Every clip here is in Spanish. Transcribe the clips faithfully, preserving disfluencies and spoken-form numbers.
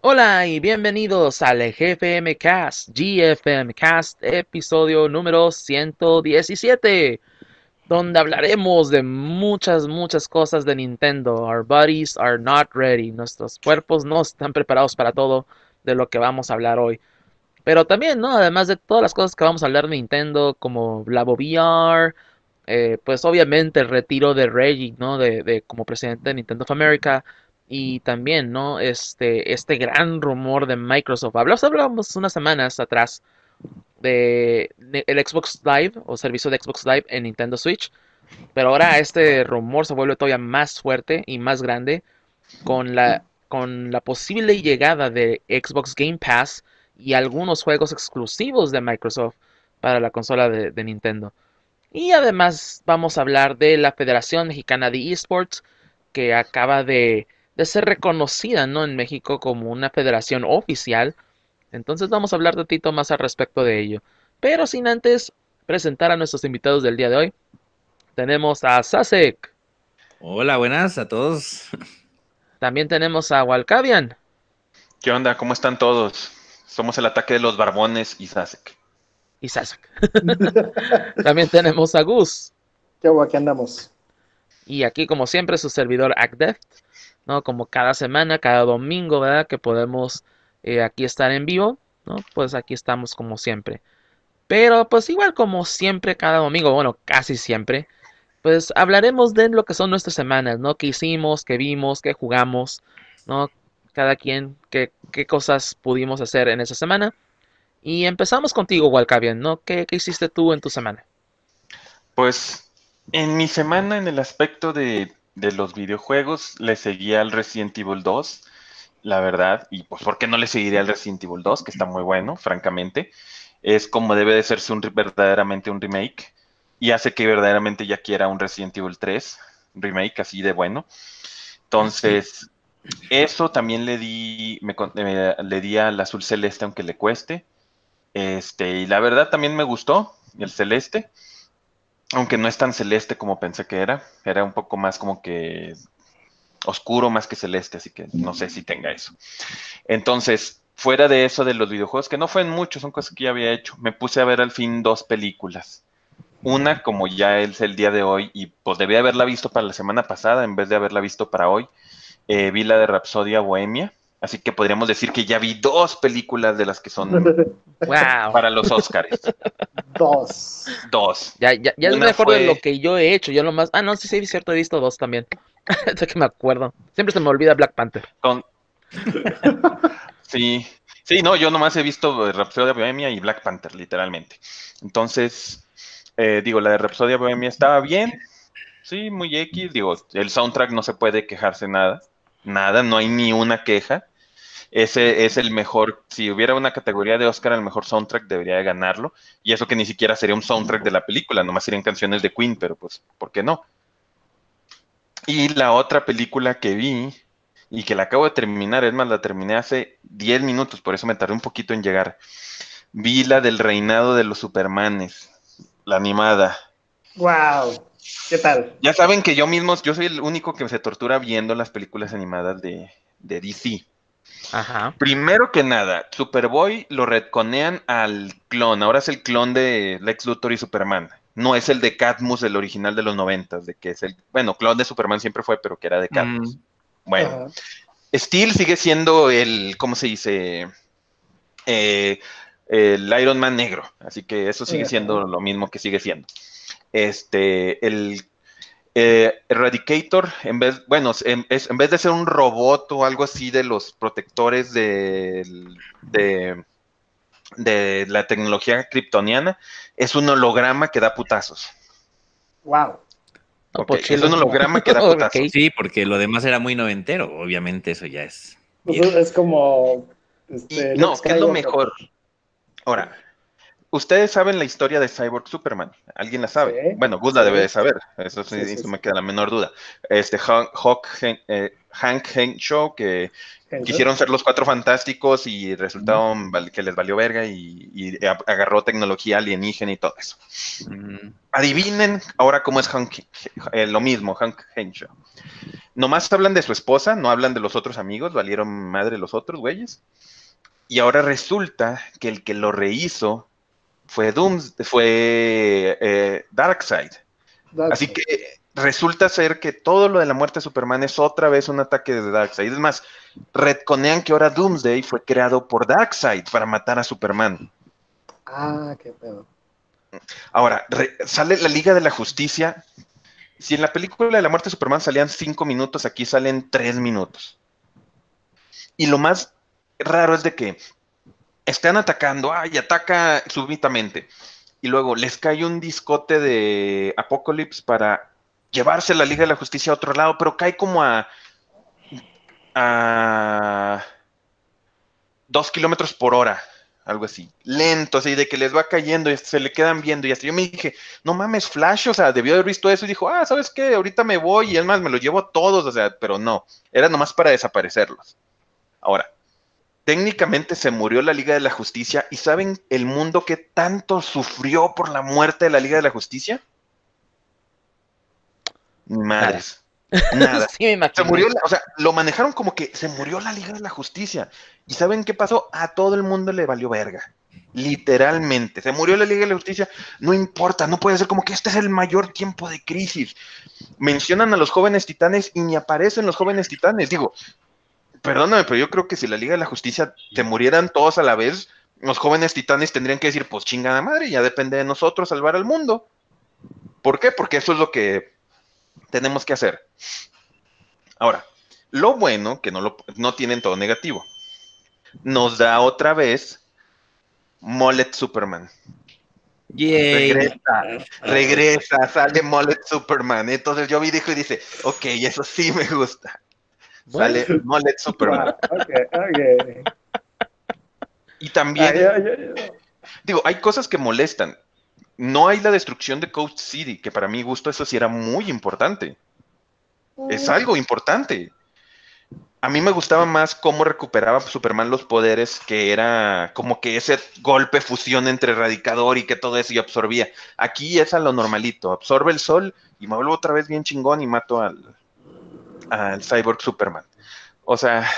Hola y bienvenidos al G F M Cast, G F M Cast, episodio número ciento diecisiete, donde hablaremos de muchas, muchas cosas de Nintendo. Our bodies are not ready. Nuestros cuerpos no están preparados para todo de lo que vamos a hablar hoy. Pero también, ¿no? Además de todas las cosas que vamos a hablar de Nintendo, como Labo V R, eh, pues obviamente el retiro de Reggie, ¿no? De, de como presidente de Nintendo of America. Y también, ¿no? Este, este gran rumor de Microsoft. Hablamos, hablamos unas semanas atrás de, de el Xbox Live o servicio de Xbox Live en Nintendo Switch. Pero ahora este rumor se vuelve todavía más fuerte y más grande con la, con la posible llegada de Xbox Game Pass y algunos juegos exclusivos de Microsoft para la consola de, de Nintendo. Y además vamos a hablar de la Federación Mexicana de Esports, que acaba de, de ser reconocida, ¿no? En México como una federación oficial. Entonces vamos a hablar de Tito más al respecto de ello. Pero sin antes presentar a nuestros invitados del día de hoy, tenemos a Sasek, Hola, buenas a todos. también tenemos a Walcavian ¿Qué onda? ¿Cómo están todos? Somos el ataque de los Barbones y Sasek. y Sasek. También tenemos a Gus. ¿Qué hago? Aquí andamos. Y aquí, como siempre, su servidor Agdeft, ¿no? Como cada semana, cada domingo, ¿verdad? Que podemos eh, aquí estar en vivo, ¿no? Pues aquí estamos como siempre. Pero pues igual como siempre, cada domingo, bueno, casi siempre, pues hablaremos de lo que son nuestras semanas, ¿no? ¿Qué hicimos, qué vimos, qué jugamos, ¿no? Cada quien, qué, qué cosas pudimos hacer en esa semana. Y empezamos contigo, Walcavian, ¿no? ¿Qué, qué hiciste tú en tu semana? Pues en mi semana, en el aspecto de, de los videojuegos, le seguía al Resident Evil dos, la verdad, y pues ¿por qué no le seguiría al Resident Evil dos? Que está muy bueno, francamente. Es como debe de serse un, verdaderamente un remake, y hace que verdaderamente ya quiera un Resident Evil tres remake así de bueno. Entonces, eso también le di, me, eh, le di al azul celeste aunque le cueste. Este, y la verdad también me gustó el celeste, aunque no es tan celeste como pensé que era. Era un poco más como que oscuro más que celeste, así que no sé si tenga eso. Entonces, fuera de eso de los videojuegos, que no fueron muchos, son cosas que ya había hecho, me puse a ver al fin dos películas. Una, como ya es el día de hoy, y pues debía haberla visto para la semana pasada en vez de haberla visto para hoy, eh, vi la de Rapsodia Bohemia, así que podríamos decir que ya vi dos películas de las que son ¡Wow! para los Oscars. Dos. Dos. Ya, ya, ya es Una mejor de lo fue que yo he hecho. Yo lo más. Ah, no, sí, sí, es cierto, he visto dos también. Es que me acuerdo. Siempre se me olvida Black Panther. con... Sí, sí, no, yo nomás he visto Rhapsody Bohemia y Black Panther, literalmente. Entonces, eh, digo, la de Rhapsody Bohemia estaba bien, sí, muy X, digo, el soundtrack no se puede quejarse nada, nada, no hay ni una queja. Ese es el mejor, si hubiera una categoría de Oscar, el mejor soundtrack debería de ganarlo, y eso que ni siquiera sería un soundtrack de la película, nomás serían canciones de Queen, pero pues, ¿por qué no? Y la otra película que vi y que la acabo de terminar, es más, la terminé hace diez minutos, por eso me tardé un poquito en llegar. Vi la del reinado de los Supermanes, la animada. Wow. ¿Qué tal? Ya saben que yo mismo, yo soy el único que se tortura viendo las películas animadas de, de D C. Ajá. Primero que nada, Superboy lo retconean al clon, ahora es el clon de Lex Luthor y Superman. No es el de Cadmus, el original de los noventas, de que es el, bueno, clon de Superman siempre fue, pero que era de Cadmus. Mm, Bueno, Ajá. Steel sigue siendo el, ¿cómo se dice? Eh, el Iron Man negro, así que eso sigue Ajá. siendo lo mismo que sigue siendo. Este, el eh, Eradicator, en vez, bueno, en, es, en vez de ser un robot o algo así de los protectores de, de, de la tecnología kryptoniana, es un holograma que da putazos. Wow. No, Ok, pues es un chilo. holograma que da Ok. putazos. sí, porque lo demás era muy noventero. Obviamente eso ya es Pues viejo. es como Y este Luke no, ¿qué es lo Skywalker. mejor? Ahora, Ustedes saben la historia de Cyborg Superman. ¿Alguien la sabe? Sí, Bueno, Gus la sí, debe de saber. Eso sí, sí, sí, eso sí. me queda la menor duda. Este Hank, Hawk, Hen- eh, Hank Henshaw, que Henshaw. quisieron ser los Cuatro Fantásticos y resultaron val- que les valió verga y, y a- agarró tecnología alienígena y todo eso. Mm, Adivinen ahora cómo es Hank, eh, lo mismo, Hank Henshaw. Nomás hablan de su esposa, no hablan de los otros amigos, valieron madre los otros güeyes. Y ahora resulta que el que lo rehizo fue Dooms, fue eh, Darkseid. Así Darkseid. que resulta ser que todo lo de la muerte de Superman es otra vez un ataque de Darkseid. Es más, retconean que ahora Doomsday fue creado por Darkseid para matar a Superman. Ah, qué pedo. Ahora, re- sale la Liga de la Justicia. Si en la película de la muerte de Superman salían cinco minutos, aquí salen tres minutos. Y lo más raro es de que están atacando, ay, ataca súbitamente. Y luego les cae un discote de Apocalypse para llevarse la Liga de la Justicia a otro lado, pero cae como a, a dos kilómetros por hora, algo así, lento, así de que les va cayendo y se le quedan viendo y hasta yo me dije, no mames, Flash, o sea, debió haber visto eso y dijo, ah, ¿sabes qué? Ahorita me voy y es más, me los llevo a todos, o sea, pero no, era nomás para desaparecerlos. Ahora, técnicamente se murió la Liga de la Justicia y ¿saben el mundo que tanto sufrió por la muerte de la Liga de la Justicia? Ni Nada. madres. Nada. Sí, me Se murió, imaginé. la- o sea, lo manejaron como que se murió la Liga de la Justicia. ¿Y saben qué pasó? A todo el mundo le valió verga. Literalmente. Se murió la Liga de la Justicia. No importa, no puede ser como que este es el mayor tiempo de crisis. Mencionan a los jóvenes titanes y ni aparecen los jóvenes titanes. Digo, perdóname, pero yo creo que si la Liga de la Justicia te murieran todos a la vez, los jóvenes titanes tendrían que decir, pues chingada madre, ya depende de nosotros salvar al mundo. ¿Por qué? Porque eso es lo que tenemos que hacer. Ahora, lo bueno, que no, lo, no tienen todo negativo, nos da otra vez Mullet Superman. Yay. Regresa, regresa, sale Mullet Superman. Entonces yo vi dijo y dice, ok, eso sí me gusta. Bueno, Sale Mullet Superman. Wow, ok, ok. Y Ah, también, yo- yo- yo- digo, hay cosas que molestan. No hay la destrucción de Coast City, que para mi gusto eso sí era muy importante. Es algo importante. A mí me gustaba más cómo recuperaba Superman los poderes, que era como que ese golpe fusión entre Erradicador y que todo eso y absorbía. Aquí es a lo normalito, absorbe el sol y me vuelvo otra vez bien chingón y mato al, al Cyborg Superman. O sea,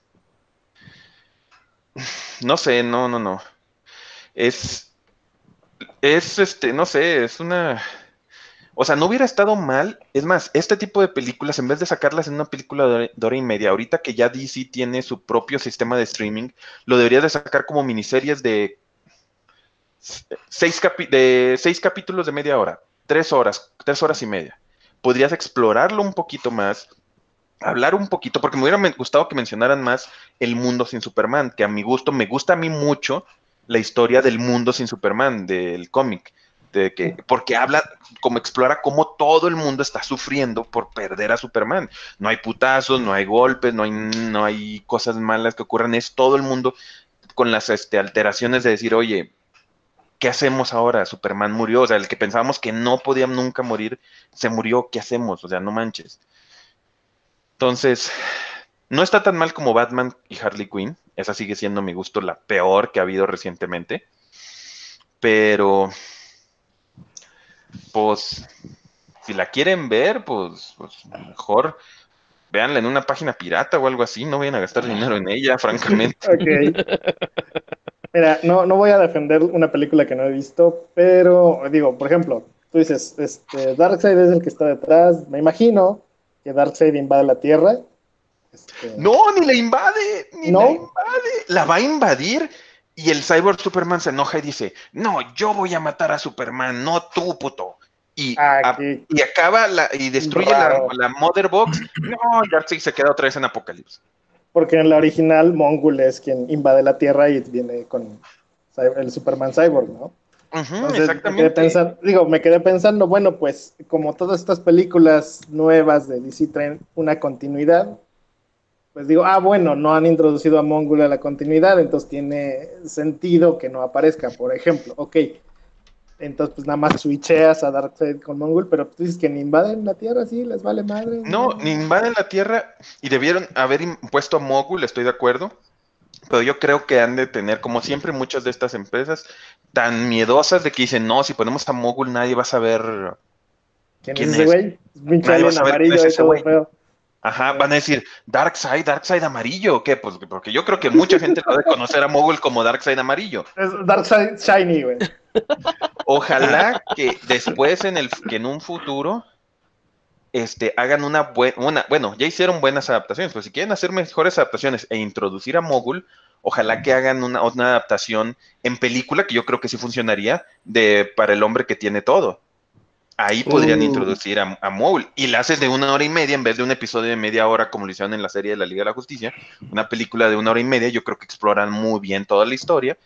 no sé, no, no, no. Es, es este, no sé, es una... O sea, no hubiera estado mal. Es más, este tipo de películas, en vez de sacarlas en una película de hora, de hora y media, ahorita que ya D C tiene su propio sistema de streaming, lo deberías de sacar como miniseries de seis, capi- de seis capítulos de media hora, tres horas, tres horas y media. Podrías explorarlo un poquito más, hablar un poquito, porque me hubiera me- gustado que mencionaran más el mundo sin Superman, que a mi gusto, me gusta a mí mucho la historia del mundo sin Superman, del cómic, de que, porque habla, como explora cómo todo el mundo está sufriendo por perder a Superman. No hay putazos, no hay golpes, no hay, no hay cosas malas que ocurran, es todo el mundo con las este, alteraciones de decir, oye, ¿qué hacemos ahora? Superman murió, o sea, el que pensábamos que no podía nunca morir, se murió, ¿qué hacemos? O sea, no manches. Entonces, no está tan mal como Batman y Harley Quinn. Esa sigue siendo a mi gusto la peor que ha habido recientemente. Pero, pues, si la quieren ver, pues, pues mejor véanla en una página pirata o algo así. No vayan a gastar dinero en ella, francamente. Ok. Mira, no, no voy a defender una película que no he visto, pero digo, por ejemplo, tú dices, este, Darkseid es el que está detrás. Me imagino que Darkseid invade la Tierra. Este, No, ni la invade, ni la no, invade. La va a invadir y el Cyborg Superman se enoja y dice, no, yo voy a matar a Superman, no tú, puto. Y, a- aquí, y acaba la, y destruye la, raro. la Mother Box. No, Darkseid se queda otra vez en Apocalipsis. Porque en la original, Mongul es quien invade la Tierra y viene con cy- el Superman Cyborg, ¿no? Ujú, Entonces me quedé exactamente. pensando, digo, me quedé pensando, bueno, pues como todas estas películas nuevas de D C traen una continuidad, pues digo, ah, bueno, no han introducido a Mongul a la continuidad, entonces tiene sentido que no aparezca, por ejemplo. Ok, entonces pues nada más switcheas a Darkseid con Mongul, pero tú dices que ni invaden la Tierra, sí, les vale madre. No, ni invaden la Tierra y debieron haber impuesto a Mogul, estoy de acuerdo. Pero yo creo que han de tener, como siempre, muchas de estas empresas tan miedosas de que dicen, no, si ponemos a Mogul nadie va a saber ¿Quién es quién ese es. güey? Es un pinche Nadie va a alien saber quién es amarillo y ese todo güey. feo. Ajá, van a decir, Darkseid, Darkseid amarillo. ¿Qué? Pues porque yo creo que mucha gente lo ha de conocer a Mogul como Darkseid amarillo. Es Darkseid Shiny, güey. Ojalá que después, en el, que en un futuro, este, hagan una buena, una, bueno, ya hicieron buenas adaptaciones, pero si quieren hacer mejores adaptaciones e introducir a Mogul, ojalá que hagan una, una adaptación en película, que yo creo que sí funcionaría, de para el hombre que tiene todo. Ahí podrían Uh. introducir a, a Mogul. Y la haces de una hora y media en vez de un episodio de media hora como lo hicieron en la serie de la Liga de la Justicia. Una película de una hora y media, yo creo que exploran muy bien toda la historia.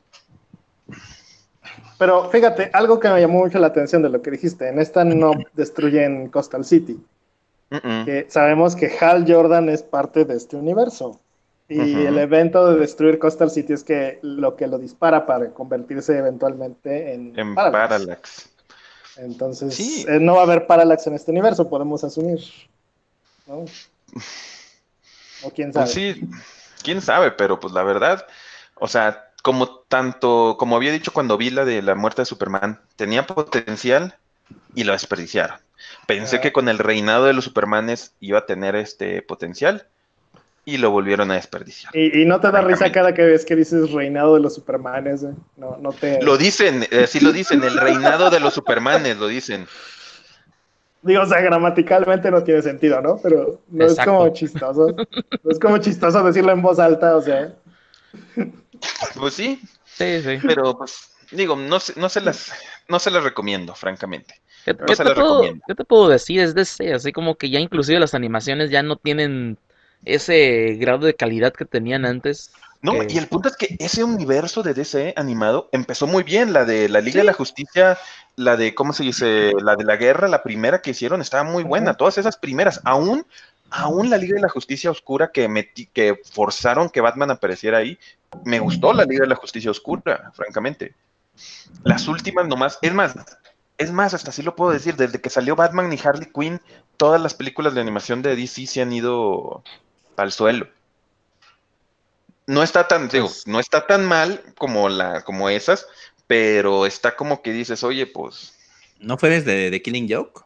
Pero fíjate, algo que me llamó mucho la atención de lo que dijiste, en esta no destruyen Coastal City, Uh -uh. que sabemos que Hal Jordan es parte de este universo. Y Uh el -huh. evento de destruir Coastal City es que lo que lo dispara para convertirse eventualmente en, En Parallax. Parallax. Entonces, Sí. eh, no va a haber Parallax en este universo, podemos asumir. ¿No? O quién sabe. Pues sí, quién sabe, pero pues la verdad, o sea, como tanto, como había dicho cuando vi la de la muerte de Superman, tenía potencial y lo desperdiciaron. Pensé Ah. que con el reinado de los Supermanes iba a tener este potencial y lo volvieron a desperdiciar. Y, y no te da risa cada que ves que dices reinado de los Supermanes, ¿eh? No, no te... Lo dicen, eh, sí lo dicen, el reinado de los Supermanes, lo dicen. Digo, o sea, gramaticalmente no tiene sentido, ¿no? Pero no Exacto. es como chistoso. No es como chistoso decirlo en voz alta, o sea. Pues sí, Sí, sí. pero pues digo, no se, no se las, no se las recomiendo, francamente. ¿Qué, No qué se te las puedo, recomiendo. qué te puedo decir? Es D C, así como que ya inclusive las animaciones ya no tienen ese grado de calidad que tenían antes. No, Que... y el punto es que ese universo de D C animado empezó muy bien. La de la Liga Sí. de la Justicia, la de, ¿cómo se dice? La de la guerra, la primera que hicieron, estaba muy buena. Ajá. Todas esas primeras, aún, aún la Liga de la Justicia Oscura que, metí, que forzaron que Batman apareciera ahí, me gustó la Liga de la Justicia Oscura, francamente. Las últimas nomás, es más, es más, hasta así lo puedo decir, desde que salió Batman y Harley Quinn, todas las películas de animación de D C se han ido al suelo. No está tan, digo, Pues, no está tan mal como la, como esas, pero está como que dices, oye, pues. ¿No fue desde The Killing Joke?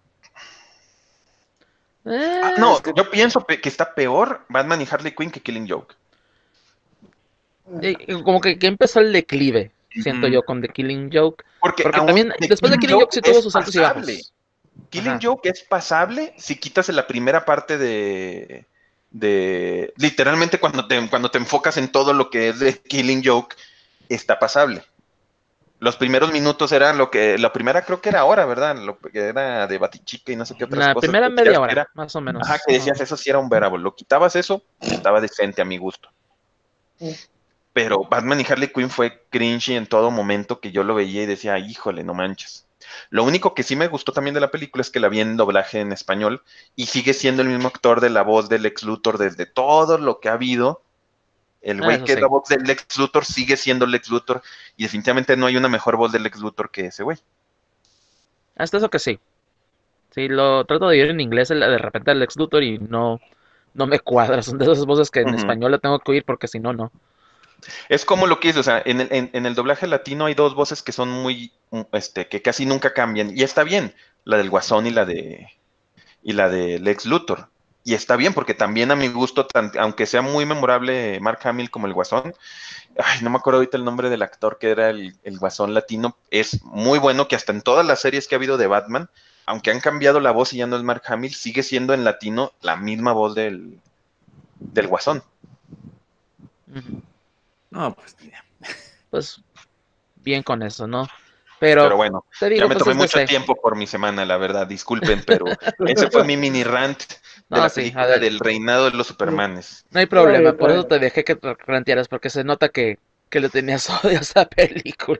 eh, Ah, no, es que, yo pienso pe- que está peor Batman y Harley Quinn que Killing Joke. eh, como que, que empezó el declive, siento Ujú. yo, con The Killing Joke. Porque Porque aún también, The después de Killing Killing Joke Joke sí tuvo es sus altos y pasable. bajos. Killing Ajá. Joke es pasable si quitas la primera parte de, de literalmente cuando te, cuando te enfocas en todo lo que es de Killing Joke, está pasable. Los primeros minutos eran lo que, la primera creo que era ahora, ¿verdad? Lo que era de Batichica y no sé qué otras La cosas primera que decías media que hora, era. más o menos. Ajá, que decías Ajá. eso sí era un verabo. Lo quitabas eso, estaba decente a mi gusto. Pero Batman y Harley Quinn fue cringy en todo momento que yo lo veía y decía, híjole, no manches. Lo único que sí me gustó también de la película es que la vi en doblaje en español y sigue siendo el mismo actor de la voz del Lex Luthor desde todo lo que ha habido. El Ah, güey eso que es la sí. voz del Lex Luthor sigue siendo Lex Luthor y definitivamente no hay una mejor voz del Lex Luthor que ese güey. Hasta eso que sí. Sí, lo trato de ir en inglés el- de repente al Lex Luthor y no, no me cuadra. Son de esas voces que en Ujú. español la tengo que oír porque si no, no. Es como lo que es, o sea, en el, en, en el doblaje latino hay dos voces que son muy, mm, este, que casi nunca cambian y está bien, la del Guasón y la de y la de Lex Luthor. Y está bien, porque también a mi gusto, tan- aunque sea muy memorable Mark Hamill como el Guasón, ay, no me acuerdo ahorita el nombre del actor que era el, el Guasón latino, es muy bueno que hasta en todas las series que ha habido de Batman, aunque han cambiado la voz y ya no es Mark Hamill, sigue siendo en latino la misma voz del, del Guasón. Ujú. No, pues mira. Pues bien con eso, ¿no? Pero Pero bueno, te ya digo, me pues tomé es mucho D C. tiempo por mi semana, la verdad, disculpen, pero ese fue mi mini rant de No, la sí, película adel- del reinado de los Supermanes. no hay Está bien, problema. está Por eso bien. te dejé que te rantearas, porque se nota que, que le tenías odio a esa película.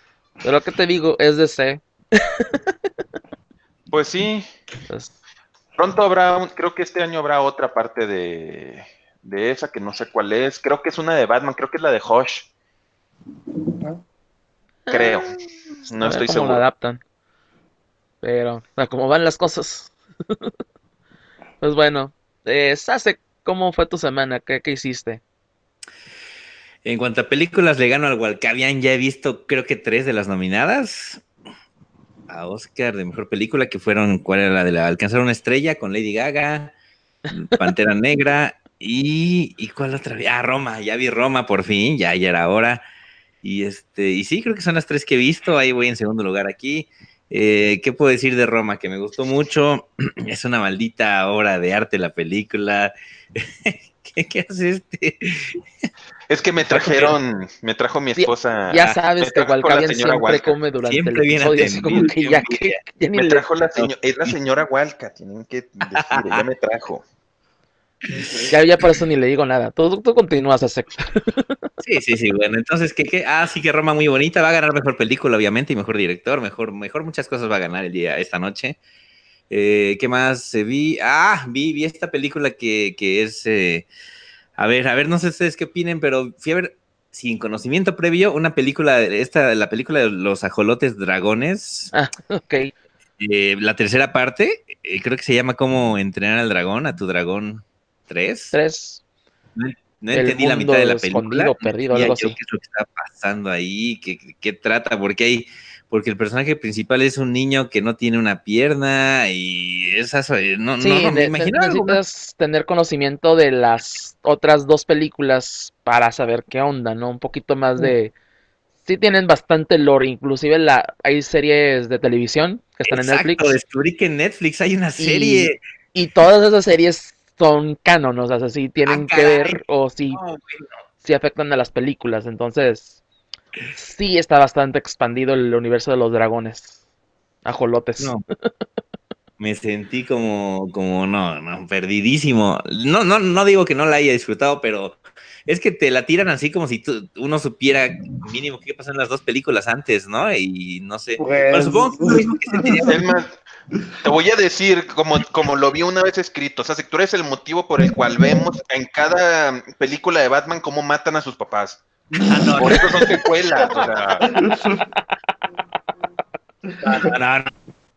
Pero lo que te digo es D C. Pues sí, Pues Pronto habrá, un- creo que este año habrá otra parte de, de esa que no sé cuál es. Creo que es una de Batman, creo que es la de Hush, ¿no? creo. Ah, No a ver estoy cómo lo seguro. adaptan. Pero, a cómo van las cosas. Pues bueno, eh, Sase, ¿cómo fue tu semana? ¿Qué, qué hiciste? En cuanto a películas, le gano al Walcavian. Ya he visto, creo que tres de las nominadas a Oscar de mejor película, que fueron, ¿cuál era la de la Alcanzar una estrella con Lady Gaga, Pantera Negra y, y ¿cuál otra? Ah, Roma. Ya vi Roma por fin, ya, ya era hora. Y este, y sí, creo que son las tres que he visto. Ahí voy en segundo lugar aquí. Eh, ¿qué puedo decir de Roma? Que me gustó mucho. Es una maldita obra de arte la película. ¿Qué, qué hace este? Es que me Está comiendo. trajeron, me trajo mi Ya, esposa, ya Ah, me sabes que trajo la Walkavian señora siempre Walca. come durante el siempre bien episodio, así como atendido, que qué ya que envidia. ya ni Me le... trajo la señora, es la señora Walca, tienen que decir, ella me trajo. Ya, ya por eso ni le digo nada. Tú, tú continúas, Sase. Sí, sí, sí, bueno, entonces, ¿qué, qué? Ah, sí que Roma muy bonita, va a ganar mejor película, obviamente, y mejor director, mejor, mejor muchas cosas va a ganar el día, esta noche. Eh, ¿qué más eh, vi? Ah, vi, vi esta película que, que es, eh, a ver, a ver, no sé ustedes qué opinen, pero fui a ver, sin conocimiento previo, una película, esta, la película de los ajolotes dragones, Ah, ok. eh, la tercera parte, eh, creo que se llama ¿Cómo entrenar al dragón, a tu dragón tres? Tres. No, no El entendí la mitad de mundo la película, escondido, no perdido, entendía algo yo así. qué es lo que está pasando ahí, qué, qué trata, porque hay, porque el personaje principal es un niño que no tiene una pierna y esas, eh, no, no, Sí, no, me ne- ne- imagino algo más. necesitas tener conocimiento de las otras dos películas para saber qué onda, ¿no? Un poquito más de... Sí tienen bastante lore, inclusive la... hay series de televisión que están en Exacto, Netflix descubrí que en Netflix hay una y, serie. y todas esas series son canon, o sea, sí Ah, tienen que caray. ver o sí, No, sí afectan a las películas, entonces sí está bastante expandido el universo de los dragones, ajolotes. no, me sentí como, como, no, no, perdidísimo. No, no, no digo que no la haya disfrutado, pero es que te la tiran así como si tú- uno supiera mínimo qué pasó en las dos películas antes, ¿no? Y no sé. Bueno, Pues, supongo que es lo mismo que sentiría. Es más, te voy a decir, como, como lo vi una vez escrito, o sea, si tú eres el motivo por el cual vemos en cada película de Batman cómo matan a sus papás. Ah, no, Por no, eso son secuelas, o sea, no, no, no.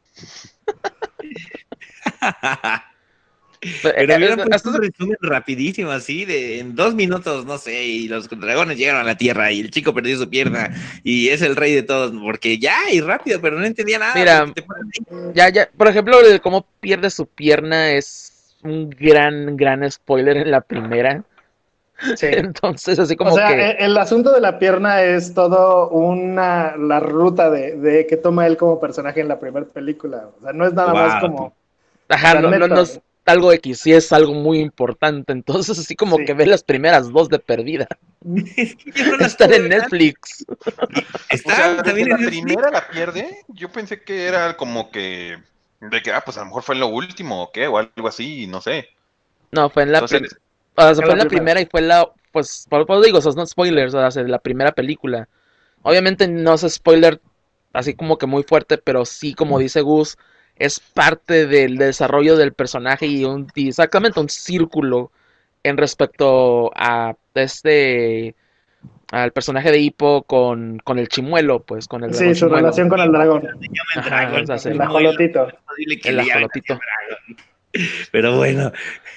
Eh, Pero eh, hubieran eh, puesto hasta un ese- resumen rapidísimo, así, de en dos minutos, no sé, y los dragones llegaron a la Tierra y el chico perdió su pierna y es el rey de todos, porque ya, y rápido, pero no entendía nada, porque Mira, te ponen ahí. ya, ya, por ejemplo, el de cómo pierde su pierna es un gran, gran spoiler en la primera. sí. Entonces, así O como sea, que, e- el asunto de la pierna es todo una la ruta de, de que toma él como personaje en la primera película. O sea, no es nada más Wow. como, o ajá, sea, no, no, no es neta, algo X, sí es algo muy importante. Entonces, así como que sí. ve las primeras dos de perdida. Es que yo no las Están pude en ver antes. Netflix. o sea, ¿Están desde también en la Netflix? primera la pierde. Yo pensé que era como que, de que, ah, pues a lo mejor fue en lo último o qué, o algo así, no sé. No, fue en la Entonces, prim- o sea, Es fue la en la primera. primera y fue la, pues, por, por digo, esos no spoilers, o sea, de la primera película. Obviamente no es spoiler así como que muy fuerte, pero sí, como dice Gus, es parte del desarrollo del personaje y, un, y exactamente un círculo en respecto a este, al personaje de Hippo con, con el chimuelo, pues, con el dragón Sí, su chimuelo. relación con el dragón, Se llama el Ajá, o dragón sea, el el, chimuelo. ajolotito. Es posible que el le llamen así ajolotito. al dragón. Pero bueno.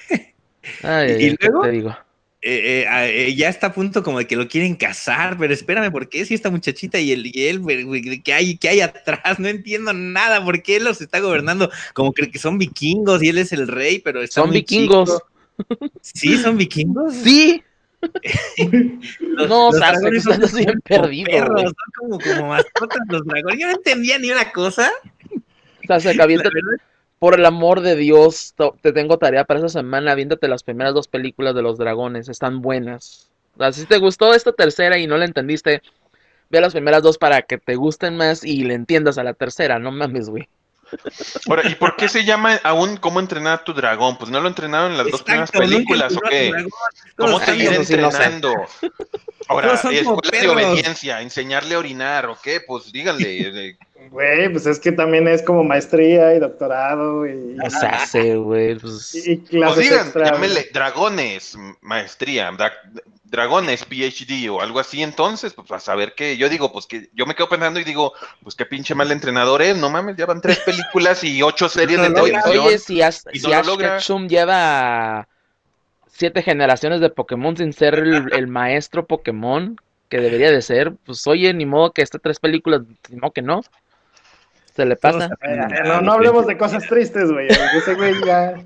Ay, ay, Y, y ay, ¿qué te luego, digo? eh, eh, ah, eh, ya está a punto como de que lo quieren casar, pero espérame, ¿por qué si esta muchachita y, el, y él, güey, güey, ¿qué hay, qué hay atrás? No entiendo nada, ¿por qué él los está gobernando? Como que, que son vikingos y él es el rey, pero está Son muy vikingos. chico. ¿Sí son vikingos? Sí, Los, no, los Sasuke, dragones son estás bien como perdido, perros, güey. son como, como mascotas los dragones. Yo no entendía ni una cosa. Sasuke, La aviéntate, verdad, por el amor de Dios, to- te tengo tarea para esa semana, aviéntate las primeras dos películas de los dragones, están buenas. O sea, si te gustó esta tercera y no la entendiste, ve las primeras dos para que te gusten más y le entiendas a la tercera, no mames, güey. ahora, ¿y por qué se llama aún cómo entrenar a tu dragón? Pues no lo entrenaron en las dos primeras exacto, nunca películas, ¿o entrenó a su qué? dragón. Todos ¿Cómo Ah, están seguir eso bien, sí, no sé. entrenando? todos Ahora, son como escuelas de perros. obediencia, enseñarle a orinar, ¿o qué? Pues díganle, eh, Güey, pues es que también es como maestría y doctorado y, No se hace, güey. Pues, y- y Pues clases digan, extra, güey. llámele dragones, m- maestría, dra- dragones, PhD o algo así, entonces, pues a saber qué. Yo digo, pues que yo me quedo pensando y digo, pues qué pinche mal entrenador es, no mames, ya van tres películas y ocho series No de lo oye, logra. oye, televisión si, Ash, y no si lo Ash logra. Ketchum lleva siete generaciones de Pokémon sin ser el, el maestro Pokémon que debería de ser, pues oye, ni modo que esté tres películas, ni modo que no, se le Todos pasa. Eh, aprenden eh, a no, no hablemos diferentes de cosas maneras. tristes, güey. Ese güey ya.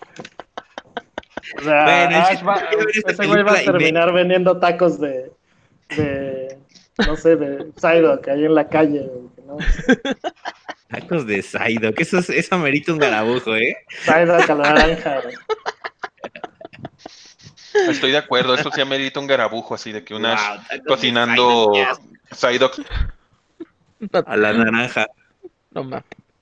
O Bueno, el sea, Ash chiste es va, que quiero ver esta ese güey va película a y me, terminar vendiendo tacos de, de, no sé, de Psyduck ahí en la calle, güey, que no, pues, tacos de Saido, que eso, es- eso amerita un garabujo, ¿eh? Psyduck a la naranja, güey. Estoy de acuerdo, eso sí amerita un garabujo así de que un Ash Wow, tacos de Saido, qué cocinando asco. Psyduck. No, A la naranja. no mames.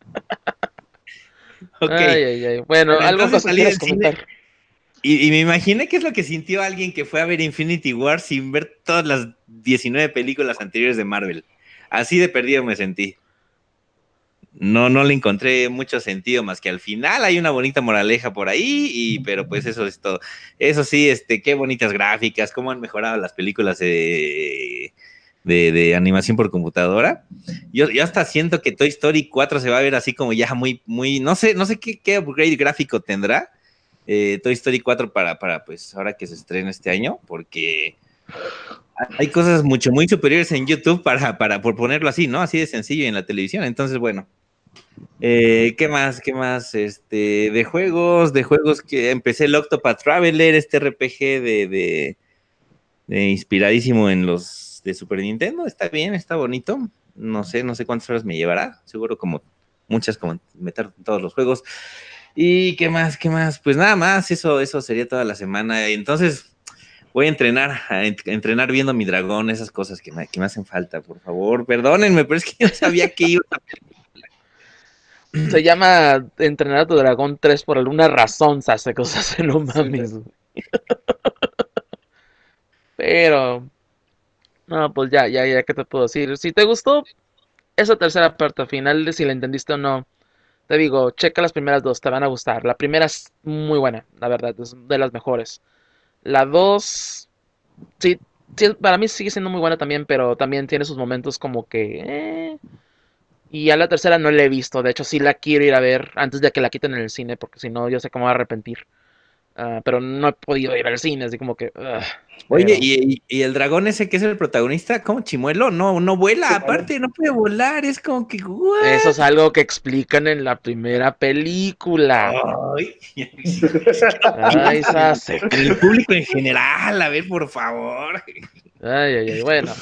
Ok. Ay, ay, ay. Bueno, Bueno, algo entonces cosa salí quieras del cine comentar. y, y me imaginé qué es lo que sintió alguien que fue a ver Infinity War sin ver todas las diecinueve películas anteriores de Marvel. Así de perdido me sentí. No, no le encontré mucho sentido más que al final hay una bonita moraleja por ahí, y, pero pues eso es todo. Eso sí, este, qué bonitas gráficas, cómo han mejorado las películas de, de, de animación por computadora. Yo, yo hasta siento que Toy Story cuatro se va a ver así como ya muy, muy, no sé, no sé qué, qué upgrade gráfico tendrá eh, Toy Story cuatro para, para, pues, ahora que se estrena este año, porque hay cosas mucho, muy superiores en YouTube para, para, por ponerlo así, ¿no? Así de sencillo en la televisión. Entonces, bueno. Eh, ¿Qué más? ¿Qué más? Este, de juegos, de juegos que empecé el Octopath Traveler, este R P G de, de, de inspiradísimo en los de Super Nintendo. Está bien, está bonito. No sé, no sé cuántas horas me llevará. Seguro como muchas, como meter todos los juegos. ¿Y qué más? ¿Qué más? Pues nada más, eso, eso sería toda la semana. Entonces voy a entrenar, a entrenar viendo mi dragón, esas cosas que me, que me hacen falta, por favor. Perdónenme, pero es que yo sabía que iba a... Se llama Entrenar a tu Dragón tres por alguna razón, se hace cosas, no Sí, mames. Pero, no, pues ya, ya, ya, ¿qué te puedo decir? Si te gustó esa tercera parte final, de si la entendiste o no, te digo, checa las primeras dos, te van a gustar. La primera es muy buena, la verdad, es de las mejores. La dos, sí, sí, para mí sigue siendo muy buena también, pero también tiene sus momentos como que... eh. Y a la tercera no la he visto, de hecho sí la quiero ir a ver antes de que la quiten en el cine, porque si no yo sé que me voy a arrepentir. Ah, pero no he podido ir al cine, así como que... ugh, Oye, pero... y, y el dragón ese que es el protagonista, ¿cómo Chimuelo? No, no vuela, sí, bueno. aparte, no puede volar, es como que, Eso ¿what? es algo que explican en la primera película. Ay, Ay, Sase. en el público en general, a ver, por favor. Ay, ay, ay, bueno.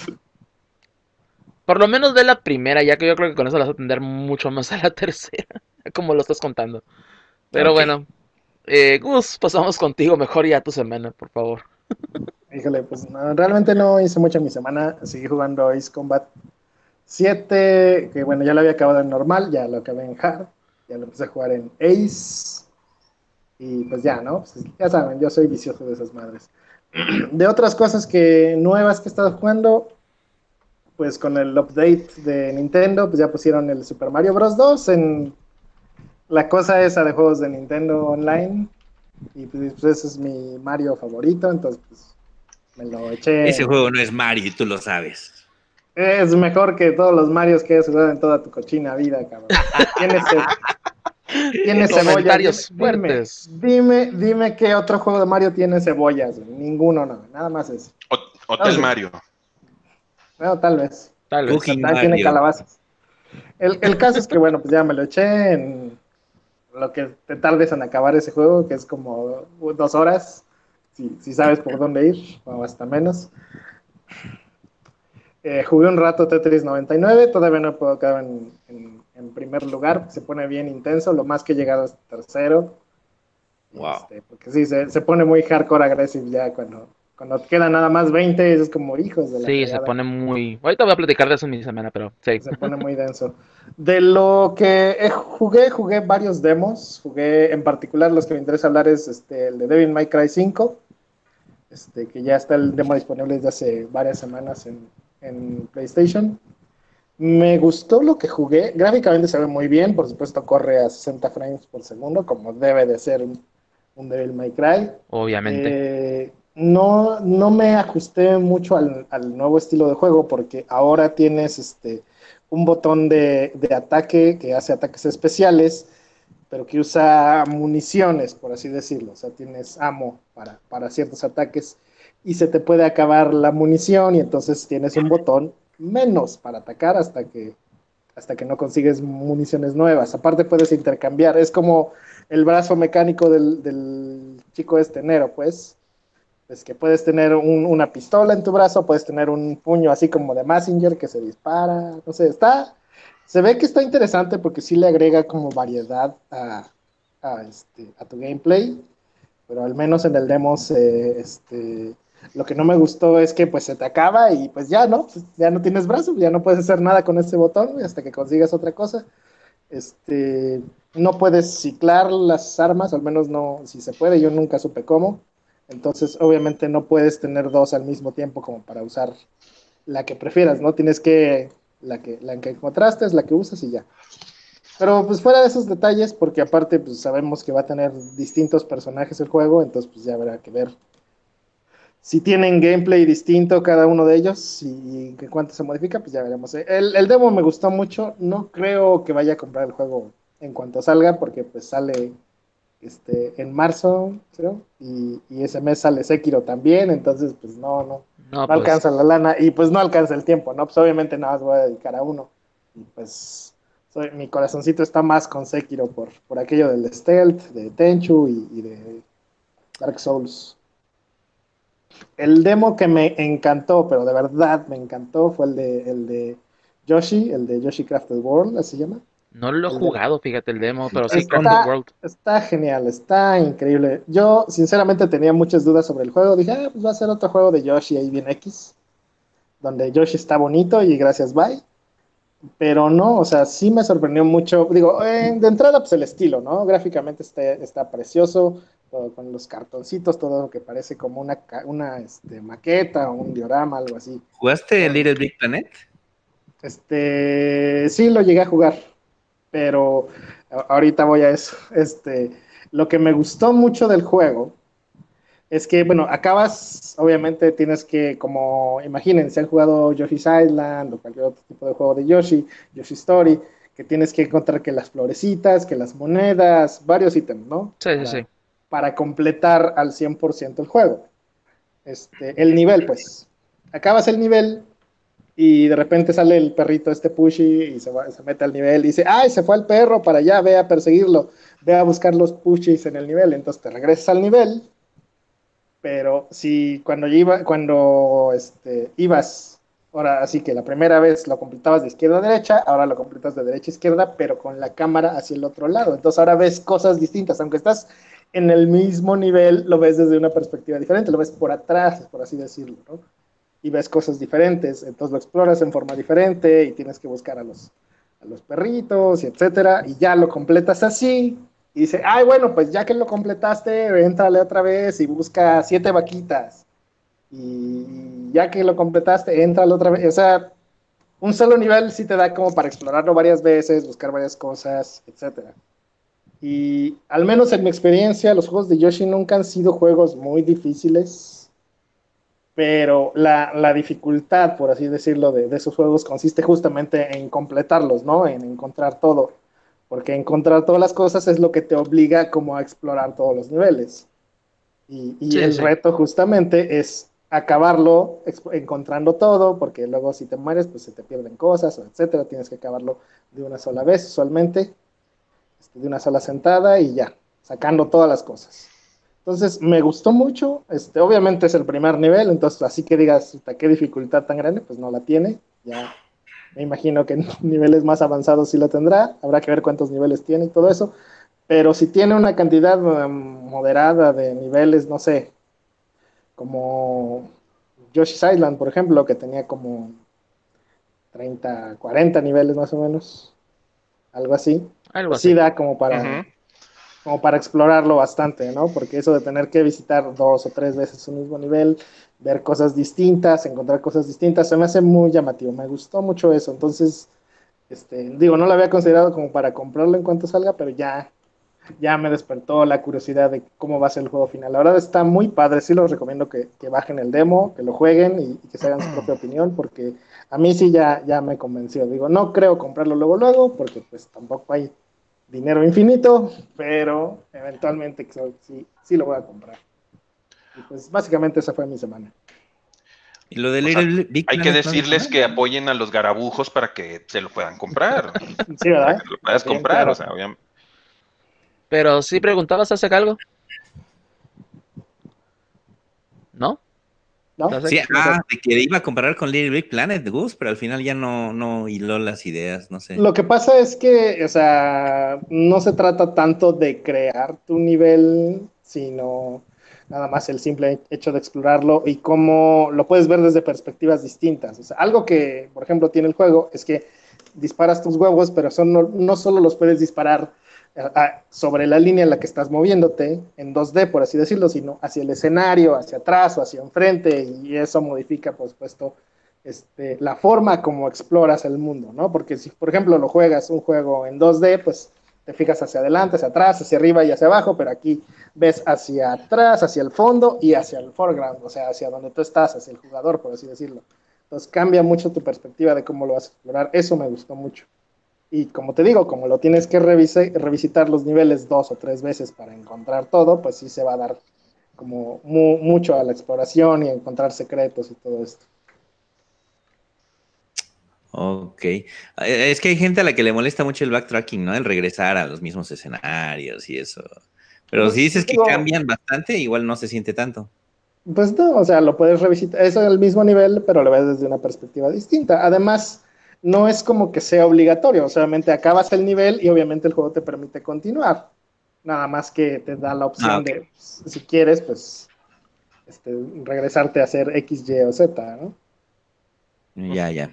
Por lo menos de la primera, ya que yo creo que con eso la vas a atender mucho más a la tercera, como lo estás contando. Pero Ok. bueno, eh, Gus, pasamos contigo mejor ya tu semana, por favor. Híjole, pues no, realmente no hice mucho en mi semana. Seguí jugando Ace Combat siete, que bueno, ya lo había acabado en normal, ya lo acabé en hard, ya lo empecé a jugar en Ace. Y pues ya, ¿no? Pues ya saben, yo soy vicioso de esas madres. De otras cosas que nuevas que he estado jugando, pues con el update de Nintendo, pues ya pusieron el Super Mario Bros. dos en la cosa esa de juegos de Nintendo Online. Y pues, pues ese es mi Mario favorito, entonces pues me lo eché Ese en... juego no es Mario y tú lo sabes. Es mejor que todos los Marios que has jugado en toda tu cochina vida, cabrón. Tiene, ce- tiene cebollas. Dime, Comentarios dime, fuertes. dime, dime qué otro juego de Mario tiene cebollas. Güey. Ninguno, no. Nada más ese. Hot- Hotel Entonces, Mario. bueno, tal vez. Tal vez. Cooking También tiene Mario. calabazas. El, el caso es que, bueno, pues ya me lo eché en lo que te tardes en acabar ese juego, que es como dos horas, si, si sabes por dónde ir, o hasta menos. Eh, jugué un rato Tetris noventa y nueve, todavía no puedo quedar en, en, en, primer lugar, se pone bien intenso, lo más que he llegado es tercero, Wow. este, porque sí, se, se, pone muy hardcore agresivo ya cuando, cuando quedan nada más veinte, es como hijos de la Sí, se fregada. pone muy... Ahorita voy a platicar de eso en mi semana, pero sí. Se pone muy denso. De lo que jugué, jugué varios demos. Jugué en particular, los que me interesa hablar es este, el de Devil May Cry cinco, este, que ya está el demo disponible desde hace varias semanas en, en PlayStation. Me gustó lo que jugué. Gráficamente se ve muy bien, por supuesto corre a sesenta frames por segundo, como debe de ser un, un Devil May Cry. Obviamente. Eh, no, no me ajusté mucho al, al nuevo estilo de juego porque ahora tienes este, un botón de, de ataque que hace ataques especiales, pero que usa municiones, por así decirlo. O sea, tienes ammo para, para ciertos ataques y se te puede acabar la munición y entonces tienes un botón menos para atacar hasta que, hasta que no consigues municiones nuevas. Aparte puedes intercambiar, es como el brazo mecánico del, del chico este Nero, pues. Es que puedes tener un, una pistola en tu brazo, puedes tener un puño así como de Messenger que se dispara, no sé, está, se ve que está interesante porque sí le agrega como variedad a, a, este, a tu gameplay, pero al menos en el demo se, este, lo que no me gustó es que pues se te acaba y pues ya no, pues, ya no tienes brazo, ya no puedes hacer nada con ese botón hasta que consigas otra cosa. Este, no puedes ciclar las armas, al menos no, si se puede, yo nunca supe cómo. Entonces, obviamente no puedes tener dos al mismo tiempo como para usar la que prefieras, ¿no? Tienes que, la que, la que encontraste es la que usas y ya. Pero pues fuera de esos detalles, porque aparte pues sabemos que va a tener distintos personajes el juego, entonces pues ya habrá que ver si tienen gameplay distinto cada uno de ellos y que cuánto se modifica, pues ya veremos. El, el demo me gustó mucho, no creo que vaya a comprar el juego en cuanto salga, porque pues sale este, en marzo, creo, y, y ese mes sale Sekiro también, entonces pues no, no, No, no pues alcanza la lana y pues no alcanza el tiempo, ¿no? Pues obviamente nada más voy a dedicar a uno y pues soy, mi corazoncito está más con Sekiro por, por aquello del stealth, de Tenchu y, y de Dark Souls. El demo que me encantó, pero de verdad me encantó, fue el de, el de Yoshi, el de Yoshi Crafted World, así se llama. no lo he El de, jugado, fíjate el demo, pero sí Crafted está, World. está genial, está increíble. Yo sinceramente tenía muchas dudas sobre el juego. Dije, ah, pues va a ser otro juego de Yoshi ahí bien X, donde Yoshi está bonito y gracias, bye. Pero no, o sea, sí me sorprendió mucho. Digo, eh, de entrada, pues el estilo, ¿no? Gráficamente está, está precioso, todo con los cartoncitos, todo lo que parece como una, una este, maqueta o un diorama, algo así. ¿Jugaste Todo. Little Big Planet? Este, sí lo llegué a jugar, pero ahorita voy a eso. Este, lo que me gustó mucho del juego es que, bueno, acabas, obviamente tienes que, como, imaginen, si han jugado Yoshi's Island o cualquier otro tipo de juego de Yoshi, Yoshi Story, que tienes que encontrar que las florecitas, que las monedas, varios ítems, ¿no? Sí, sí, Para, sí. para completar al cien por ciento el juego. Este, el nivel, pues. Acabas el nivel y de repente sale el perrito este Pushy y se, va, se mete al nivel y dice, ¡ay, se fue el perro para allá! Ve a perseguirlo, ve a buscar los Pushys en el nivel. Entonces te regresas al nivel, pero si cuando iba, cuando este, ibas, ahora así que la primera vez lo completabas de izquierda a derecha, ahora lo completas de derecha a izquierda, pero con la cámara hacia el otro lado. Entonces ahora ves cosas distintas, aunque estás en el mismo nivel, lo ves desde una perspectiva diferente, lo ves por atrás, por así decirlo, ¿no? Y ves cosas diferentes, entonces lo exploras en forma diferente y tienes que buscar a los, a los perritos y etcétera, y ya lo completas así, y dice, ay, bueno, pues ya que lo completaste, éntrale otra vez y busca siete vaquitas, y ya que lo completaste, éntrale otra vez, o sea, un solo nivel sí te da como para explorarlo varias veces, buscar varias cosas, etcétera. Y al menos en mi experiencia, los juegos de Yoshi nunca han sido juegos muy difíciles, pero la, la dificultad, por así decirlo, de, de, esos juegos consiste justamente en completarlos, ¿no? En encontrar todo, porque encontrar todas las cosas es lo que te obliga como a explorar todos los niveles. Y, y Sí, el sí. reto justamente es acabarlo encontrando todo, porque luego si te mueres, pues se te pierden cosas, etcétera. Tienes que acabarlo de una sola vez, usualmente, este, de una sola sentada y ya, sacando todas las cosas. Entonces, me gustó mucho. Este, obviamente es el primer nivel, entonces, así que digas, qué dificultad tan grande, pues no la tiene. Ya me imagino que en niveles más avanzados sí la tendrá. Habrá que ver cuántos niveles tiene y todo eso. Pero si tiene una cantidad um, moderada de niveles, no sé, como Yoshi's Island, por ejemplo, que tenía como treinta, cuarenta niveles más o menos, algo así, Algo pues sí así. da como Ujú. para, como para explorarlo bastante, ¿no? Porque eso de tener que visitar dos o tres veces un mismo nivel, ver cosas distintas, encontrar cosas distintas, se me hace muy llamativo, me gustó mucho eso, entonces, este, digo, no lo había considerado como para comprarlo en cuanto salga, pero ya, ya me despertó la curiosidad de cómo va a ser el juego final. La verdad está muy padre, sí los recomiendo que, que bajen el demo, que lo jueguen y, y que se hagan su propia opinión, porque a mí sí ya, ya me convenció. Digo, no creo comprarlo luego, luego, porque pues tampoco hay dinero infinito, pero eventualmente sí, sí lo voy a comprar. Y pues básicamente esa fue mi semana. ¿Y lo de O sea, Little Big hay que Planet no has dicho decirles nada? que apoyen a los garabujos para que se lo puedan comprar, Sí, para que ¿verdad? lo puedas También, comprar, o claro. sea, obviamente. Pero sí preguntabas hace algo, ¿no? ¿No? ¿Sasek? Sí, No sé. ah, de que iba a comparar con Little Big Planet, Gus, pero al final ya no, no hiló las ideas, no sé. Lo que pasa es que, o sea, no se trata tanto de crear tu nivel, sino nada más el simple hecho de explorarlo y cómo lo puedes ver desde perspectivas distintas. O sea, algo que, por ejemplo, tiene el juego es que disparas tus huevos, pero son, no, no solo los puedes disparar a, a, sobre la línea en la que estás moviéndote, en dos D, por así decirlo, sino hacia el escenario, hacia atrás o hacia enfrente, y eso modifica, por supuesto, este, la forma como exploras el mundo, ¿no? Porque si, por ejemplo, lo juegas un juego en dos D, pues te fijas hacia adelante, hacia atrás, hacia arriba y hacia abajo, pero aquí ves hacia atrás, hacia el fondo y hacia el foreground, o sea, hacia donde tú estás, hacia el jugador, por así decirlo. Entonces cambia mucho tu perspectiva de cómo lo vas a explorar. Eso me gustó mucho. Y como te digo, como lo tienes que revise, revisitar los niveles dos o tres veces para encontrar todo, pues sí se va a dar como mu mucho a la exploración y a encontrar secretos y todo esto. Ok. Eh, Es que hay gente a la que le molesta mucho el backtracking, ¿no? El regresar a los mismos escenarios y eso. Pero si Pues dices que digo, cambian bastante, igual no se siente tanto. pues no, o sea, lo puedes revisitar, es el mismo nivel, pero lo ves desde una perspectiva distinta. Además, no es como que sea obligatorio, solamente acabas el nivel y obviamente el juego te permite continuar. Nada más que te da la Ah, opción ok. de, pues, si quieres, pues, este, regresarte a hacer X, Y o Z, ¿no? Ya, ya.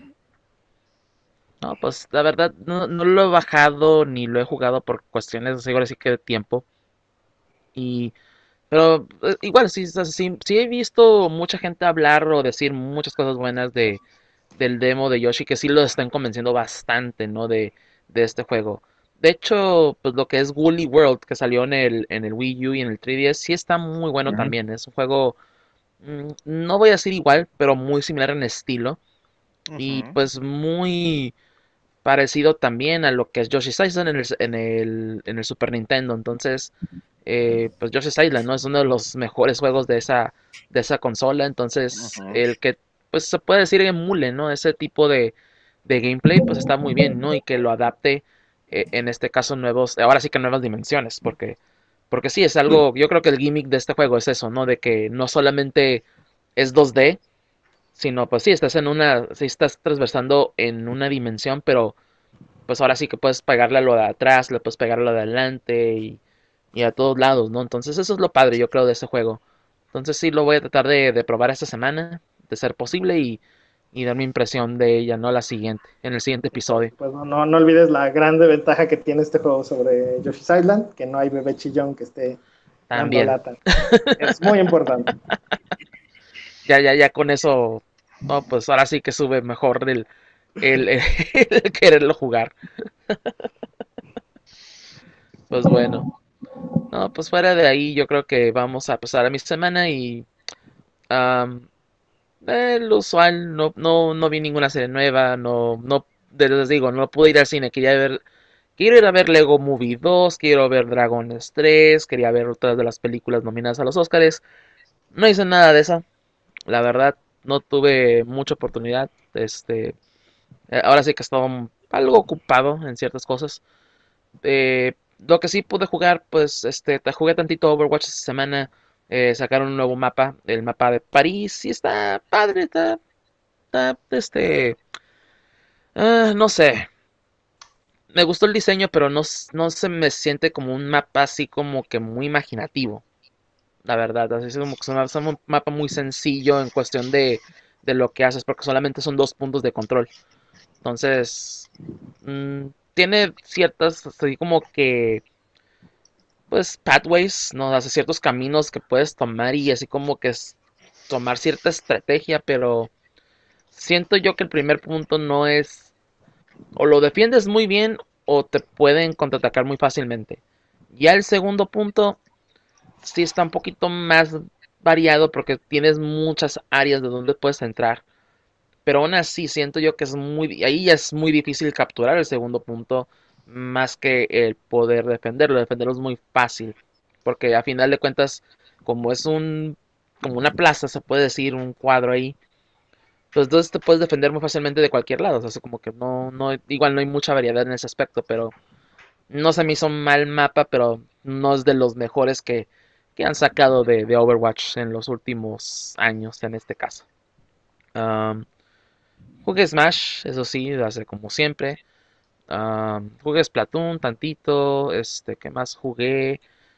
No, pues la verdad no, no lo he bajado ni lo he jugado por cuestiones, igual así que de tiempo. Y, pero eh, igual sí, sí, sí, sí he visto mucha gente hablar o decir muchas cosas buenas de, del demo de Yoshi, que sí lo están convenciendo bastante, ¿no? De, de este juego. De hecho, pues lo que es Woolly World, que salió en el, en el Wii U y en el tres D S, sí está muy bueno Ujú. también. Es un juego, mm, no voy a decir igual, pero muy similar en estilo. Y Ujú. pues muy parecido también a lo que es Yoshi's Island en el, en el, en el Super Nintendo. Entonces, eh, pues Yoshi's Island, ¿no? Es uno de los mejores juegos de esa, de esa consola. Entonces, Ujú. el que, pues se puede decir emule, ¿no? Ese tipo de, de gameplay, pues está muy bien, ¿no? Y que lo adapte, eh, en este caso, nuevos, ahora sí que nuevas dimensiones, porque, porque sí, es algo, yo creo que el gimmick de este juego es eso, ¿no? De que no solamente es dos D, sino pues sí, estás en una, sí estás transversando en una dimensión, pero pues ahora sí que puedes pegarle a lo de atrás, le puedes pegar a lo de adelante y, y a todos lados, ¿no? Entonces eso es lo padre, yo creo, de este juego. Entonces sí lo voy a tratar de, de probar esta semana, de ser posible, y, y dar mi impresión de ella, ¿no? La siguiente, en el siguiente Y por episodio. supuesto, no, no olvides la grande ventaja que tiene este juego sobre Yoshi's Island, que no hay bebé chillón que esté dando También. lata. Es muy importante. Ya, ya, ya con eso, no, pues ahora sí que sube mejor el, el, el, el quererlo jugar. Pues bueno. No, pues fuera de ahí, yo creo que vamos a pasar a mi semana y um, eh, lo usual, no, no, no vi ninguna serie nueva, no, no, les digo, no pude ir al cine, quería ver, quiero ir a ver Lego Movie dos, quiero ver Dragones tres, quería ver otras de las películas nominadas a los Oscars, no hice nada de eso, la verdad, no tuve mucha oportunidad, este, eh, ahora sí que estaba algo ocupado en ciertas cosas. Eh, lo que sí pude jugar, pues, este, te jugué tantito Overwatch esta semana. Eh, sacaron un nuevo mapa, el mapa de París, y está padre, está, está, este, ah, no sé. Me gustó el diseño, pero no, s- no se me siente como un mapa así como que muy imaginativo, la verdad. Así es como que es un es un mapa muy sencillo en cuestión de, de lo que haces, porque solamente son dos puntos de control. Entonces, mm, tiene ciertas, así como que pues, pathways, ¿no? Hace ciertos caminos que puedes tomar y así como que es tomar cierta estrategia, pero siento yo que el primer punto no es, o lo defiendes muy bien o te pueden contraatacar muy fácilmente. Ya el segundo punto sí está un poquito más variado porque tienes muchas áreas de donde puedes entrar. Pero aún así siento yo que es muy, ahí ya es muy difícil capturar el segundo punto más que el poder defenderlo. Defenderlo es muy fácil. Porque a final de cuentas, como es un, como una plaza, se puede decir, un cuadro ahí. Pues entonces te puedes defender muy fácilmente de cualquier lado. O sea, como que no, no, igual no hay mucha variedad en ese aspecto, pero no se me hizo mal mapa, pero no es de los mejores que, que han sacado de, de Overwatch en los últimos años, en este caso. Um, Jugué Smash, eso sí, hace como siempre. Um, jugué Splatoon tantito. Este, ¿qué más jugué?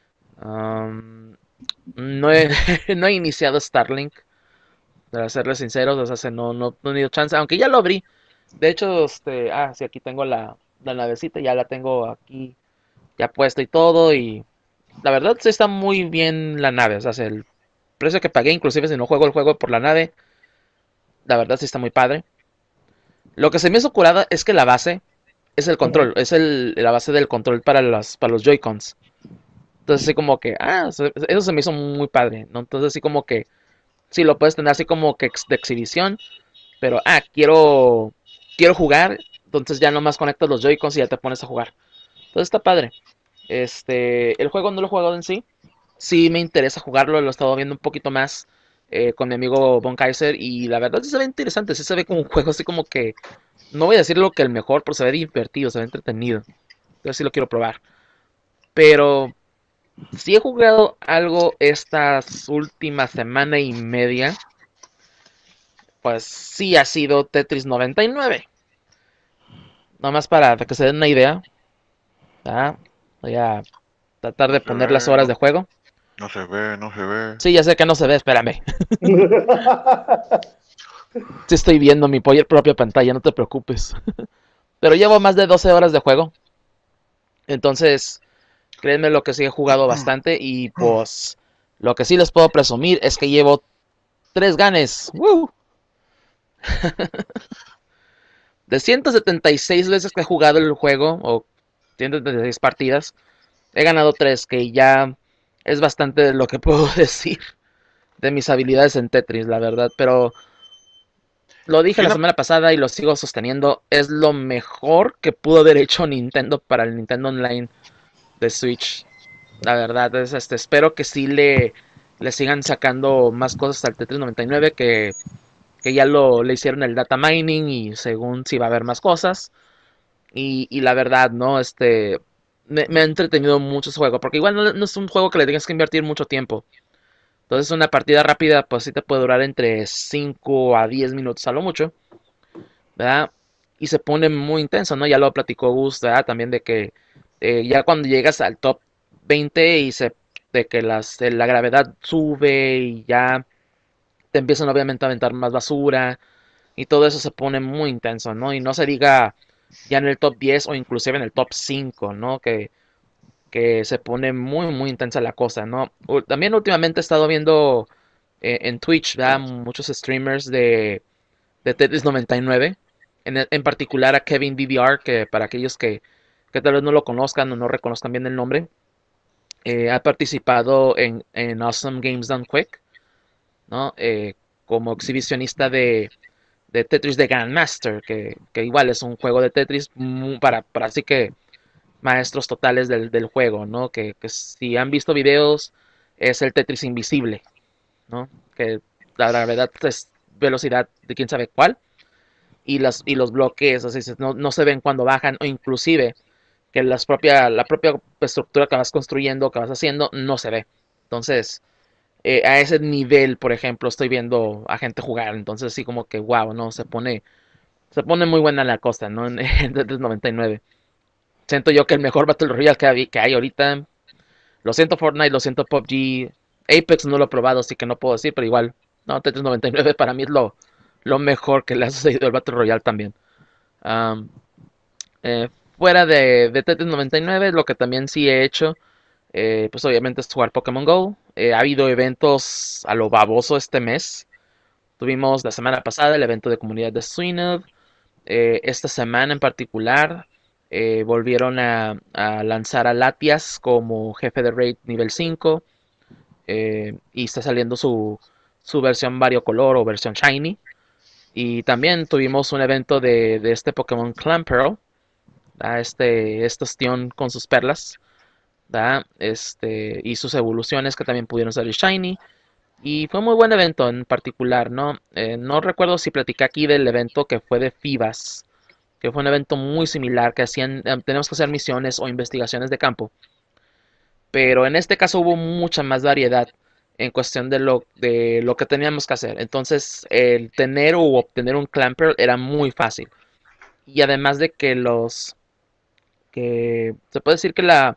Um, no he, no he iniciado Starlink, para serles sinceros, o sea, se- no, no, no he tenido chance, aunque ya lo abrí. De hecho, este, ah, sí, aquí tengo la, la navecita, ya la tengo aquí ya puesta y todo, y la verdad sí está muy bien la nave, o sea, el precio que pagué, inclusive si no juego el juego por la nave, la verdad sí está muy padre. Lo que se me hizo curada es que la base es el Ujú. control, es el, la base del control para, las, para los Joy-Cons. Entonces así como que, ah, eso se me hizo muy padre, ¿no? Entonces así como que, sí, lo puedes tener así como que de exhibición, pero, ah, quiero, quiero jugar, entonces ya nomás conectas los Joy-Cons y ya te pones a jugar. Entonces está padre. Este, el juego no lo he jugado en sí, sí me interesa jugarlo, lo he estado viendo un poquito más eh, con mi amigo Von Kaiser y la verdad sí se ve interesante, sí se ve como un juego así como que, no voy a decir lo que el mejor, pero se ve divertido, se ve entretenido. Entonces sí lo quiero probar. Pero si he jugado algo estas últimas semana y media, pues sí ha sido Tetris noventa y nueve. Nomás para que se den una idea. ¿Ah? Voy a tratar No de se poner las ve, horas no, de juego. no se ve, no se ve. Sí, ya sé que no se ve, espérame. Sí estoy viendo mi propia pantalla, no te preocupes. Pero llevo más de doce horas de juego. Entonces, créanme lo que sí he jugado bastante. Y pues, lo que sí les puedo presumir es que llevo tres ganes. ¡Woo! De ciento setenta y seis veces que he jugado el juego, o ciento setenta y seis partidas, he ganado tres, que ya es bastante de lo que puedo decir de mis habilidades en Tetris, la verdad. Pero lo dije Y la una, semana pasada y lo sigo sosteniendo, es lo mejor que pudo haber hecho Nintendo para el Nintendo Online de Switch. La verdad es, este, espero que sí le, le sigan sacando más cosas al Tetris noventa y nueve, que, que ya lo le hicieron el data mining y según si va a haber más cosas. Y, y la verdad, ¿no? Este, me, me ha entretenido mucho ese juego, porque igual no, no es un juego que le tengas que invertir mucho tiempo. Entonces una partida rápida pues sí te puede durar entre cinco a diez minutos a lo mucho, ¿verdad? Y se pone muy intenso, ¿no? Ya lo platicó Gus, ¿verdad? También de que eh, ya cuando llegas al top veinte y se, de que las, de la gravedad sube y ya te empiezan obviamente a aventar más basura y todo eso se pone muy intenso, ¿no? Y no se diga ya en el top diez o inclusive en el top cinco, ¿no? Que, que se pone muy, muy intensa la cosa, ¿no? U- También últimamente he estado viendo eh, en Twitch, ¿verdad? Muchos streamers de, de Tetris noventa y nueve, en, en particular a Kevin B B R, que para aquellos que, que tal vez no lo conozcan o no reconozcan bien el nombre, eh, ha participado en, en Awesome Games Done Quick, ¿no? Eh, como exhibicionista de, de Tetris de Grandmaster, que, que igual es un juego de Tetris mu- para, para así que maestros totales del, del juego, ¿no? Que, que si han visto videos, es el Tetris invisible, ¿no? Que la gravedad es velocidad de quién sabe cuál, y, las, y los bloques, así, no, no se ven cuando bajan, o inclusive que las propia, la propia estructura que vas construyendo, que vas haciendo, no se ve. Entonces, eh, a ese nivel, por ejemplo, estoy viendo a gente jugar, entonces así como que, wow, ¿no? Se pone, se pone muy buena la cosa, ¿no? En, en Tetris noventa y nueve. Siento yo que el mejor Battle Royale que hay, que hay ahorita. Lo siento Fortnite, lo siento P U B G. Apex no lo he probado, así que no puedo decir, pero igual. No, Tetris noventa y nueve para mí es lo, lo mejor que le ha sucedido al Battle Royale también. Um, eh, Fuera de, de Tetris noventa y nueve, lo que también sí he hecho Eh, pues obviamente es jugar Pokémon Go. Eh, ha habido eventos a lo baboso este mes. Tuvimos la semana pasada el evento de comunidad de Swinub. Eh, esta semana en particular eh, volvieron a, a lanzar a Latias como jefe de raid nivel cinco. Eh, y está saliendo su, su versión variocolor o versión shiny. Y también tuvimos un evento de, de este Pokémon Clamperl, ¿verdad? Este, este ostión con sus perlas, ¿verdad? Este, y sus evoluciones que también pudieron salir shiny. Y fue un muy buen evento en particular, ¿no? Eh, no recuerdo si platicé aquí del evento que fue de FIBAS, que fue un evento muy similar, que hacían, eh, tenemos que hacer misiones o investigaciones de campo. Pero en este caso hubo mucha más variedad en cuestión de lo, de lo que teníamos que hacer. Entonces, el tener o obtener un Clamper era muy fácil. Y además de que los... que se puede decir que la...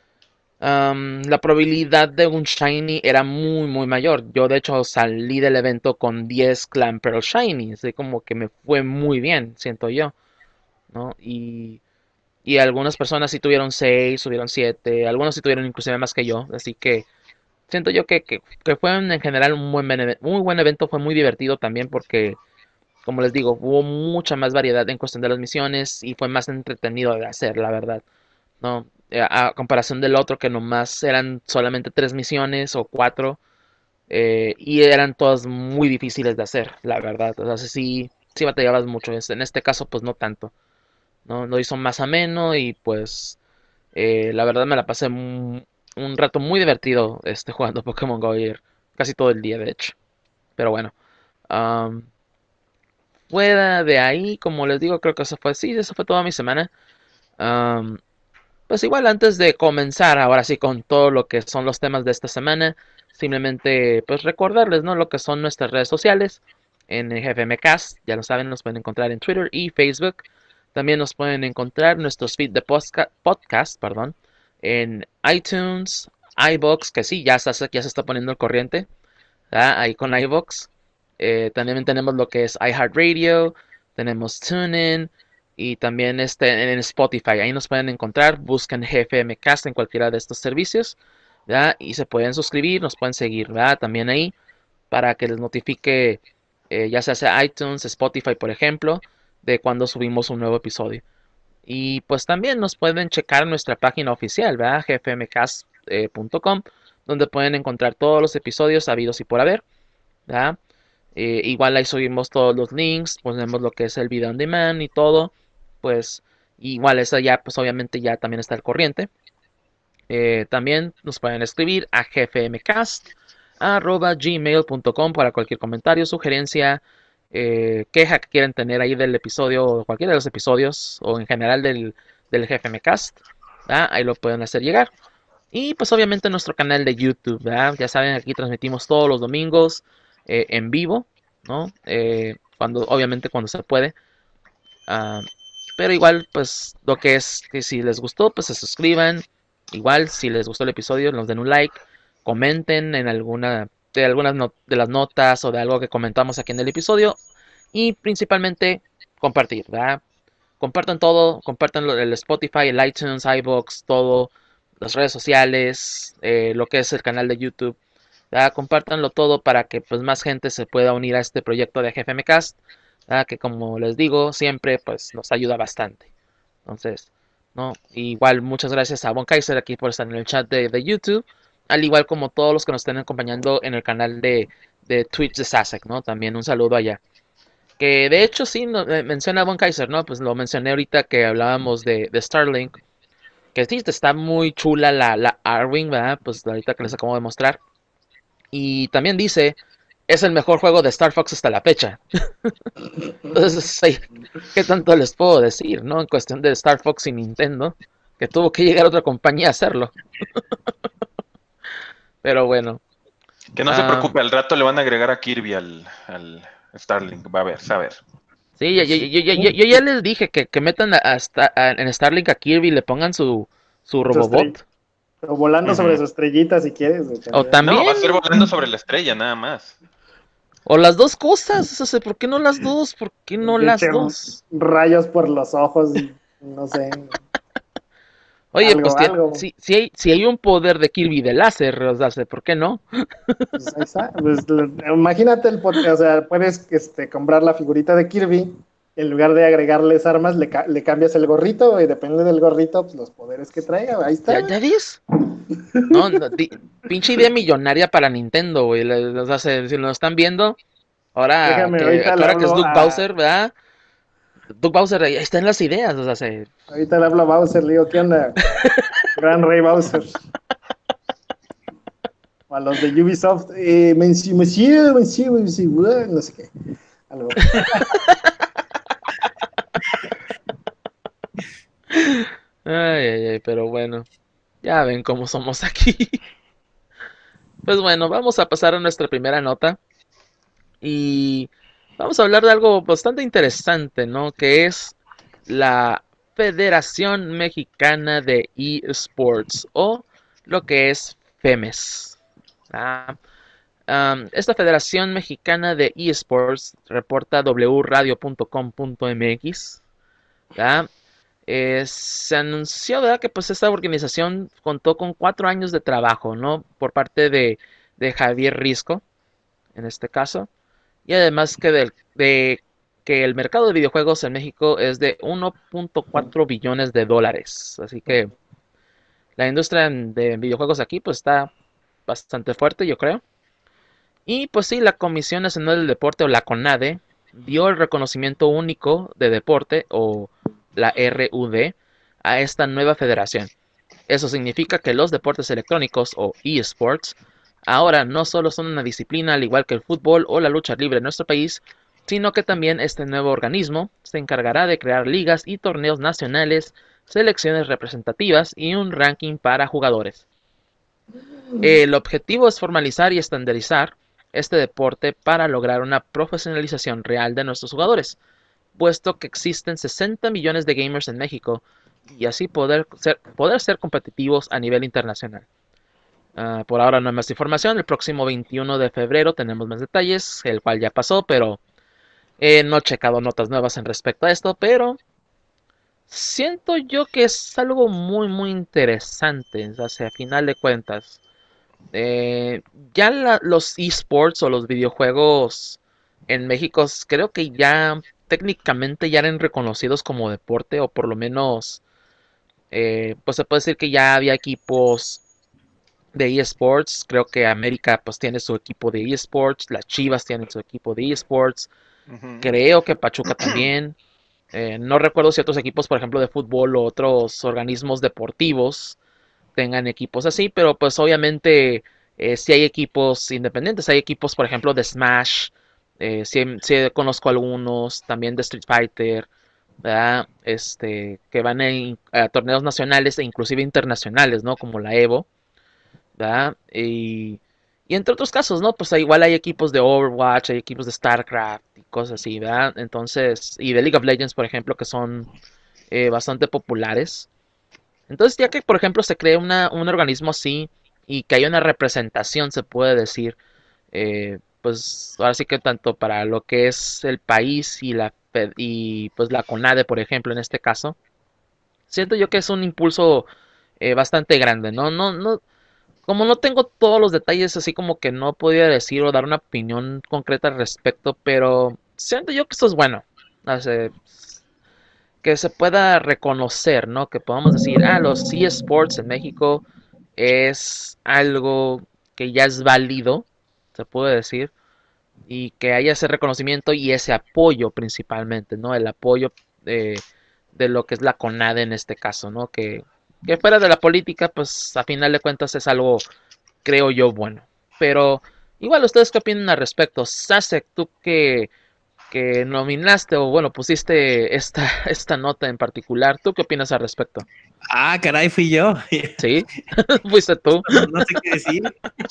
um, la probabilidad de un Shiny era muy muy mayor. Yo de hecho salí del evento con diez Clamperl Shiny. Así como que me fue muy bien, siento yo, ¿no? Y, y algunas personas sí tuvieron seis, tuvieron siete, algunos sí tuvieron inclusive más que yo. Así que siento yo que, que, que fue en general un buen, muy buen evento, fue muy divertido también porque, como les digo, hubo mucha más variedad en cuestión de las misiones y fue más entretenido de hacer, la verdad, ¿no? Eh, A comparación del otro que nomás eran solamente tres misiones o cuatro, eh, y eran todas muy difíciles de hacer, la verdad. O sea, sí, sí batallabas mucho. En este caso, pues no tanto, ¿no? Lo hizo más ameno y pues eh, la verdad me la pasé un, un rato muy divertido este, jugando Pokémon Go ayer. Casi todo el día, de hecho. Pero bueno. Um, fuera de ahí, como les digo, creo que eso fue, sí, eso fue toda mi semana. Um, pues igual antes de comenzar ahora sí con todo lo que son los temas de esta semana, simplemente pues recordarles, ¿no? Lo que son nuestras redes sociales en G F M Cast, ya lo saben, nos pueden encontrar en Twitter y Facebook. También nos pueden encontrar nuestros feed de posca- podcast, perdón, en iTunes, iBox, que sí, ya, está, ya se está poniendo al corriente, ¿verdad? Ahí con iBox. Eh, también tenemos lo que es iHeartRadio, tenemos TuneIn y también este, en Spotify. Ahí nos pueden encontrar, buscan G F M Cast en cualquiera de estos servicios, ¿verdad? Y se pueden suscribir, nos pueden seguir, ¿verdad? También ahí para que les notifique, eh, ya sea iTunes, Spotify, por ejemplo, de cuando subimos un nuevo episodio. Y pues también nos pueden checar nuestra página oficial, ¿verdad? g f m cast punto com, donde pueden encontrar todos los episodios habidos y por haber, ¿verdad? Eh, igual ahí subimos todos los links, ponemos lo que es el video on demand y todo. Pues igual eso ya, pues obviamente ya también está al corriente. Eh, también nos pueden escribir a gfmcast arroba gmail punto com para cualquier comentario, sugerencia, eh, queja que quieran tener ahí del episodio o cualquiera de los episodios o en general del, del G F M Cast. ¿Verdad? Ahí lo pueden hacer llegar. Y pues obviamente nuestro canal de YouTube, ¿verdad? Ya saben, aquí transmitimos todos los domingos eh, en vivo, ¿no? Eh, cuando, obviamente cuando se puede. Uh, pero igual, pues lo que es que si les gustó, pues se suscriban. Igual, si les gustó el episodio, nos den un like. Comenten en alguna de algunas no, de las notas o de algo que comentamos aquí en el episodio. Y principalmente compartir, ¿verdad? Compartan todo, compartan el Spotify, el iTunes, iBox, todo, las redes sociales, eh, lo que es el canal de YouTube. ¿Verdad? Compártanlo todo para que pues más gente se pueda unir a este proyecto de G F M Cast, ¿verdad? Que como les digo, siempre pues nos ayuda bastante. Entonces, ¿no? Igual muchas gracias a Von Kaiser aquí por estar en el chat de, de YouTube, al igual como todos los que nos estén acompañando en el canal de, de Twitch de Sasek, ¿no? También un saludo allá. Que de hecho sí no, eh, menciona a Von Kaiser, ¿no? Pues lo mencioné ahorita que hablábamos de, de Starlink. Que sí, está muy chula la, la Arwing, ¿verdad? Pues ahorita que les acabo de mostrar. Y también dice, es el mejor juego de Star Fox hasta la fecha. Entonces, sí, ¿qué tanto les puedo decir, no? En cuestión de Star Fox y Nintendo, que tuvo que llegar otra compañía a hacerlo. Pero bueno. Que no se Um, preocupe, al rato le van a agregar a Kirby al, al Starlink. Va a ver, a ver. sí, yo, yo, yo, yo, yo ya les dije que, que metan a, a, a, en Starlink a Kirby y le pongan su, su Su estrella. Robobot. O volando sobre Ujú. su estrellita si quieres. O También. No, va también, a ser volando sobre la estrella, nada más. o las dos cosas. O sea, ¿por qué no las dos? ¿Por qué no Que las eche dos? rayos por los ojos y no sé. Oye, Algo, pues si, algo. si, si hay, si hay un poder de Kirby de láser, o sea, ¿por qué no? Pues ahí está. Pues, lo- imagínate el pot- o sea, puedes este, comprar la figurita de Kirby, en lugar de agregarles armas, le, ca- le cambias el gorrito y depende del gorrito, pues los poderes que traiga. Ahí está. ¿Ya, ya ves? No, no, di- pinche idea millonaria para Nintendo, güey. le- O sea, se- si lo están viendo, ahora Déjame, que, ahorita le ahora que es hablo Doug a, Bowser, ¿verdad? Doug Bowser, ahí están las ideas, o sea, se, ahorita le hablo a Bowser, le digo, ¿qué onda? Gran Rey Bowser. O a los de Ubisoft, eh, monsieur, monsieur, monsieur, monsieur, no sé qué. Algo. Ay, ay, ay, pero bueno, ya ven cómo somos aquí. Pues bueno, vamos a pasar a nuestra primera nota y vamos a hablar de algo bastante interesante, ¿no? Que es la Federación Mexicana de eSports o lo que es FEMES. Ah, am, esta Federación Mexicana de eSports reporta w radio punto com punto m x. ¿Verdad? Eh, se anunció, ¿verdad? Que pues esta organización contó con cuatro años de trabajo, ¿no? Por parte de, de Javier Risco, en este caso. Y además que, del, de, que el mercado de videojuegos en México es de uno punto cuatro billones de dólares. Así que la industria de videojuegos aquí pues está bastante fuerte, yo creo. Y pues sí, la Comisión Nacional del Deporte o la CONADE dio el reconocimiento único de deporte o la R U D a esta nueva federación. Eso significa que los deportes electrónicos o eSports ahora no solo son una disciplina al igual que el fútbol o la lucha libre en nuestro país, sino que también este nuevo organismo se encargará de crear ligas y torneos nacionales, selecciones representativas y un ranking para jugadores. El objetivo es formalizar y estandarizar este deporte para lograr una profesionalización real de nuestros jugadores, puesto que existen sesenta millones de gamers en México y así poder ser, poder ser competitivos a nivel internacional. Uh, por ahora no hay más información, el próximo veintiuno de febrero tenemos más detalles, el cual ya pasó, pero eh, no he checado notas nuevas en respecto a esto, pero siento yo que es algo muy muy interesante, o sea, a final de cuentas. Eh, ya la- los esports o los videojuegos en México creo que ya técnicamente ya eran reconocidos como deporte o por lo menos eh, pues se puede decir que ya había equipos de esports. Creo que América pues tiene su equipo de esports, las Chivas tienen su equipo de esports, Ujú. creo que Pachuca también. Eh, no recuerdo si otros equipos, por ejemplo, de fútbol o otros organismos deportivos tengan equipos así, pero pues obviamente eh, si hay equipos independientes, hay equipos por ejemplo de Smash, eh, sí, sí conozco algunos, también de Street Fighter, ¿verdad? Este, que van en- a torneos nacionales e inclusive internacionales, ¿no? Como la Evo, ¿verdad? Y, y entre otros casos, ¿no? Pues igual hay equipos de Overwatch, hay equipos de StarCraft y cosas así, ¿verdad? Entonces, y de League of Legends, por ejemplo, que son eh, bastante populares. Entonces, ya que, por ejemplo, se cree una, un organismo así y que haya una representación, se puede decir, eh, pues ahora sí que tanto para lo que es el país y la y pues la CONADE, por ejemplo, en este caso, siento yo que es un impulso eh, bastante grande, ¿no? No, no, como no tengo todos los detalles, así como que no podía decir o dar una opinión concreta al respecto, pero siento yo que esto es bueno. O sea, que se pueda reconocer, ¿no? Que podamos decir, ah, los eSports en México es algo que ya es válido, se puede decir, y que haya ese reconocimiento y ese apoyo principalmente, ¿no? El apoyo de, de lo que es la CONADE en este caso, ¿no? Que, que fuera de la política, pues a final de cuentas es algo, creo yo, bueno. Pero igual, ¿ustedes qué opinan al respecto? Sasek, tú que que nominaste o bueno, pusiste esta, esta nota en particular. ¿Tú qué opinas al respecto? Ah, caray, fui yo. ¿Sí? ¿Fuiste tú? No, no sé qué decir.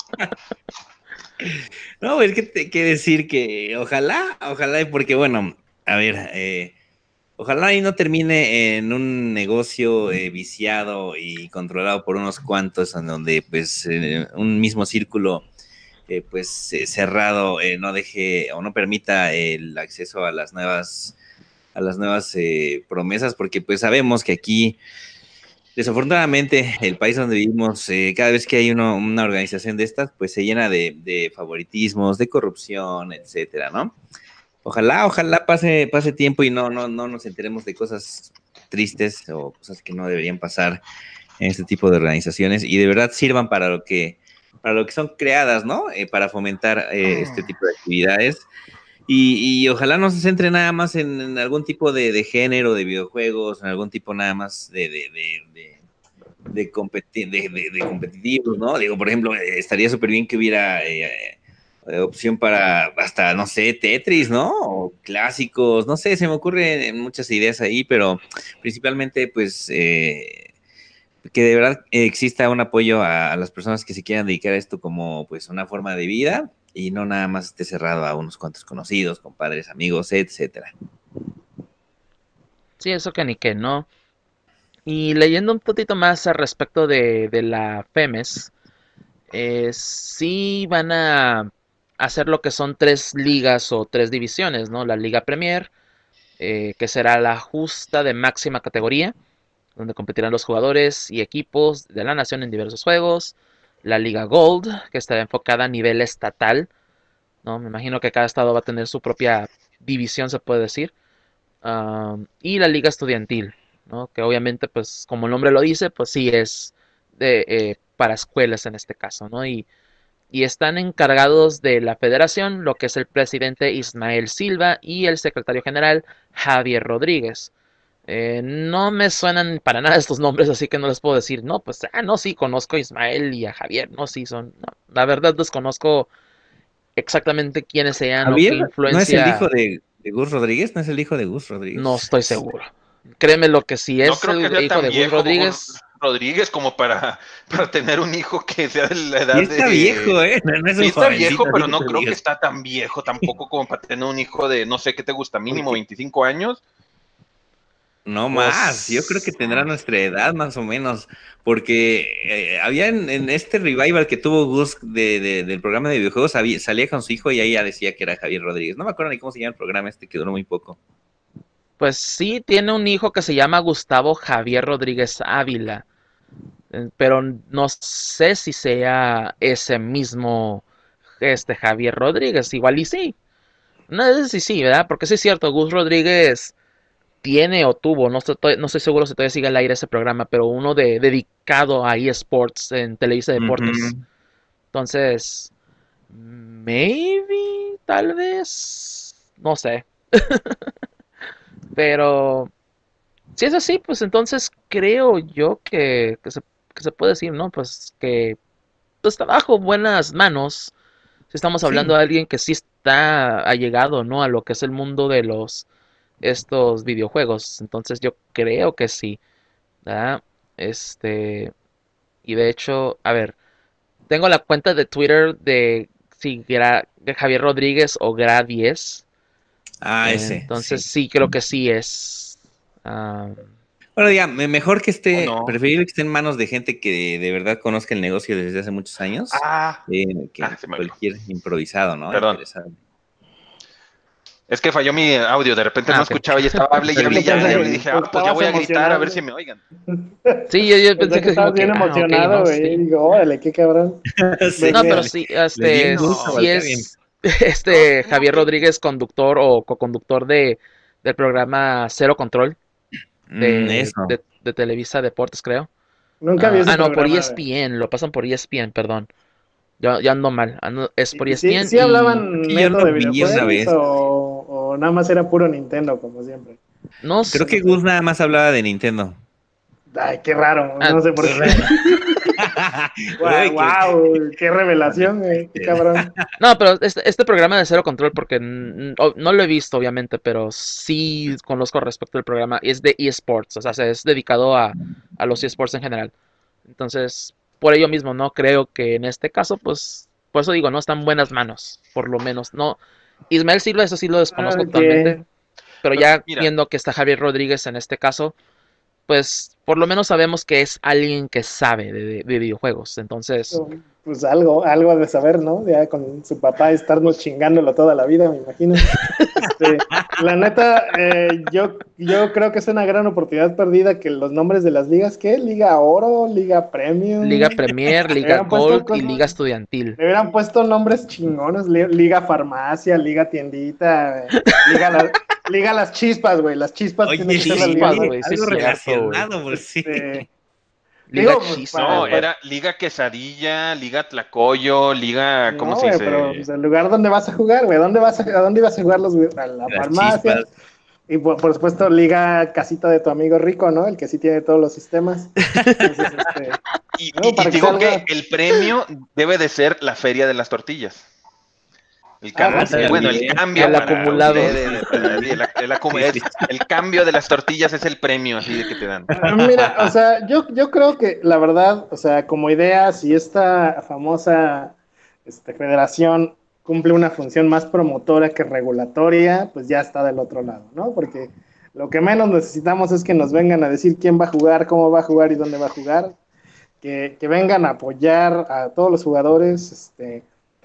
No, es que te que decir que ojalá, ojalá, porque bueno, a ver, eh, ojalá y no termine en un negocio eh, viciado y controlado por unos cuantos, en donde pues eh, un mismo círculo eh, pues eh, cerrado eh, no deje o no permita el acceso a las nuevas a las nuevas eh, promesas, porque pues sabemos que aquí desafortunadamente, el país donde vivimos, eh, cada vez que hay uno, una organización de estas, pues se llena de, de favoritismos, de corrupción, etcétera, ¿no? Ojalá, ojalá pase, pase tiempo y no, no, no nos enteremos de cosas tristes o cosas que no deberían pasar en este tipo de organizaciones y de verdad sirvan para lo que, para lo que son creadas, ¿no? Eh, para fomentar eh, este tipo de actividades. Y, y, ojalá no se centre nada más en, en algún tipo de, de, género de videojuegos, en algún tipo nada más de, de, de, de, de, competi de, de, de competitivos, ¿no? Digo, por ejemplo, eh, estaría súper bien que hubiera eh, eh, opción para hasta, no sé, Tetris, ¿no? O clásicos, no sé, se me ocurren muchas ideas ahí, pero principalmente, pues, eh, que de verdad exista un apoyo a, a las personas que se quieran dedicar a esto como, pues, una forma de vida y no nada más esté cerrado a unos cuantos conocidos, compadres, amigos, etcétera. Sí, eso que ni que no. Y leyendo un poquito más al respecto de, de la FEMES, eh, sí van a hacer lo que son tres ligas o tres divisiones, ¿no? La Liga Premier, eh, que será la justa de máxima categoría, donde competirán los jugadores y equipos de la nación en diversos juegos. La Liga Gold, que estará enfocada a nivel estatal, ¿no? Me imagino que cada estado va a tener su propia división, se puede decir. Um, y la liga estudiantil, ¿no? Que obviamente, pues, como el nombre lo dice, pues sí es de, eh, para escuelas en este caso, ¿no? Y, y están encargados de la federación, lo que es el presidente Ismael Silva y el secretario general Javier Rodríguez. Eh, no me suenan para nada estos nombres, así que no les puedo decir, no, pues, ah, no, sí, conozco a Ismael y a Javier, no, sí, son, no, la verdad desconozco exactamente quiénes sean o qué Javier no es el hijo influencia, de, de Gus Rodríguez, no es el hijo de Gus no Rodríguez. estoy seguro. Créeme lo que si No es creo que el sea hijo tan de Gus viejo Gur Rodríguez, Rodríguez como para, para tener un hijo que sea de la Y edad está de... viejo, ¿eh? No, no es Sí un está jovencito, viejo, así pero que no te creo que digas. está tan viejo tampoco como para tener un hijo de, no sé qué te gusta, mínimo Porque veinticinco años. no más, yo creo que pues tendrá nuestra edad más o menos, porque eh, había en, en, este revival que tuvo Gus de, de, del programa de videojuegos, había, salía con su hijo y ahí ya decía que era Javier Rodríguez. No me acuerdo ni cómo se llama el programa este, que duró muy poco. pues sí tiene un hijo que se llama Gustavo Javier Rodríguez Ávila, eh, pero no sé si sea ese mismo este Javier Rodríguez, igual y sí. No sé si sí, ¿verdad? Porque sí es cierto, Gus Rodríguez tiene o tuvo, no estoy, no estoy seguro si todavía sigue al aire ese programa, pero uno de, dedicado a eSports en Televisa Uh Deportes. -huh. Entonces, maybe, tal vez, no sé. Pero si es así, pues entonces creo yo que, que, se, que se puede decir, ¿no? Pues que pues, está bajo buenas manos. Si estamos hablando Sí. de alguien que sí está allegado, ¿no? A lo que es el mundo de los estos videojuegos. Entonces yo creo que sí, ¿verdad? Este, y de hecho, a ver, tengo la cuenta de Twitter de si Gra- de Javier Rodríguez o Gra diez. Ah, ese, Entonces sí. sí, creo que sí es. Um, Bueno, ya, mejor que ¿O esté, no? preferible que esté en manos de gente que de verdad conozca el negocio desde hace muchos años, Ah, eh, ah, que se me olvidó. cualquier improvisado, ¿no? Perdón. Interesado. Es que falló mi audio, de repente ah, no ok. escuchaba y estaba hable y Está hable Yo y ya, gritando ya pensé le ahí. dije, que ah, pues ya estabas voy a gritar a ver emocionado. si me oigan. Sí, yo, yo pensé Pensé que que como estabas que, bien ah, ok, emocionado, no, güey. sí. Digo, órale, qué cabrón. Sí, No, pero Venga. le, sí, le dio este, un gusto a sí Valcavian. es No, este no, Javier que Rodríguez, conductor o co-conductor de, del programa Cero Control Mm, de, eso. de, de Televisa Deportes, creo. Nunca vi Ah, ese ah, no, por programa, güey. E S P N, lo pasan por E S P N, perdón. Ya, ya ando mal, ando- es por ¿Y sí, E S P N sí y Creo hablaban que yo neto lo de vi una videojuegos vez. o, o nada más era puro Nintendo, como siempre? no Porque sé, Creo no que sé. Gus nada más hablaba de Nintendo. Ay, qué raro, ah, no sé por qué. Wow, Uy, qué, wow, qué revelación, güey, qué cabrón. no, pero este, este programa de Cero Control, porque n- o- no lo he visto, obviamente, pero sí conozco respecto al programa, es de eSports, o sea, se- es dedicado a, a los eSports en general. Entonces, por ello mismo, no creo que en este caso, pues, por eso digo, no están en buenas manos, por lo menos, no. Ismael Silva, eso sí lo desconozco Ok. totalmente, pero Pero ya mira, viendo que está Javier Rodríguez en este caso, pues, por lo menos sabemos que es alguien que sabe de, de- de videojuegos, entonces, Pues algo, algo ha de saber, ¿no? Ya con su papá estarnos chingándolo toda la vida, me imagino. Este, la neta, eh, yo, yo creo que es una gran oportunidad perdida que los nombres de las ligas, ¿qué? Liga Oro, Liga Liga Premium, Premier, le Liga hubieran puesto Gold y cosas, Liga Estudiantil. le hubieran puesto nombres chingones, li- Liga Farmacia, Liga Tiendita, eh, Liga, la- Liga Las Chispas, güey, las Chispas Oye, tiene que ser la sí, liga. Chispas, sí, güey, sí es algo cierto, güey. relacionado, por sí. Este, Liga digo, pues Chispas, para, No, güey. era Liga Quesadilla, Liga Tlacoyo, Liga, ¿cómo no, se güey, pero pues, dice? el lugar donde vas a jugar, güey, ¿dónde vas a, a dónde ibas a jugar los, güey? A la Las farmacia? chispas. Y por, por supuesto, liga casita de tu amigo rico, ¿no? El que sí tiene todos los sistemas. Entonces, este, Y, no, y- y para que sea digo que algo. el premio debe de ser la feria de las tortillas. El Ah, cambio, pues sí. el- bueno, el También. cambio El para acumulado. ustedes, para- el, el- el acumu- Sí, es- sí. el cambio de las tortillas es el premio así de que te dan. Ah, mira, o sea, yo, yo creo que la verdad, o sea, como idea, si esta famosa este, federación cumple una función más promotora que regulatoria, pues ya está del otro lado, ¿no? Porque lo que menos necesitamos es que nos vengan a decir quién va a jugar, cómo va a jugar y dónde va a jugar. Que, que vengan a apoyar a todos los jugadores, este,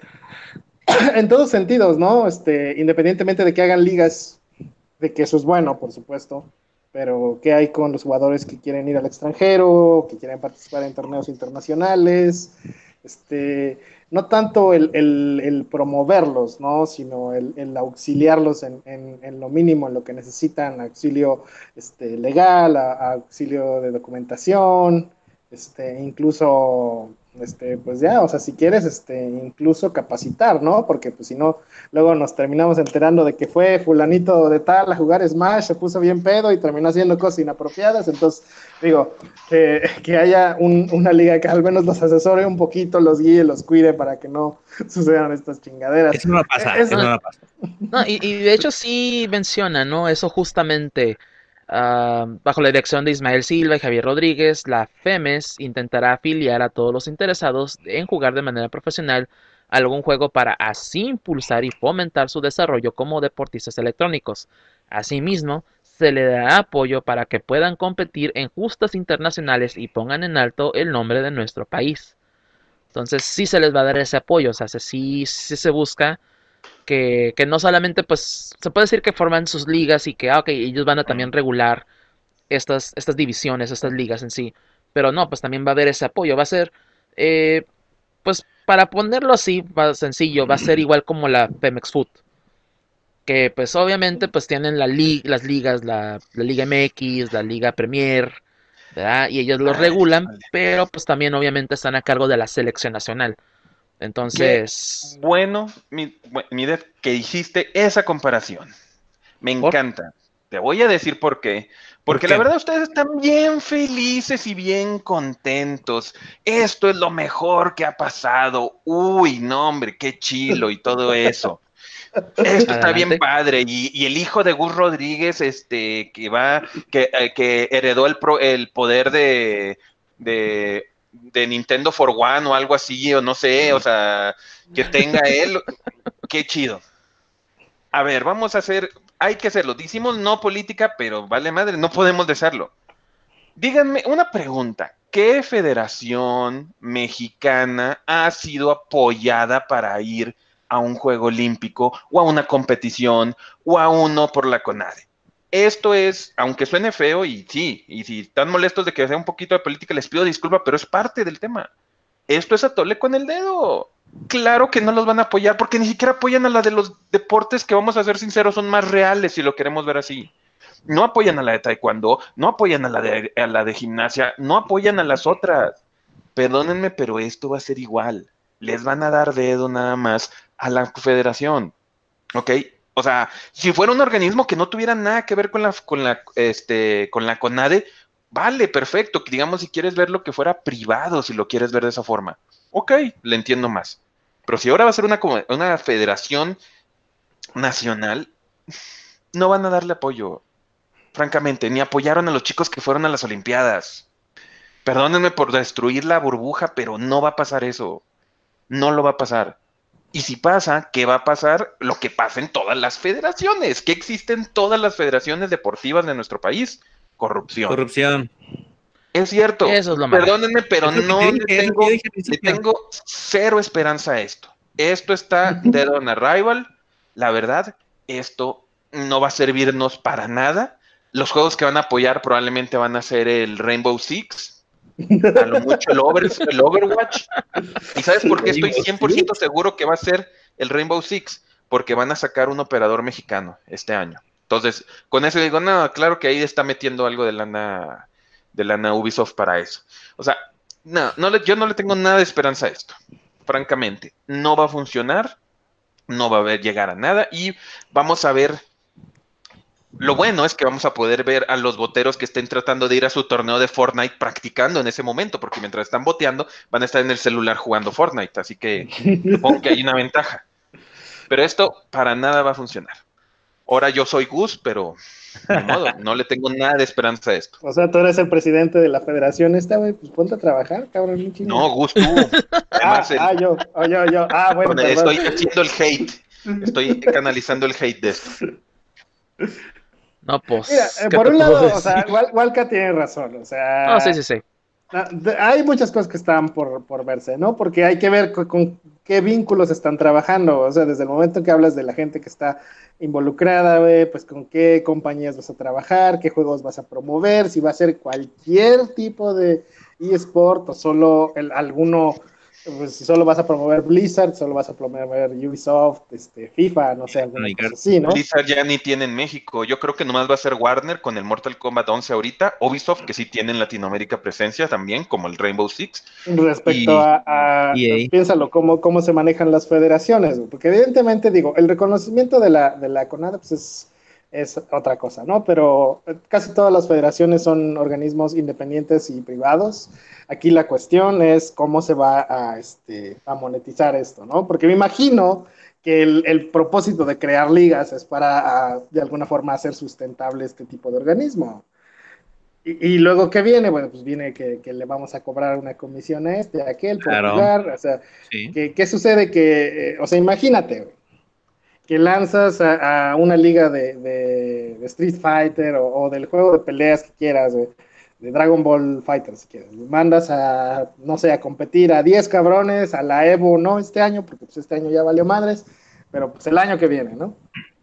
en todos sentidos, ¿no? Este, independientemente de que hagan ligas, de que eso es bueno, por supuesto, pero ¿qué hay con los jugadores que quieren ir al extranjero, que quieren participar en torneos internacionales? Este, no tanto el, el, el promoverlos, ¿no? Sino el, el auxiliarlos en, en, en, lo mínimo, en lo que necesitan, auxilio este, legal, a, a auxilio de documentación, este, incluso, este, pues ya, o sea, si quieres, este, incluso capacitar, ¿no? Porque pues si no, luego nos terminamos enterando de que fue fulanito de tal a jugar Smash, se puso bien pedo y terminó haciendo cosas inapropiadas. Entonces, digo, que, que haya un, una liga que al menos los asesore un poquito, los guíe, los cuide para que no sucedan estas chingaderas. Eso no va a pasar, Es, eso no va a pasar. No, y, y de hecho sí menciona, ¿no? Eso justamente. Ah, bajo la dirección de Ismael Silva y Javier Rodríguez, la FEMES intentará afiliar a todos los interesados en jugar de manera profesional algún juego para así impulsar y fomentar su desarrollo como deportistas electrónicos. Asimismo, se le dará apoyo para que puedan competir en justas internacionales y pongan en alto el nombre de nuestro país. Entonces sí se les va a dar ese apoyo, o sea, sí, sí se busca que, que no solamente, pues, se puede decir que forman sus ligas y que, ah, ok, ellos van a también regular estas, estas divisiones, estas ligas en sí. Pero no, pues también va a haber ese apoyo. Va a ser, eh, pues, para ponerlo así, va sencillo, va a ser igual como la Pemex Foot. Que, pues, obviamente, pues tienen la li las ligas, la, la Liga M X, la Liga Premier, ¿verdad? Y ellos los Ay, regulan, híjole. pero pues también obviamente están a cargo de la selección nacional. Qué Entonces, bueno, mi, bu- mi Def, que hiciste esa comparación. Me ¿por? encanta. Te voy a decir por qué. ¿Por Porque la qué? verdad ustedes están bien felices y bien contentos. Esto es lo mejor que ha pasado. Uy, no, hombre, qué chilo y todo eso. Esto está bien Adelante. padre. Y, y el hijo de Gus Rodríguez, este, que va, que, eh, que heredó el, pro- el poder de, de, de Nintendo for One o algo así, o no sé, o sea, que tenga él, qué chido. A ver, vamos a hacer, hay que hacerlo. Decimos no política, pero vale madre, no podemos dejarlo. Díganme una pregunta. ¿Qué federación mexicana ha sido apoyada para ir a un juego olímpico o a una competición o a uno por la CONADE? Esto es, aunque suene feo y sí, y si están molestos de que sea un poquito de política, les pido disculpa, pero es parte del tema. Esto es atole con el dedo. Claro que no los van a apoyar porque ni siquiera apoyan a la de los deportes que, vamos a ser sinceros, son más reales si lo queremos ver así. No apoyan a la de taekwondo, no apoyan a la de, a la de gimnasia, no apoyan a las otras. Perdónenme, pero esto va a ser igual. Les van a dar dedo nada más a la federación. ¿Ok? O sea, si fuera un organismo que no tuviera nada que ver con la, con la, este, con la CONADE, vale, perfecto. Digamos, si quieres ver lo que fuera privado, si lo quieres ver de esa forma. Ok, le entiendo más. Pero si ahora va a ser una, una federación nacional, no van a darle apoyo. Francamente, ni apoyaron a los chicos que fueron a las Olimpiadas. Perdónenme por destruir la burbuja, pero no va a pasar eso. No lo va a pasar. Y si pasa, ¿qué va a pasar? Lo que pasa en todas las federaciones. ¿Qué existe en todas las federaciones deportivas de nuestro país? Corrupción. Corrupción. Es cierto. Eso es lo malo. Perdónenme, pero Es lo que no te le dije, es lo que tengo, yo dije al le principio. tengo cero esperanza a esto. Esto está dead on arrival. La verdad, esto no va a servirnos para nada. Los juegos que van a apoyar probablemente van a ser el Rainbow Six, a lo mucho el, Over, el Overwatch. ¿Y sabes por qué estoy cien por ciento seguro que va a ser el Rainbow Six? Porque van a sacar un operador mexicano este año. Entonces, con eso digo, no, claro que ahí está metiendo algo de lana, de lana Ubisoft para eso. O sea, no, no le, yo no le tengo nada de esperanza a esto. Francamente, no va a funcionar, no va a haber, llegar a nada y vamos a ver. Lo bueno es que vamos a poder ver a los boteros que estén tratando de ir a su torneo de Fortnite practicando en ese momento, porque mientras están boteando van a estar en el celular jugando Fortnite, así que supongo que hay una ventaja. Pero esto para nada va a funcionar. Ahora yo soy Gus, pero ni modo, no le tengo nada de esperanza a esto. O sea, tú eres el presidente de la federación esta, güey, pues ponte a trabajar, cabrón. Un chingo. No, Gus, tú. Ah, Además, el- ah, yo, oh, yo, yo. Ah, bueno, con el- perdón. estoy haciendo el hate. Estoy canalizando el hate de esto. No, pues, Mira, eh, ¿qué por te un puedo lado, o decir? sea, Wal- Walca tiene razón, o No, sea, sí, sí, sí. ah, de- hay muchas cosas que están por, por verse, ¿no? Porque hay que ver con, con qué vínculos están trabajando, o sea, desde el momento que hablas de la gente que está involucrada, güey, pues con qué compañías vas a trabajar, qué juegos vas a promover, si va a ser cualquier tipo de eSport o solo el, alguno, pues si solo vas a promover Blizzard, solo vas a promover Ubisoft, este, FIFA, no sé, alguna cosa así, ¿no? Blizzard ya ni tiene en México. Yo creo que nomás va a ser Warner con el Mortal Kombat once ahorita. Ubisoft, que sí tiene en Latinoamérica presencia también, como el Rainbow Six. Respecto Y a, a E A. piénsalo, cómo, cómo se manejan las federaciones, güey, porque evidentemente, digo, el reconocimiento de la, de la CONADE pues es, es otra cosa, ¿no? Pero casi todas las federaciones son organismos independientes y privados. Aquí la cuestión es cómo se va a, este, a monetizar esto, ¿no? Porque me imagino que el, el propósito de crear ligas es para, a, de alguna forma, hacer sustentable este tipo de organismo. Y, y luego, ¿qué viene? Bueno, pues viene que, que, le vamos a cobrar una comisión a este, a aquel, por Claro, jugar. O sea, sí. ¿qué, qué sucede? Que, eh, o sea, imagínate, que lanzas a, a una liga de, de, de Street Fighter o, o, del juego de peleas que quieras, güey, de Dragon Ball Fighter, si quieres. Mandas a, no sé, a competir a diez cabrones a la Evo, no este año, porque pues este año ya valió madres, pero pues el año que viene, ¿no?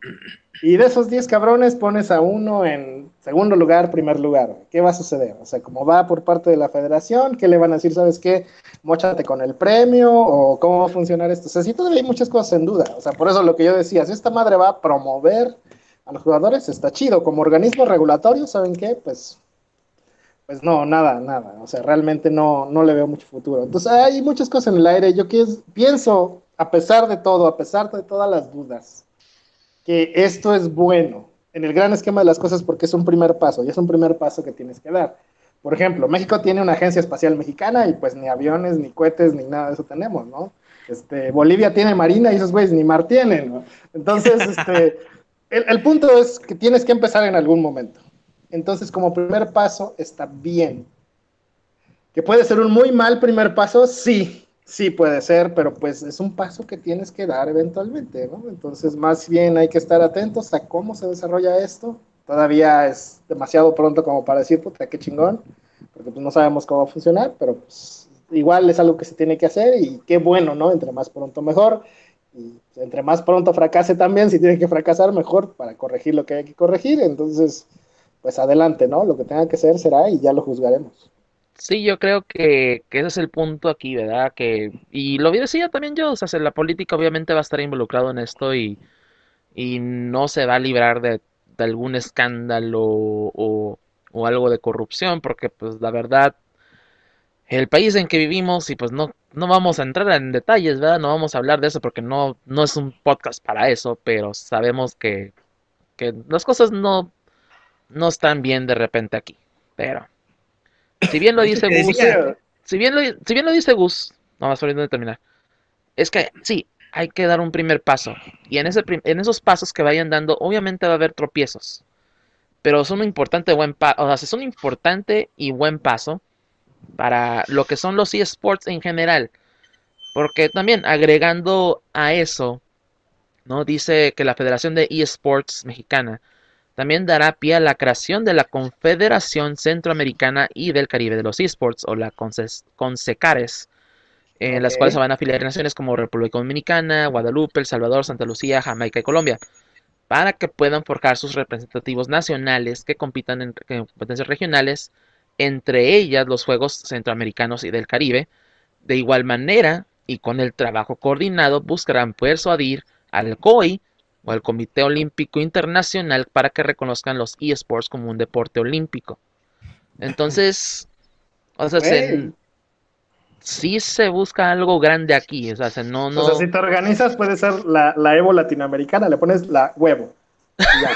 Y de esos diez cabrones pones a uno en segundo lugar, primer lugar. ¿Qué va a suceder? O sea, como va por parte de la federación, ¿qué le van a decir? ¿Sabes qué? Móchate con el premio o cómo va a funcionar esto. O sea, sí todavía hay muchas cosas en duda. O sea, por eso lo que yo decía, si esta madre va a promover a los jugadores, está chido. Como organismo regulatorio, ¿saben qué? Pues, pues no, nada, nada. O sea, realmente no, no le veo mucho futuro. Entonces, hay muchas cosas en el aire. Yo pienso, a pesar de todo, a pesar de todas las dudas, que esto es bueno en el gran esquema de las cosas porque es un primer paso y es un primer paso que tienes que dar. Por ejemplo, México tiene una agencia espacial mexicana y pues ni aviones, ni cohetes, ni nada de eso tenemos, ¿no? Este, Bolivia tiene marina y esos güeyes ni mar tienen, ¿no? Entonces, este, el, el punto es que tienes que empezar en algún momento. Entonces, como primer paso, está bien. ¿Que puede ser un muy mal primer paso? Sí, sí puede ser, pero pues es un paso que tienes que dar eventualmente, ¿no? Entonces, más bien hay que estar atentos a cómo se desarrolla esto. Todavía es demasiado pronto como para decir, puta, qué chingón, porque pues no sabemos cómo va a funcionar, pero pues igual es algo que se tiene que hacer y qué bueno, ¿no? Entre más pronto mejor. Y entre más pronto fracase también, si tiene que fracasar, mejor para corregir lo que hay que corregir. Entonces, pues adelante, ¿no? Lo que tenga que ser será y ya lo juzgaremos. Sí, yo creo que, que ese es el punto aquí, ¿verdad? Que, y lo decía también yo, o sea, la política obviamente va a estar involucrado en esto y, y no se va a librar de, de algún escándalo o, o algo de corrupción, porque pues la verdad, el país en que vivimos, y pues no, no vamos a entrar en detalles, ¿verdad? No vamos a hablar de eso porque no, no es un podcast para eso, pero sabemos que, que las cosas no, no están bien de repente aquí. Pero, si bien lo Es lo dice que Gus, decía. si bien lo, si bien lo dice Gus, no más de terminar, es que sí, hay que dar un primer paso. Y en, ese, en esos pasos que vayan dando, obviamente va a haber tropiezos. Pero son un importante buen pa o sea, es un importante y buen paso para lo que son los eSports en general. Porque también agregando a eso, ¿no? Dice que la Federación de eSports Mexicana también dará pie a la creación de la Confederación Centroamericana y del Caribe de los eSports, o la CONSECARES, en Ok. las cuales se van a afiliar naciones como República Dominicana, Guadalupe, El Salvador, Santa Lucía, Jamaica y Colombia. para que puedan forjar sus representativos nacionales que compitan en, en competencias regionales, entre ellas los Juegos Centroamericanos y del Caribe. De igual manera, y con el trabajo coordinado, buscarán persuadir al C O I o al Comité Olímpico Internacional para que reconozcan los eSports como un deporte olímpico. Entonces, o sea, se, Güey. sí se busca algo grande aquí, o sea, se, no, O sea, si no, te organizas, puede ser la, la Evo latinoamericana, le pones la huevo. Y ya.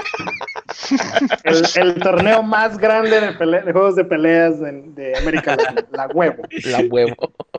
El, el torneo más grande de, pele- de juegos de peleas de, de América Latina, la huevo. la huevo.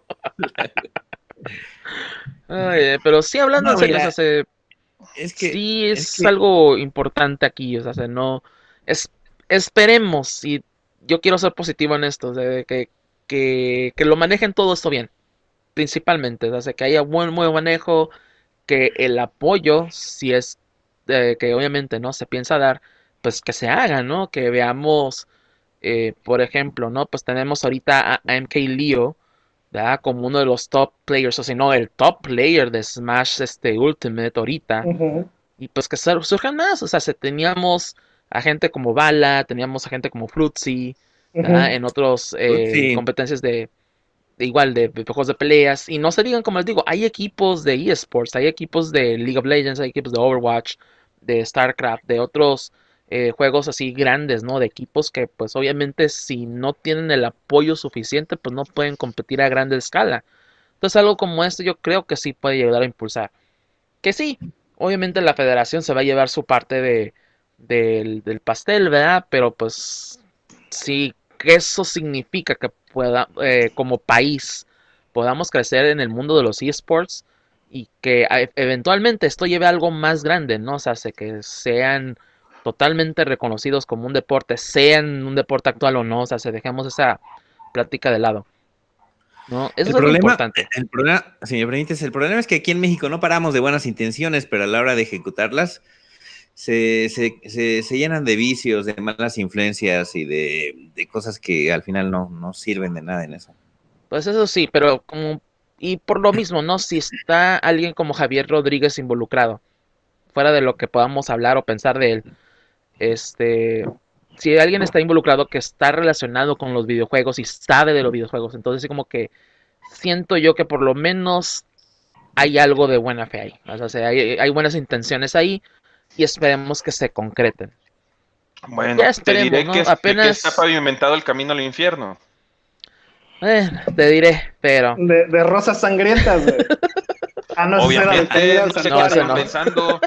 Ay, pero sí, hablando en No, serio, o sea, mira, se, es que, sí es es que, algo importante aquí, o sea, se no, es, esperemos, y yo quiero ser positivo en esto, o sea, de que, que, que lo manejen todo esto bien, principalmente, o sea, que haya buen, buen manejo, que el apoyo, si es eh, que obviamente no se piensa dar, pues que se haga, ¿no? Que veamos, eh, por ejemplo, ¿no? Pues tenemos ahorita a, a M K Leo, ¿verdad? Como uno de los top players, o si no, el top player de Smash este Ultimate ahorita. Ujú, Y pues que sur- surjan más, o sea, se, teníamos a gente como Bala, teníamos a gente como Fruitsy, ¿verdad? ujú. En otros pues, eh, sí, competencias de, de igual de, de juegos de peleas. Y no se digan, como les digo, hay equipos de eSports, hay equipos de League of Legends, hay equipos de Overwatch, de StarCraft, de otros eh, juegos así grandes, ¿no? De equipos que pues obviamente si no tienen el apoyo suficiente, pues no pueden competir a gran escala. Entonces algo como esto yo creo que sí puede ayudar a impulsar. Que sí, obviamente la federación se va a llevar su parte de, del, del pastel, ¿verdad? Pero pues sí, que eso significa que pueda, eh, como país, podamos crecer en el mundo de los esports y que a- eventualmente esto lleve a algo más grande, ¿no? O sea, se- que sean totalmente reconocidos como un deporte, sean un deporte actual o no, o sea, se dejemos esa plática de lado, ¿no? Eso el es algo problema, importante. el problema, si me permites, el problema es que aquí en México no paramos de buenas intenciones, pero a la hora de ejecutarlas se, se, se, se llenan de vicios, de malas influencias y de, de cosas que al final no, no sirven de nada en eso. Pues eso sí, pero como, y por lo mismo, ¿no? Si está alguien como Javier Rodríguez involucrado, fuera de lo que podamos hablar o pensar de él, este, si alguien está involucrado que está relacionado con los videojuegos y sabe de los videojuegos, entonces sí como que siento yo que por lo menos hay algo de buena fe ahí, o sea, hay, hay buenas intenciones ahí y esperemos que se concreten. Ya Bueno, te esperemos, diré que, ¿no? es- que está Apenas, pavimentado el camino al infierno. eh, te diré, pero De, de rosas sangrientas, güey. Ah, no, esa era de Obviamente, caída no al sé qué no, ese están no, santuario. pensando.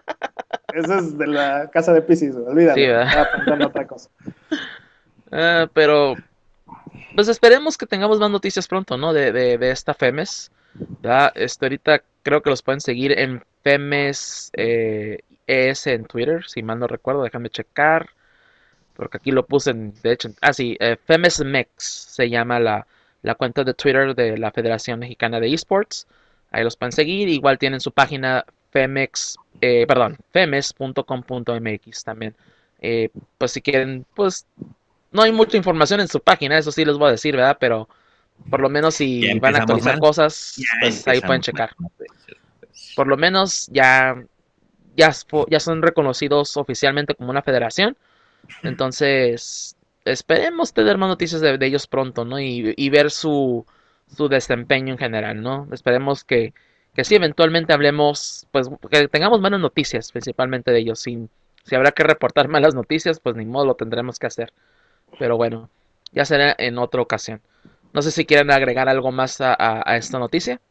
Esa es de la casa de Pisces, güey. sí, Olvídalo. ¿verdad? Estaba pensando otra cosa. Eh, pero pues esperemos que tengamos más noticias pronto, ¿no? De, de, de esta Femes. Ya, este, ahorita creo que los pueden seguir en Femes eh, E S en Twitter, si mal no recuerdo, déjame checar. Porque aquí lo puse, en, de hecho, ah, sí, eh, Femes Mex se llama la, la cuenta de Twitter de la Federación Mexicana de Esports. Ahí los pueden seguir. Igual tienen su página Femex, eh, perdón, femes punto com punto m x también. Eh, pues si quieren, pues no hay mucha información en su página, eso sí les voy a decir, ¿verdad? Pero por lo menos Ya si van a empezamos actualizar mal, ya cosas, pues ahí pueden empezamos mal. checar. No puede ser, pues. Por lo menos ya, ya, ya son reconocidos oficialmente como una federación. Entonces, esperemos tener más noticias de, de ellos pronto, ¿no? Y, y ver su, su desempeño en general, ¿no? Esperemos que, que sí, eventualmente hablemos, pues que tengamos buenas noticias, principalmente de ellos. Si, si habrá que reportar malas noticias, pues ni modo lo tendremos que hacer. Pero bueno, ya será en otra ocasión. No sé si quieren agregar algo más a, a- a esta noticia.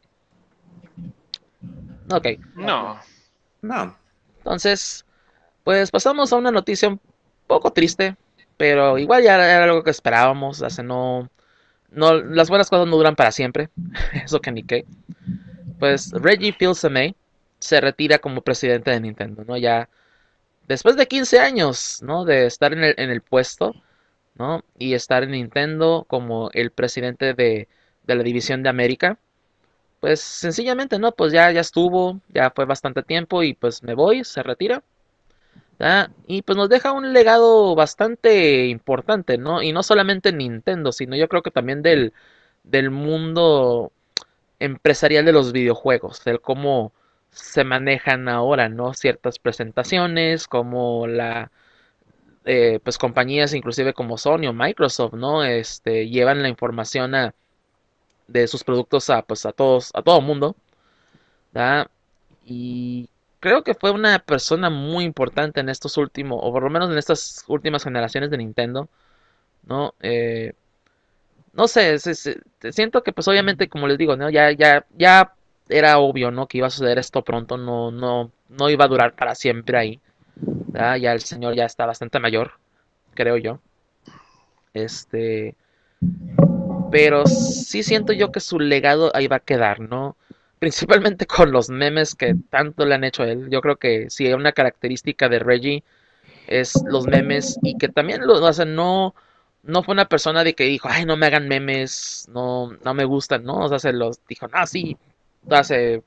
Ok, No. No, entonces, pues pasamos a una noticia un poco triste, pero igual ya era algo que esperábamos. Hace no, no, las buenas cosas no duran para siempre. Eso que ni qué. Pues Reggie Fils-Aimé se retira como presidente de Nintendo, ¿no? Ya después de quince años, ¿no? De estar en el, en el puesto, ¿no? Y estar en Nintendo como el presidente de, de la división de América. Pues sencillamente, ¿no? Pues ya, ya estuvo, ya fue bastante tiempo y pues me voy, se retira. ¿Ya? Y pues nos deja un legado bastante importante, ¿no? Y no solamente en Nintendo, sino yo creo que también del, del mundo empresarial de los videojuegos, del cómo se manejan ahora, ¿no? Ciertas presentaciones como la, eh, pues compañías inclusive como Sony o Microsoft, ¿no? Este, llevan la información a, de sus productos a, pues a todos, a todo mundo, ¿verdad? Y creo que fue una persona muy importante en estos últimos, o por lo menos en estas últimas generaciones de Nintendo, ¿no? Eh, no sé, se- se- siento que pues obviamente como les digo, ¿no? Ya, ya, ya era obvio, ¿no? Que iba a suceder esto pronto, no, no, no iba a durar para siempre ahí, ¿verdad? Ya el señor ya está bastante mayor, creo yo. Este, pero sí siento yo que su legado ahí va a quedar, ¿no? Principalmente con los memes que tanto le han hecho a él. Yo creo que sí, una característica de Reggie es los memes y que también lo, o sea, no, no fue una persona de que dijo, ay, no me hagan memes, no, no me gustan, ¿no? O sea, se los dijo, no, sí, hace,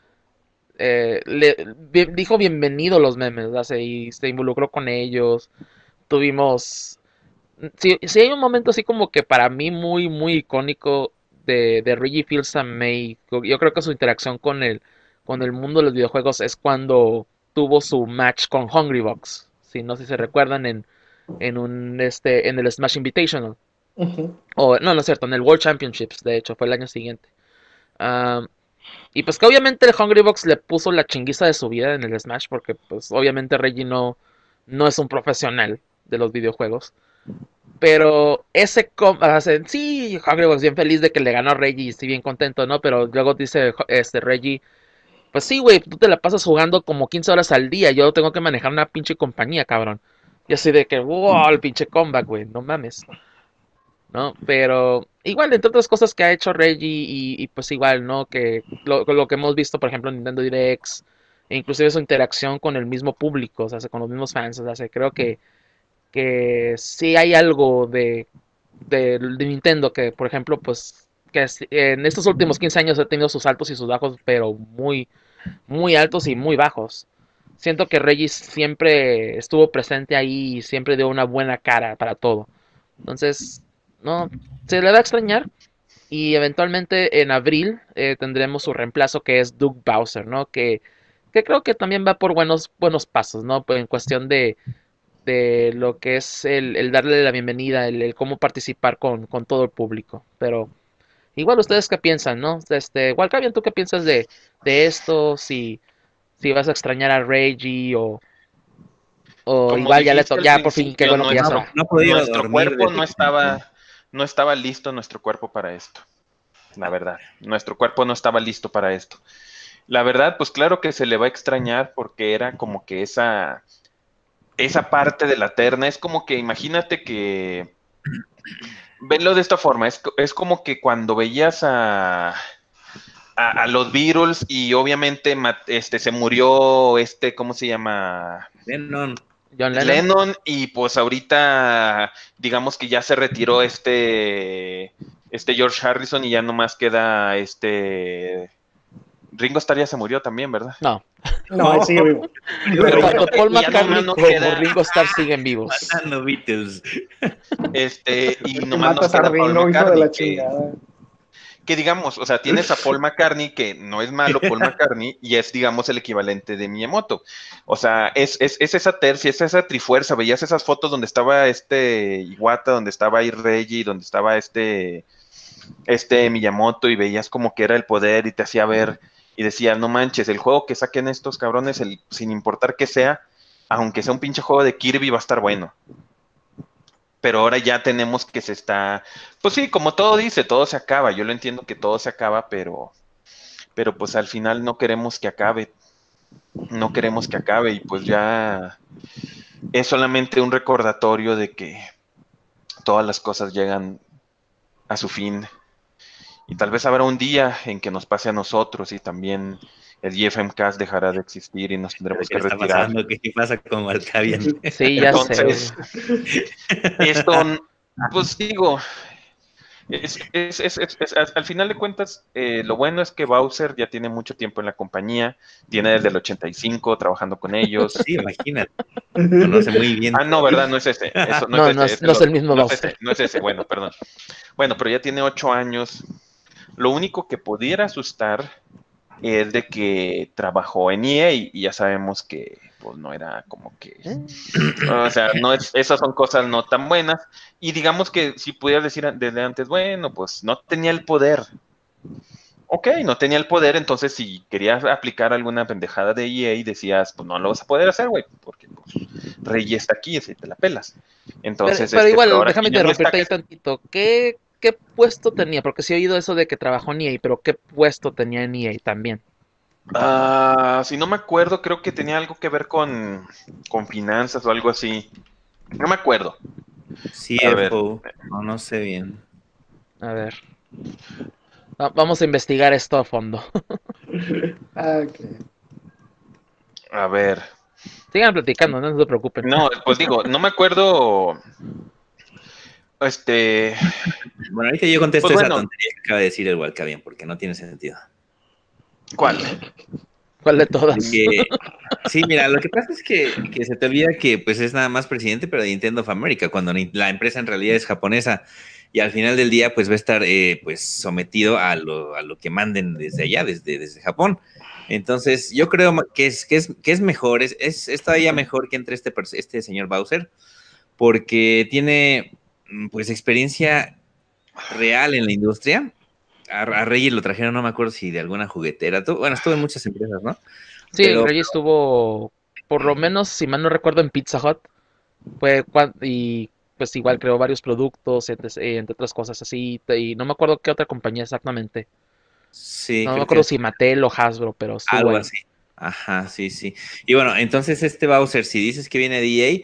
eh, le, bien- dijo bienvenido los memes, hace, y se involucró con ellos. Tuvimos, sí, sí hay un momento así como que para mí muy, muy icónico de, de Reggie Fils-Aimé. May. Yo creo que su interacción con el, con el mundo de los videojuegos es cuando tuvo su match con Hungrybox. Sí, no sé si se recuerdan en, en un este en el Smash Invitational. Ujú. O no, no es cierto, en el World Championships, de hecho, fue el año siguiente. Um, y pues que obviamente el Hungrybox le puso la chinguiza de su vida en el Smash, porque pues obviamente Reggie no, no es un profesional de los videojuegos. Pero ese com hacen, sí, Hungrybox bien feliz de que le ganó a Reggie, sí, bien contento, ¿no? Pero luego dice este Reggie, pues sí, güey, tú te la pasas jugando como quince horas al día, yo tengo que manejar una pinche compañía, cabrón. Y así de que, wow, el pinche comeback, güey, no mames. ¿No? Pero igual, entre otras cosas que ha hecho Reggie y, y pues igual, ¿no? Que lo, lo que hemos visto, por ejemplo, en Nintendo Directs, e inclusive su interacción con el mismo público, o sea, con los mismos fans, o sea, creo que, que sí hay algo de, de, de Nintendo que, por ejemplo, pues, que es- en estos últimos quince años ha tenido sus altos y sus bajos, pero muy, muy altos y muy bajos. Siento que Reggie siempre estuvo presente ahí y siempre dio una buena cara para todo. Entonces, no, se le va a extrañar. Y eventualmente en abril eh, tendremos su reemplazo que es Doug Bowser, ¿no? Que, que creo que también va por buenos, buenos pasos, ¿no? Pues en cuestión de, de lo que es el, el darle la bienvenida, el, el cómo participar con, con todo el público. Pero igual ustedes qué piensan, ¿no? Este, igual Cabian, ¿tú qué piensas de, de esto? Si, si vas a extrañar a Reggie o, o Como igual ya le dijiste to al ya por fin, qué principio, bueno que ya se No, nuestro, va. no ha podido nuestro dormir cuerpo desde no que se fue. estaba, no estaba listo, nuestro cuerpo para esto, la verdad. Nuestro cuerpo no estaba listo para esto. La verdad, pues claro que se le va a extrañar porque era como que esa, esa parte de la terna, es como que imagínate que, venlo de esta forma, es, es como que cuando veías a, a, a los Beatles y obviamente ma- este, se murió este, ¿cómo se llama? Lennon, John Lennon. Lennon y pues ahorita digamos que ya se retiró este, este George Harrison y ya nomás queda este Ringo Starr ya se murió también, ¿verdad? No, No, él sigue vivo. Pero bueno, tanto Paul y ya nomás McCartney nos como queda Ringo Starr siguen vivos. matando Beatles. este y Y nomás nos matas a queda Paul Ringo, hijo de McCartney la que chingada. que digamos, o sea, tienes a Paul McCartney, que no es malo Paul McCartney, y es, digamos, el equivalente de Miyamoto. O sea, es, es, es esa tercia, es esa trifuerza. Veías esas fotos donde estaba este Iwata, donde estaba ahí Reggie, donde estaba este, este Miyamoto, y veías como que era el poder y te hacía ver, y decía, no manches, el juego que saquen estos cabrones, el, sin importar que sea, aunque sea un pinche juego de Kirby, va a estar bueno. Pero ahora ya tenemos que se está, pues sí, como todo dice, todo se acaba. Yo lo entiendo que todo se acaba, pero pero pues al final no queremos que acabe, no queremos que acabe y pues ya es solamente un recordatorio de que todas las cosas llegan a su fin y tal vez habrá un día en que nos pase a nosotros y también el G F M Cast dejará de existir y nos ¿Qué tendremos que le está retirar. pasando? ¿Qué pasa con Valkavian? Sí, ya sé, güey. Entonces, esto, pues digo, Es, es, es, es, es- al al final de cuentas, eh, lo bueno es que Bowser ya tiene mucho tiempo en la compañía, tiene desde el ochenta y cinco trabajando con ellos. Sí, imagínate. Conoce muy bien Ah, no, todo. ¿verdad? No es ese, eso, no es No, no ese, es, es no el es el otro, mismo no es ese, Bowser. no es ese, bueno, perdón. Bueno, pero ya tiene ocho años. Lo único que pudiera asustar es de que trabajó en E A y ya sabemos que pues no era como que, o sea, no es, esas son cosas no tan buenas. Y digamos que si pudieras decir desde antes, bueno, pues no tenía el poder. Ok, no tenía el poder, entonces si querías aplicar alguna pendejada de E A, decías, pues no lo vas a poder hacer, güey, porque pues, Rey está aquí, así te la pelas. Pero, Entonces, pero este, pero igual, ahora déjame que ya no está, interrumpirte ¿qué? ahí tantito. ¿Qué, qué puesto tenía? Porque sí he oído eso de que trabajó en E A, pero ¿qué puesto tenía en E A también? Ah, si no me acuerdo, creo que tenía algo que ver con, con finanzas o algo así. No me acuerdo. A ver, C F O, no, no sé bien. A ver, va- vamos a investigar esto a fondo. Ah, ok. a ver. Sigan platicando, no se preocupen. No, pues digo, no me acuerdo. Este, Bueno, ahorita yo contesto pues esa bueno, tontería que acaba de decir el Walcavian, porque no tiene sentido. ¿cuál? ¿Cuál de De todas? que, sí, mira, lo que pasa es que, que se te olvida que pues es nada más presidente, pero de Nintendo of America, cuando ni- la empresa en realidad es japonesa y al final del día pues va a estar eh, pues sometido a lo, a lo que manden desde allá, desde, desde Japón. Entonces, yo creo ma- que es, que es, que es mejor, es, es, es todavía mejor que entre este, pers- este señor Bowser, porque tiene mm, pues experiencia real en la industria. A, a Reyes lo trajeron, no me acuerdo si de alguna juguetera. Tu- bueno, estuvo en muchas empresas, ¿no? Sí, Pero, Reggie estuvo, por lo menos, si mal no recuerdo, en Pizza Hut. Fue cuan- y pues igual creó varios productos, entre, entre otras cosas así. Y no me acuerdo qué otra compañía exactamente. sí, No me creo acuerdo que si Mattel o Hasbro, pero estuvo algo ahí. así. Ajá, sí, sí. Y bueno, entonces este Bowser, si dices que viene de E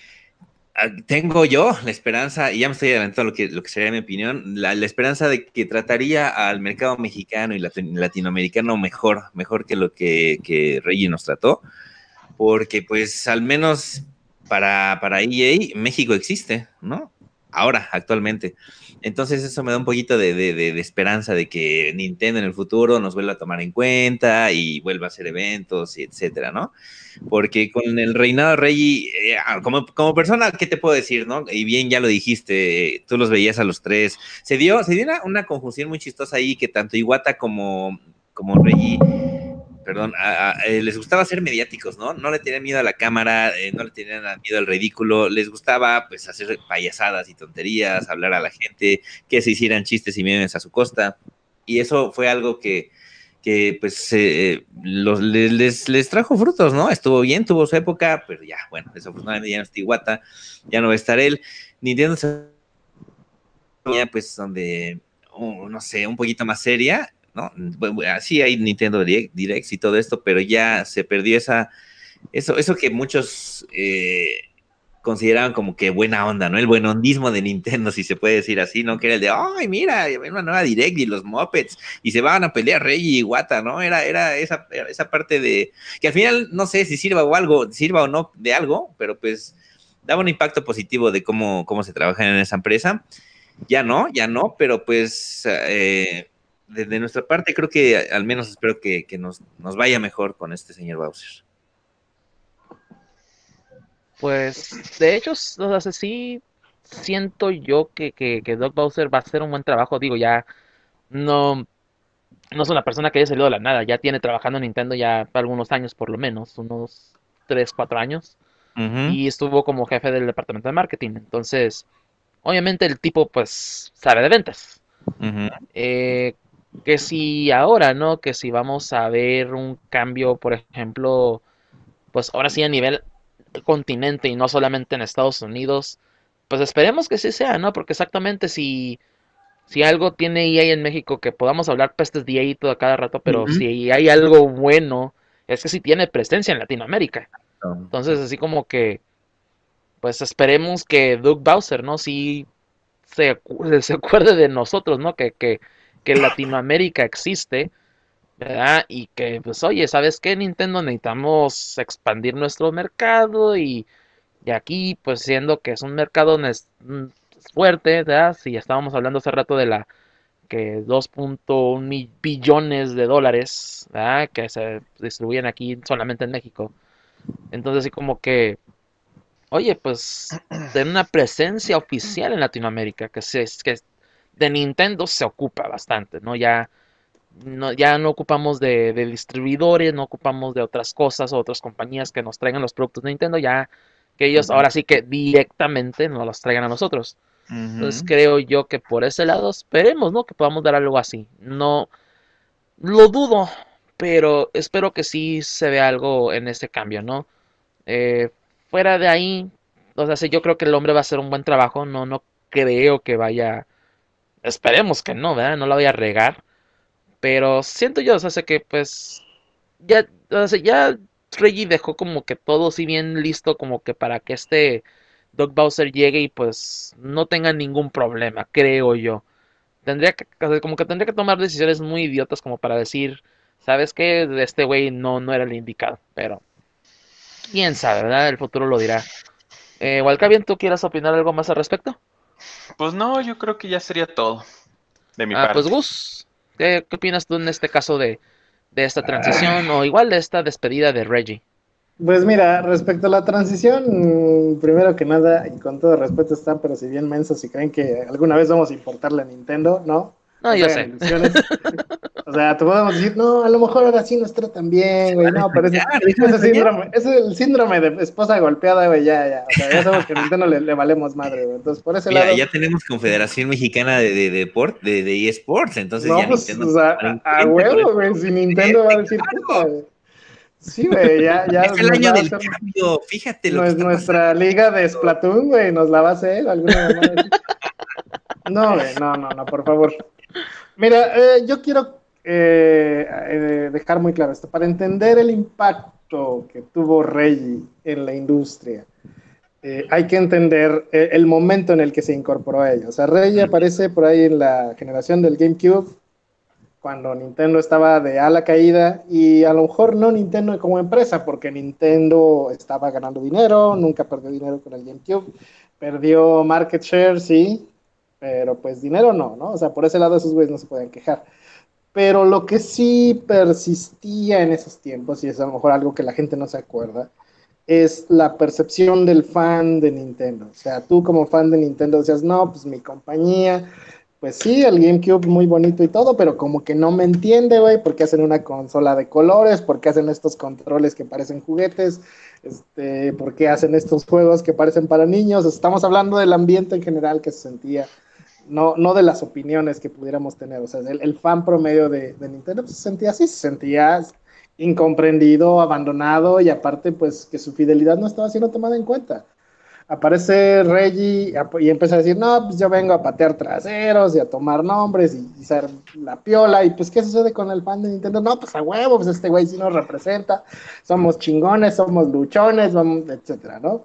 A, ah, tengo yo la esperanza, y ya me estoy adelantando lo que, lo que sería mi opinión, la, la esperanza de que trataría al mercado mexicano y latino- latinoamericano mejor, mejor que lo que, que Reggie nos trató, porque pues al menos para, para E A México existe, ¿no? Ahora, actualmente. Entonces eso me da un poquito de, de, de, de esperanza de que Nintendo en el futuro nos vuelva a tomar en cuenta y vuelva a hacer eventos, y etcétera, ¿no? Porque con el reinado de Rey, eh, como, como persona, ¿qué te puedo decir, no? Y bien, ya lo dijiste, eh, tú los veías a los tres. Se dio, se dio una, una conjunción muy chistosa ahí que tanto Iwata como, como Reggie, perdón, a, a, eh, les gustaba ser mediáticos, ¿no? No le tenían miedo a la cámara, eh, no le tenían miedo al ridículo, les gustaba pues hacer payasadas y tonterías, hablar a la gente, que se hicieran chistes y memes a su costa. Y eso fue algo que, que pues eh, los, les, les, les, trajo frutos, ¿no? Estuvo bien, tuvo su época, pero ya, bueno, desafortunadamente ya no está Iwata, ya no va a estar él. Nintendo se pues donde, oh, no sé, un poquito más seria, ¿no? Sí hay Nintendo Direct, Directs y todo esto, pero ya se perdió esa, eso, eso que muchos eh, consideraban como que buena onda, ¿no? El buenondismo de Nintendo, si se puede decir así, ¿no? Que era el de, ay, mira, hay una nueva Direct y los Muppets, y se van a pelear Rey y Iwata, ¿no? Era, era esa, esa parte de, que al final no sé si sirva o algo, sirva o no de algo, pero pues daba un impacto positivo de cómo, cómo se trabaja en esa empresa. Ya no, ya no, pero pues eh, desde nuestra parte creo que al menos espero que, que nos, nos, vaya mejor con este señor Bowser. Pues, de hecho, o sea, sí siento yo que, que, que Doug Bowser va a hacer un buen trabajo. Digo, ya no, no es una persona que haya salido de la nada. Ya tiene trabajando en Nintendo ya algunos años, por lo menos, unos tres cuatro años. Uh -huh. Y estuvo como jefe del departamento de marketing. Entonces, obviamente el tipo, pues, sabe de ventas. Uh -huh. Eh, que si ahora, ¿no? Que si vamos a ver un cambio, por ejemplo, pues ahora sí a nivel continente y no solamente en Estados Unidos, pues esperemos que sí sea, ¿no? Porque exactamente si, si algo tiene E A en México, que podamos hablar pestes de E A todo cada rato, Uh pero -huh. si hay algo bueno, es que sí tiene presencia en Latinoamérica. Oh. Entonces, así como que, pues esperemos que Doug Bowser, ¿no? Sí se, se acuerde de nosotros, ¿no? Que, que, que Latinoamérica existe, ¿verdad? Y que, pues, oye, ¿sabes qué, Nintendo? Necesitamos expandir nuestro mercado y, y aquí, pues, siendo que es un mercado fuerte, ¿verdad? Si estábamos hablando hace rato de la que dos punto uno billones de dólares, ¿verdad? Que se distribuyen aquí solamente en México. Entonces, así como que, oye, pues, tener una presencia oficial en Latinoamérica, que, se, que de Nintendo se ocupa bastante, ¿no? Ya No, ya no ocupamos de, de distribuidores, no ocupamos de otras cosas o otras compañías que nos traigan los productos de Nintendo, ya que ellos Ujú, ahora sí que directamente nos los traigan a nosotros. Entonces Ujú. creo yo que por ese lado esperemos, ¿no? Que podamos dar algo así. No lo dudo, pero espero que sí se vea algo en este cambio, ¿no? Eh, fuera de ahí, o sea, sí, yo creo que el hombre va a hacer un buen trabajo, no, no creo que vaya, esperemos que no, ¿verdad? No la vaya a regar, pero siento yo, o sea, sé que pues ya, o sea, ya Reggie dejó como que todo así bien listo como que para que este Doug Bowser llegue y pues no tenga ningún problema, creo yo. Tendría que, o sea, como que tendría que tomar decisiones muy idiotas como para decir, ¿sabes qué? Este güey no, no era el indicado, pero quién sabe, ¿verdad? El futuro lo dirá. Eh, Walcavian, ¿tú quieras opinar algo más al respecto? pues no, yo creo que ya sería todo de mi Ah, pues parte. Gus, ¿qué, qué opinas tú en este caso de, de esta transición o igual de esta despedida de Reggie? Pues mira, respecto a la transición, mm, primero que nada, y con todo respeto están, pero si bien mensos si creen que alguna vez vamos a importarle a Nintendo, no, No, no se yo hagan sé. ilusiones. O sea, te podemos decir, no, a lo mejor ahora sí nos tratan bien, Se va güey, a no, pero ese, desmayar, déjame ese desmayar. síndrome, ese es el síndrome de esposa golpeada, güey, ya, ya, o sea, ya sabemos que a Nintendo le, le valemos madre, güey. Entonces, por ese Mira, lado, ya tenemos Confederación Mexicana de, de, de, Port- de, de eSports, entonces no, ya pues, Nintendo o nos va a tomar sea, en a, a cuenta con huevo, este güey, si Nintendo va a presidente, decir, puta, claro. güey. Sí, güey, ya, Es ya el nos año va a del hacer cambio, fíjate lo que nues- está pasando. nuestra liga de Splatoon, güey, nos la va a hacer, alguna mamada así. No, güey, no, no, no, por favor. Mira, eh, yo quiero eh, eh, dejar muy claro esto. Para entender el impacto que tuvo Reggie en la industria, eh, hay que entender eh, el momento en el que se incorporó a ella. O sea, Reggie aparece por ahí en la generación del GameCube, cuando Nintendo estaba de ala caída, y a lo mejor no Nintendo como empresa, porque Nintendo estaba ganando dinero, nunca perdió dinero con el GameCube, perdió market share, sí, pero pues dinero no, ¿no? O sea, por ese lado esos güeyes no se pueden quejar. Pero lo que sí persistía en esos tiempos, y es a lo mejor algo que la gente no se acuerda, es la percepción del fan de Nintendo. O sea, tú como fan de Nintendo decías, no, pues mi compañía, pues sí, el GameCube muy bonito y todo, pero como que no me entiende, güey, porque hacen una consola de colores, porque hacen estos controles que parecen juguetes, este, porque hacen estos juegos que parecen para niños. Estamos hablando del ambiente en general que se sentía, no, no de las opiniones que pudiéramos tener. O sea, el, el fan promedio de, de Nintendo pues, se sentía así, se sentía incomprendido, abandonado y aparte pues que su fidelidad no estaba siendo tomada en cuenta. Aparece Reggie y empieza a decir, no, pues yo vengo a patear traseros y a tomar nombres y, y ser la piola. Y pues, ¿qué sucede con el fan de Nintendo? No, pues a huevo, pues este güey sí nos representa, somos chingones, somos luchones, vamos, etcétera, ¿no?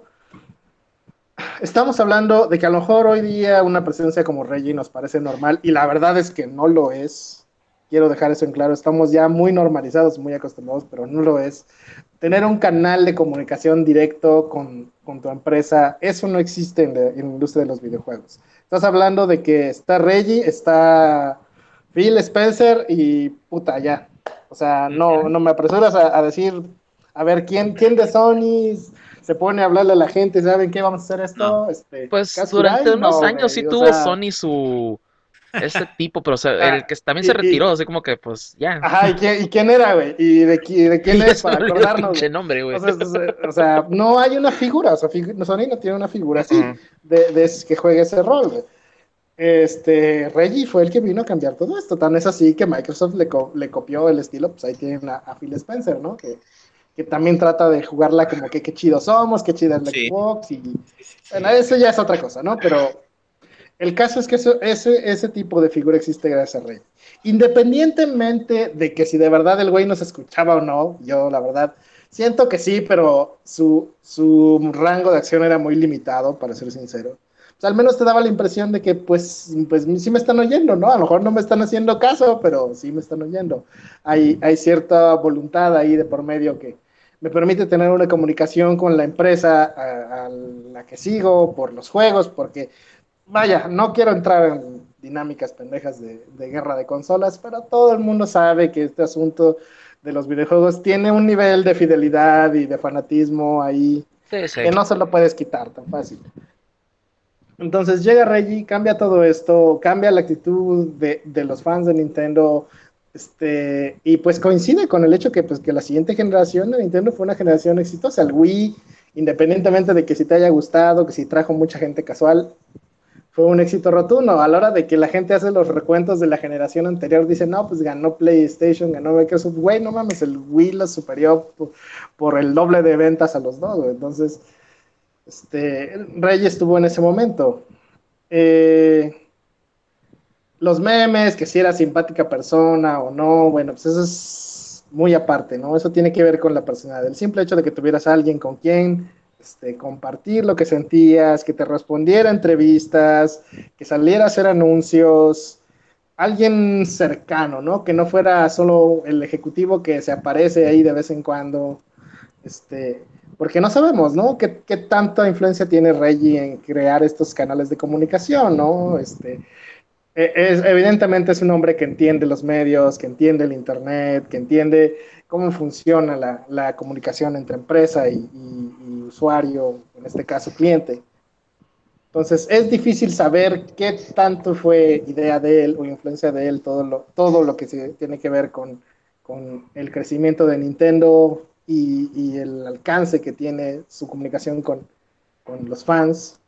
Estamos hablando de que a lo mejor hoy día una presencia como Reggie nos parece normal y la verdad es que no lo es. Quiero dejar eso en claro, estamos ya muy normalizados, muy acostumbrados, pero no lo es. Tener un canal de comunicación directo con, con tu empresa, eso no existe en la, en la industria de los videojuegos. Estás hablando de que está Reggie, está Phil Spencer y puta, ya. O sea, no, no me apresuras a, a decir, a ver, ¿quién, quién de Sony se pone a hablarle a la gente? ¿Saben qué? Vamos a hacer No. esto. Este, Pues durante Kasurai, unos no, años sí güey. O tuvo sea, Sony su... Este tipo, pero o sea, el ah, que también se y, retiró, y, así como que pues ya. ajá, ¿y quién, y quién era, güey? ¿Y de, qui- de quién Ya es se me para olvidó el acordarnos, pinche güey? nombre, güey. O sea, o sea, no hay una figura, o sea, figu- Sony no tiene una figura así Ujú. de, de que juegue ese rol, güey. Este, Reggie fue el que vino a cambiar todo esto. Tan es así que Microsoft le, co- le copió el estilo, pues ahí tienen a, a Phil Spencer, ¿no? Que, que también trata de jugarla como que qué chido somos, qué chida es la Sí, Xbox, y sí, sí, bueno, sí. eso ya es otra cosa, ¿no? Pero el caso es que eso, ese, ese tipo de figura existe gracias a Rey. Independientemente de que si de verdad el güey nos escuchaba o no, yo la verdad siento que sí, pero su, su rango de acción era muy limitado, para ser sincero. O sea, al menos te daba la impresión de que pues, pues sí me están oyendo, ¿no? A lo mejor no me están haciendo caso, pero sí me están oyendo. Hay, hay cierta voluntad ahí de por medio que me permite tener una comunicación con la empresa a, a la que sigo por los juegos, porque vaya, no quiero entrar en dinámicas pendejas de, de guerra de consolas, pero todo el mundo sabe que este asunto de los videojuegos tiene un nivel de fidelidad y de fanatismo ahí Sí, sí. que no se lo puedes quitar tan fácil. Entonces llega Reggie, cambia todo esto, cambia la actitud de, de los fans de Nintendo, Este, y pues coincide con el hecho que, pues, que la siguiente generación de Nintendo fue una generación exitosa. El Wii, independientemente de que si te haya gustado, que si trajo mucha gente casual, fue un éxito rotundo. A la hora de que la gente hace los recuentos de la generación anterior, dice, no, pues ganó PlayStation, ganó Microsoft. Güey, no mames, el Wii lo superó por, por el doble de ventas a los dos, güey. Entonces, este, Rey estuvo en ese momento. Eh, los memes, que si era simpática persona o no, bueno, pues eso es muy aparte, ¿no? Eso tiene que ver con la personalidad. El simple hecho de que tuvieras a alguien con quien este, compartir lo que sentías, que te respondiera a entrevistas, que saliera a hacer anuncios, alguien cercano, ¿no? Que no fuera solo el ejecutivo que se aparece ahí de vez en cuando, este, porque no sabemos, ¿no? ¿Qué, qué tanta influencia tiene Reggie en crear estos canales de comunicación, ¿no? Este, es, evidentemente es un hombre que entiende los medios, que entiende el Internet, que entiende cómo funciona la, la comunicación entre empresa y, y, y, usuario, en este caso cliente. Entonces es difícil saber qué tanto fue idea de él o influencia de él todo lo, todo lo que se tiene que ver con, con el crecimiento de Nintendo y, y, el alcance que tiene su comunicación con, con los fans,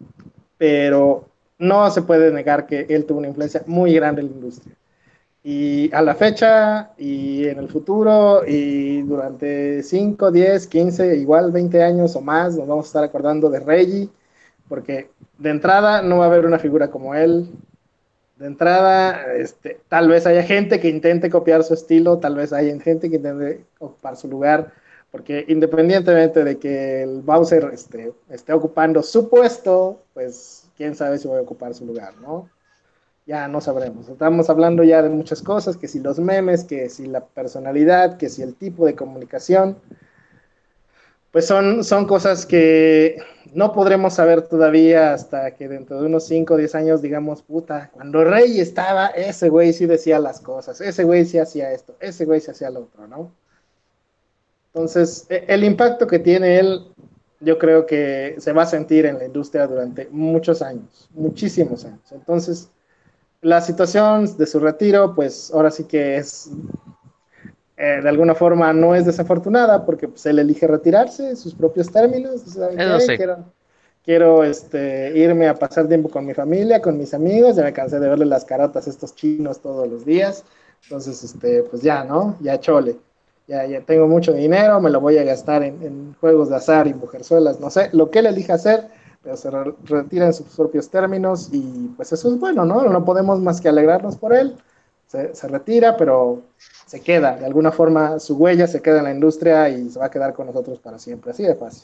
pero no se puede negar que él tuvo una influencia muy grande en la industria. Y a la fecha, y en el futuro, y durante cinco, diez, quince, igual veinte años o más, nos vamos a estar acordando de Reggie, porque de entrada no va a haber una figura como él. De entrada, este, tal vez haya gente que intente copiar su estilo, tal vez haya gente que intente ocupar su lugar, porque independientemente de que el Bowser este, esté ocupando su puesto, pues quién sabe si va a ocupar su lugar, ¿no? Ya no sabremos. Estamos hablando ya de muchas cosas, que si los memes, que si la personalidad, que si el tipo de comunicación, pues son, son cosas que no podremos saber todavía hasta que dentro de unos cinco o diez años digamos, puta, cuando Rey estaba, ese güey sí decía las cosas, ese güey sí hacía esto, ese güey sí hacía lo otro, ¿no? Entonces, el impacto que tiene él, yo creo que se va a sentir en la industria durante muchos años, muchísimos años. Entonces, la situación de su retiro, pues ahora sí que es, eh, de alguna forma no es desafortunada, porque pues, él elige retirarse en sus propios términos. ¿Saben Eso qué? sí. Quiero, quiero este, irme a pasar tiempo con mi familia, con mis amigos, ya me cansé de verle las carotas a estos chinos todos los días. Entonces, este, pues ya, ¿no? Ya chole. Ya, ya tengo mucho dinero, me lo voy a gastar en, en juegos de azar y mujerzuelas, no sé, lo que él elija hacer, pero se re retira en sus propios términos y pues eso es bueno, ¿no? No podemos más que alegrarnos por él. Se, se retira, pero se queda, de alguna forma su huella se queda en la industria y se va a quedar con nosotros para siempre, así de fácil.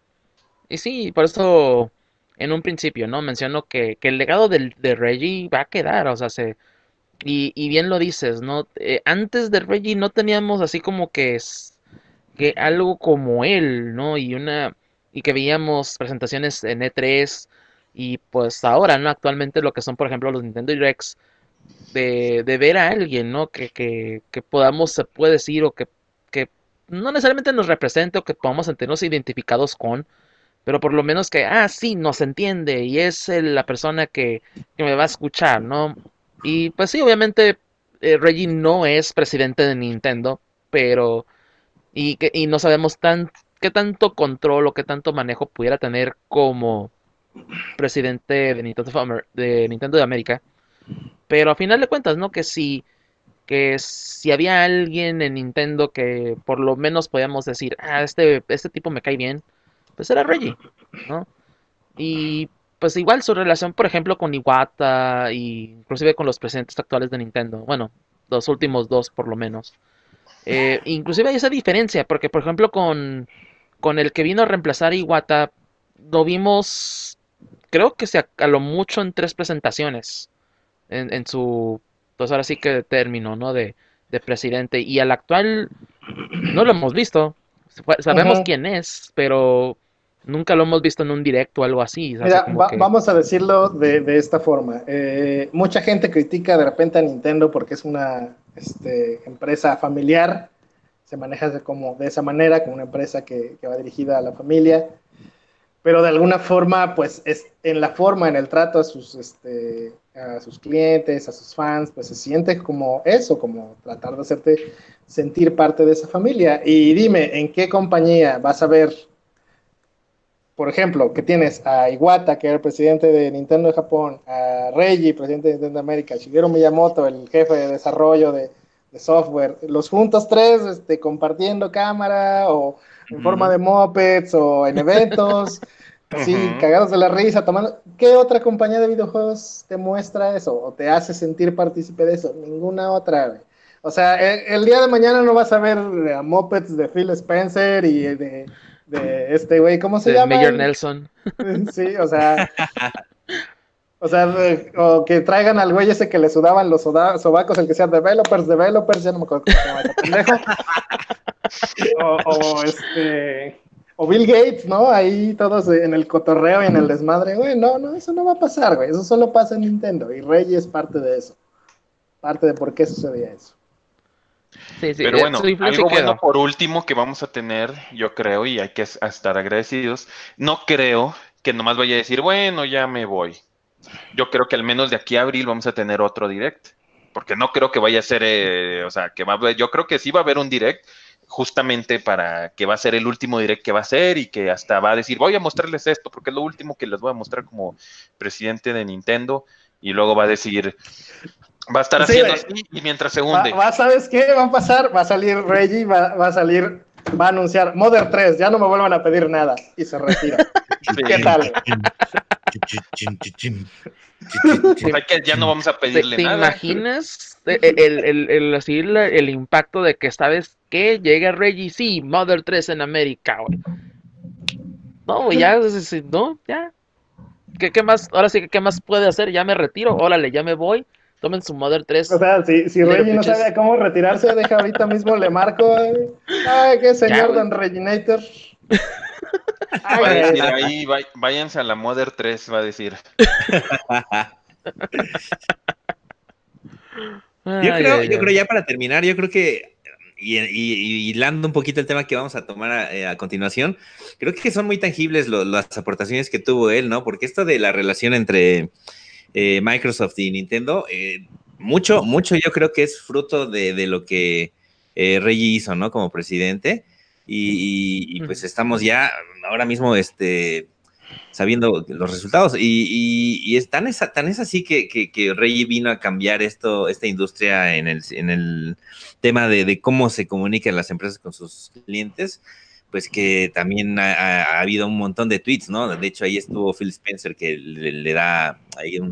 Y sí, por eso en un principio, ¿no? Menciono que, que el legado del, de Reggie va a quedar, o sea, se, y, y bien lo dices, ¿no? Eh, antes de Reggie no teníamos así como que, es, que algo como él, ¿no? Y una, y que veíamos presentaciones en E tres y pues ahora, ¿no? Actualmente lo que son, por ejemplo, los Nintendo Directs, de, de ver a alguien, ¿no? Que, que, que podamos, se puede decir, o que, que no necesariamente nos represente o que podamos sentirnos identificados con, pero por lo menos que, ah, sí, nos entiende y es el- la persona que, que me va a escuchar, ¿no? Y pues sí, obviamente eh, Reggie no es presidente de Nintendo, pero y, que, y no sabemos tan, qué tanto control o qué tanto manejo pudiera tener como presidente de Nintendo, of Amer- de Nintendo de América, pero a final de cuentas, ¿no? Que si, que si había alguien en Nintendo que por lo menos podíamos decir, ah, este, este tipo me cae bien, pues era Reggie, ¿no? Y pues igual su relación, por ejemplo, con Iwata y inclusive con los presidentes actuales de Nintendo, bueno, los últimos dos por lo menos. Eh, inclusive hay esa diferencia, porque por ejemplo con, con el que vino a reemplazar a Iwata, lo vimos, creo que se a, a lo mucho en tres presentaciones, en, en su, pues ahora sí que término, ¿no? De, de presidente. Y al actual no lo hemos visto. Uh Sabemos -huh. quién es, pero nunca lo hemos visto en un directo o algo así. Así Mira, como va, que vamos a decirlo de, de esta forma. Eh, mucha gente critica de repente a Nintendo porque es una este, empresa familiar, se maneja de, como, de esa manera, como una empresa que, que va dirigida a la familia, pero de alguna forma, pues es en la forma, en el trato a sus este, a sus clientes, a sus fans, pues se siente como eso, como tratar de hacerte sentir parte de esa familia. Y dime, ¿en qué compañía vas a ver, por ejemplo, que tienes a Iwata, que era el presidente de Nintendo de Japón, a Reggie, presidente de Nintendo de América, Shigeru Miyamoto, el jefe de desarrollo de, de software, los juntos tres este, compartiendo cámara o en forma de mopeds o en eventos, así Ujú. cagados de la risa, tomando. ¿Qué otra compañía de videojuegos te muestra eso o te hace sentir partícipe de eso? Ninguna otra, güey. O sea, el, el día de mañana no vas a ver a mopeds de Phil Spencer y de, de este güey, ¿cómo se De llama? Mayor El, Nelson. sí, o sea, o sea, de- o que traigan al güey ese que le sudaban los soda- sobacos, el que sea developers, developers, ya no me acuerdo cómo se llama ese pendejo. O, o este, o Bill Gates, ¿no? Ahí todos en el cotorreo y en el desmadre, güey, no, no, eso no va a pasar, güey, eso solo pasa en Nintendo y Reggie es parte de eso, parte de por qué sucedía eso. Sí, sí, Pero eh, bueno, su influencia algo bueno quedó. por último que vamos a tener, yo creo, y hay que es- a estar agradecidos. No creo que nomás vaya a decir, bueno, ya me voy. Yo creo que al menos de aquí a abril vamos a tener otro direct, porque no creo que vaya a ser, eh, o sea, que va a haber, yo creo que sí va a haber un direct justamente para que va a ser el último direct que va a ser y que hasta va a decir, voy a mostrarles esto, porque es lo último que les voy a mostrar como presidente de Nintendo, y luego va a decir, va a estar Sí, haciendo güey, así y mientras se va, hunde. va, ¿sabes qué va a pasar? Va a salir Reggie, va, va a salir, va a anunciar Mother tres, ya no me vuelvan a pedir nada y se retira. ¿Qué Sí. tal, güey? O sea que ya no vamos a ¿Te, pedirle te nada. imaginas el, el, el, el, así, el, el impacto de que, ¿sabes qué? Llega Reggie, sí, Mother tres en América, güey. No, güey, ya, es- es- no, ya. ¿Qué, ¿Qué más? Ahora sí que, ¿qué más puede hacer? Ya me retiro, órale, ya me voy. Tomen su Mother O tres, sea, si, si Little Reggie no Bitches. sabe cómo retirarse, deja ahorita mismo, le marco. Ay, ay, qué Ya, señor güey. Don Reginator. Ay, Va a decir güey. ahí, vai- váyanse a la Mother tres, va a decir. Yo Ay, creo, ay, yo creo ay. ya para terminar, yo creo que, y, y- y hilando un poquito el tema que vamos a tomar a, eh, a continuación, creo que son muy tangibles lo- las aportaciones que tuvo él, ¿no? Porque esto de la relación entre eh, Microsoft y Nintendo, eh, mucho, mucho yo creo que es fruto de, de lo que eh, Reggie hizo, ¿no? Como presidente. Y, y- y, pues estamos ya ahora mismo, este, sabiendo los resultados. Y, y, y es tan, esa, tan es así que, que, que Reggie vino a cambiar esto, esta industria en el, en el tema de, de cómo se comunican las empresas con sus clientes, pues que también ha, ha, ha habido un montón de tweets, ¿no? De hecho, ahí estuvo Phil Spencer que le, le da ahí un...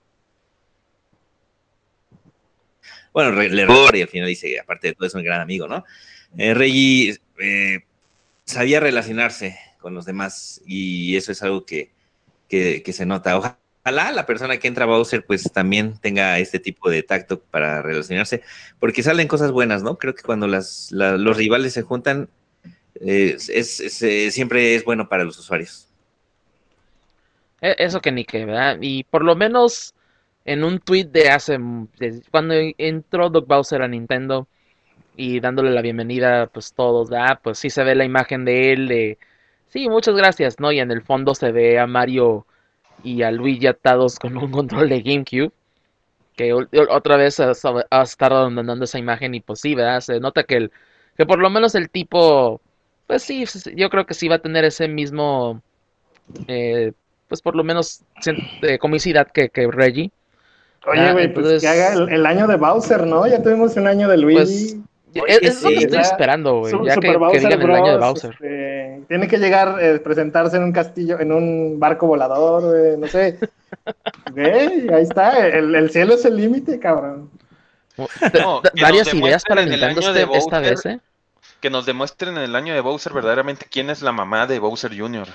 Bueno, le error y al final dice, aparte de todo, es un gran amigo, ¿no? Eh, Reggie eh, sabía relacionarse con los demás y eso es algo que, que, que se nota. Ojalá la persona que entra a Bowser pues también tenga este tipo de tacto para relacionarse, porque salen cosas buenas, ¿no? Creo que cuando las, la, los rivales se juntan, eh, es, es, es, eh, siempre es bueno para los usuarios. E- Eso que ni que, ¿verdad? Y por lo menos en un tweet de hace, m- de- cuando entró Doug Bowser a Nintendo y dándole la bienvenida, pues todos, ¿verdad? Pues sí se ve la imagen de él, de, sí, muchas gracias, ¿no? Y en el fondo se ve a Mario y a Luigi atados con un control de GameCube, que ol- otra vez ha, ha estado mandando esa imagen y pues sí, ¿verdad? Se nota que, el, que por lo menos el tipo, pues sí, s- yo creo que sí va a tener ese mismo eh, pues por lo menos cien- eh, comicidad que, que Reggie. Oye, ¿Verdad? güey, pues que haga Entonces, el, el año de Bowser, ¿no? Ya tuvimos un año de pues Luigi. es, Oye, es lo que Que sí. estoy sea esperando, güey. Su- Ya Super que, que Bowser digan el año de Bros. Bowser. Este, tiene que llegar, eh, presentarse en un castillo, en un barco volador, güey, no sé. Güey, ahí está. El, el cielo es el límite, cabrón. Mu- te- No, te- que nos varias ideas demuestren para en el Nintendo año de este, esta Bowser, vez, ¿eh? que nos demuestren en el año de Bowser verdaderamente quién es la mamá de Bowser junior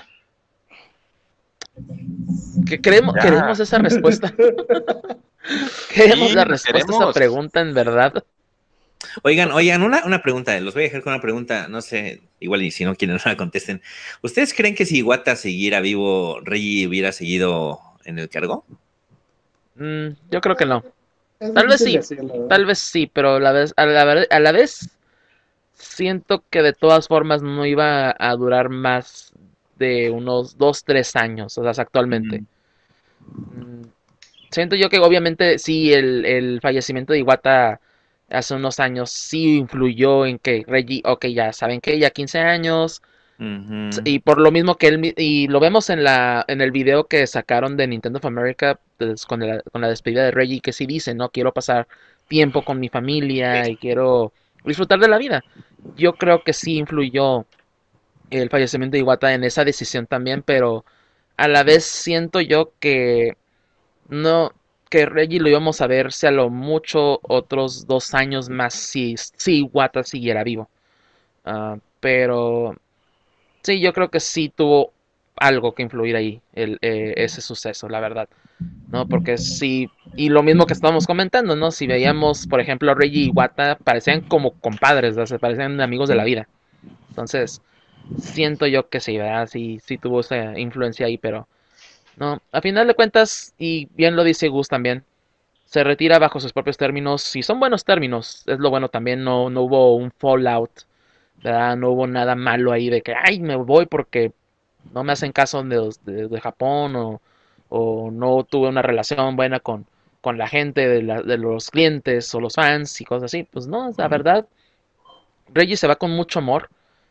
Que queremos, Ya, queremos esa respuesta. Queremos sí, la la respuesta a esa queremos. pregunta en verdad. Oigan, oigan, una, una pregunta, los voy a dejar con una pregunta, no sé, igual y si no quieren no la contesten. ¿Ustedes creen que si Iwata siguiera vivo, Reggie hubiera seguido en el cargo? Mm, yo creo que no. Es Tal vez difícil sí, decirlo, ¿verdad? tal vez sí, pero a la vez, a la, ver- a la vez siento que de todas formas no iba a durar más de unos dos, tres años, o sea, actualmente. Mm. Mm, siento yo que obviamente sí, el, el fallecimiento de Iwata hace unos años sí influyó en que Reggie, ok, ya saben que ya quince años, Ujú. y por lo mismo que él, mi- y lo vemos en la, en el video que sacaron de Nintendo of America, pues, con la, con la despedida de Reggie, que sí dice, no, quiero pasar tiempo con mi familia y quiero disfrutar de la vida. Yo creo que sí influyó el fallecimiento de Iwata en esa decisión también, pero a la vez siento yo que no, que Reggie lo íbamos a ver si a lo mucho otros dos años más si, si Iwata siguiera vivo. Ah, pero sí, yo creo que sí tuvo algo que influir ahí, el, eh, ese suceso, la verdad. ¿No? Porque sí, y lo mismo que estábamos comentando, ¿no? Si veíamos, por ejemplo, a Reggie y Iwata, parecían como compadres, ¿verdad? Se parecían amigos de la vida. Entonces, siento yo que sí, ¿verdad? Sí, sí tuvo esa influencia ahí, pero no, a final de cuentas, y bien lo dice Gus también, se retira bajo sus propios términos, y son buenos términos, es lo bueno también, no, no hubo un fallout, ¿verdad? No hubo nada malo ahí de que, ay, me voy porque no me hacen caso de, los- de, de Japón, o, o no tuve una relación buena con, con la gente de, la- de los clientes o los fans y cosas así. Pues no, la verdad, Reggie se va con mucho amor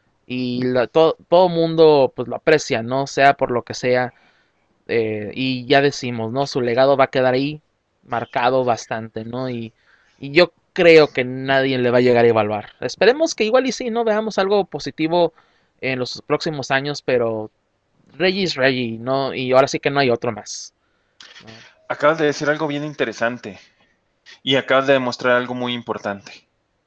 y la- todo, todo mundo pues lo aprecia, ¿no? Sea por lo que sea. Eh, y ya decimos, ¿no? Su legado va a quedar ahí marcado bastante, ¿no? Y, y yo creo que nadie le va a llegar a evaluar. Esperemos que igual y sí, ¿no? Veamos algo positivo en los próximos años, pero Reggie es Reggie, ¿no? Y ahora sí que no hay otro más, ¿no? Acabas de decir algo bien interesante y acabas de demostrar algo muy importante.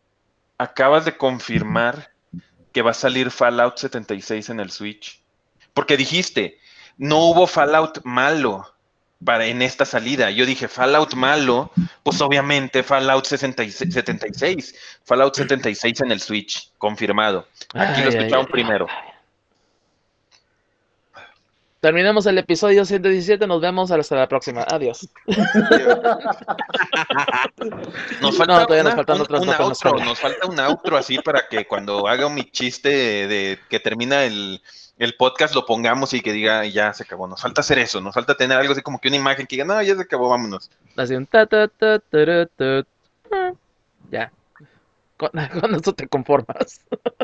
Acabas de confirmar que va a salir Fallout setenta y seis en el Switch. Porque dijiste, no hubo Fallout malo para en esta salida. Yo dije, Fallout malo, pues obviamente Fallout sesenta y seis, setenta y seis. Fallout setenta y seis en el Switch, confirmado. Aquí lo Ay, ay, escucharon ay. primero. Terminemos el episodio ciento diecisiete, nos vemos hasta la próxima. Adiós. Nos No, falta todavía nos una, faltan un, otros un dos temas que outro, hablar. nos falta un outro así para que cuando haga mi chiste de, de que termina el, el podcast lo pongamos y que diga ya se acabó. Nos falta hacer eso, nos falta tener algo así como que una imagen que diga, no, ya se acabó, vámonos. Así un ta ta ta tara, ta, ta. Ya, con, con eso te conformas.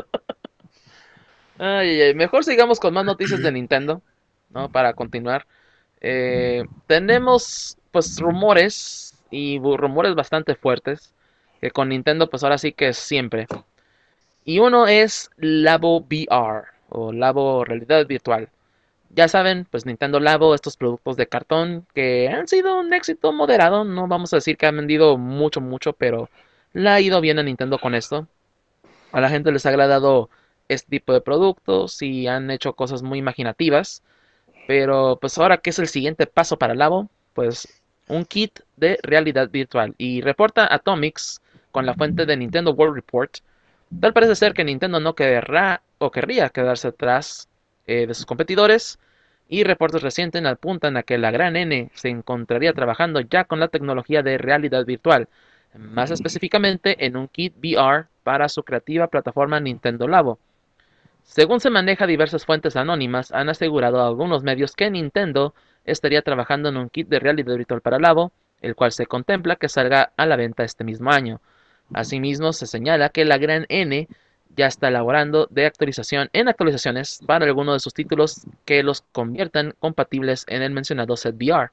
Ay, ay, ay. Mejor sigamos con más noticias de Nintendo, ¿no? Para continuar. Eh, tenemos, pues, rumores, y bu- rumores bastante fuertes, que con Nintendo, pues ahora sí que es siempre. Y uno es Labo V R, o Labo Realidad Virtual. Ya saben, pues Nintendo Labo, estos productos de cartón que han sido un éxito moderado, no vamos a decir que han vendido mucho, mucho, pero le ha ido bien a Nintendo con esto. A la gente les ha agradado este tipo de productos y han hecho cosas muy imaginativas. Pero pues ahora, ¿qué es el siguiente paso para Labo? Pues un kit de realidad virtual. Y reporta Atomics con la fuente de Nintendo World Report. Tal parece ser que Nintendo no querrá o querría quedarse atrás eh, de sus competidores. Y reportes recientes apuntan a que la gran N se encontraría trabajando ya con la tecnología de realidad virtual, más específicamente en un kit V R para su creativa plataforma Nintendo Labo. Según se maneja, diversas fuentes anónimas han asegurado a algunos medios que Nintendo estaría trabajando en un kit de realidad virtual para Labo, el cual se contempla que salga a la venta este mismo año. Asimismo, se señala que la Gran N ya está elaborando de actualización en actualizaciones para algunos de sus títulos que los conviertan compatibles en el mencionado set V R.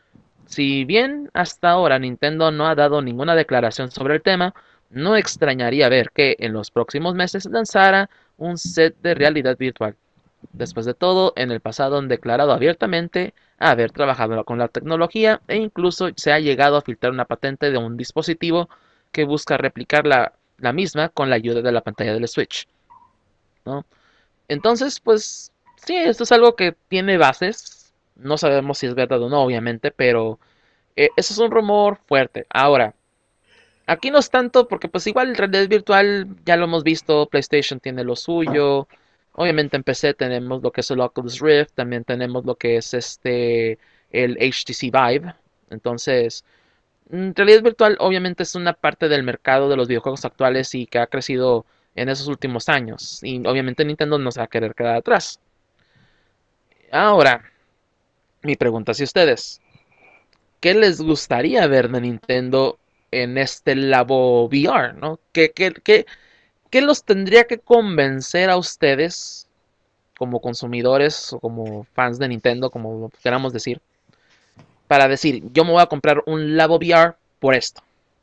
Si bien hasta ahora Nintendo no ha dado ninguna declaración sobre el tema, no extrañaría ver que en los próximos meses lanzara un set de realidad virtual. Después de todo, en el pasado han declarado abiertamente haber trabajado con la tecnología e incluso se ha llegado a filtrar una patente de un dispositivo que busca replicar la, la misma con la ayuda de la pantalla del Switch, ¿no? Entonces, pues sí, esto es algo que tiene bases. No sabemos si es verdad o no, obviamente, pero eh, eso es un rumor fuerte. Ahora, aquí no es tanto porque pues igual realidad virtual ya lo hemos visto, PlayStation tiene lo suyo. Obviamente en P C tenemos lo que es el Oculus Rift, también tenemos lo que es este el H T C Vive. Entonces, mm, realidad virtual obviamente es una parte del mercado de los videojuegos actuales y que ha crecido en esos últimos años. Y obviamente Nintendo no se va a querer quedar atrás. Ahora, mi pregunta es si ustedes, ¿qué les gustaría ver de Nintendo en este Labo V R, ¿no? ¿Qué, qué, qué, qué los tendría que convencer a ustedes como consumidores o como fans de Nintendo, como queramos decir, para decir, yo me voy a comprar un Labo V R por esto?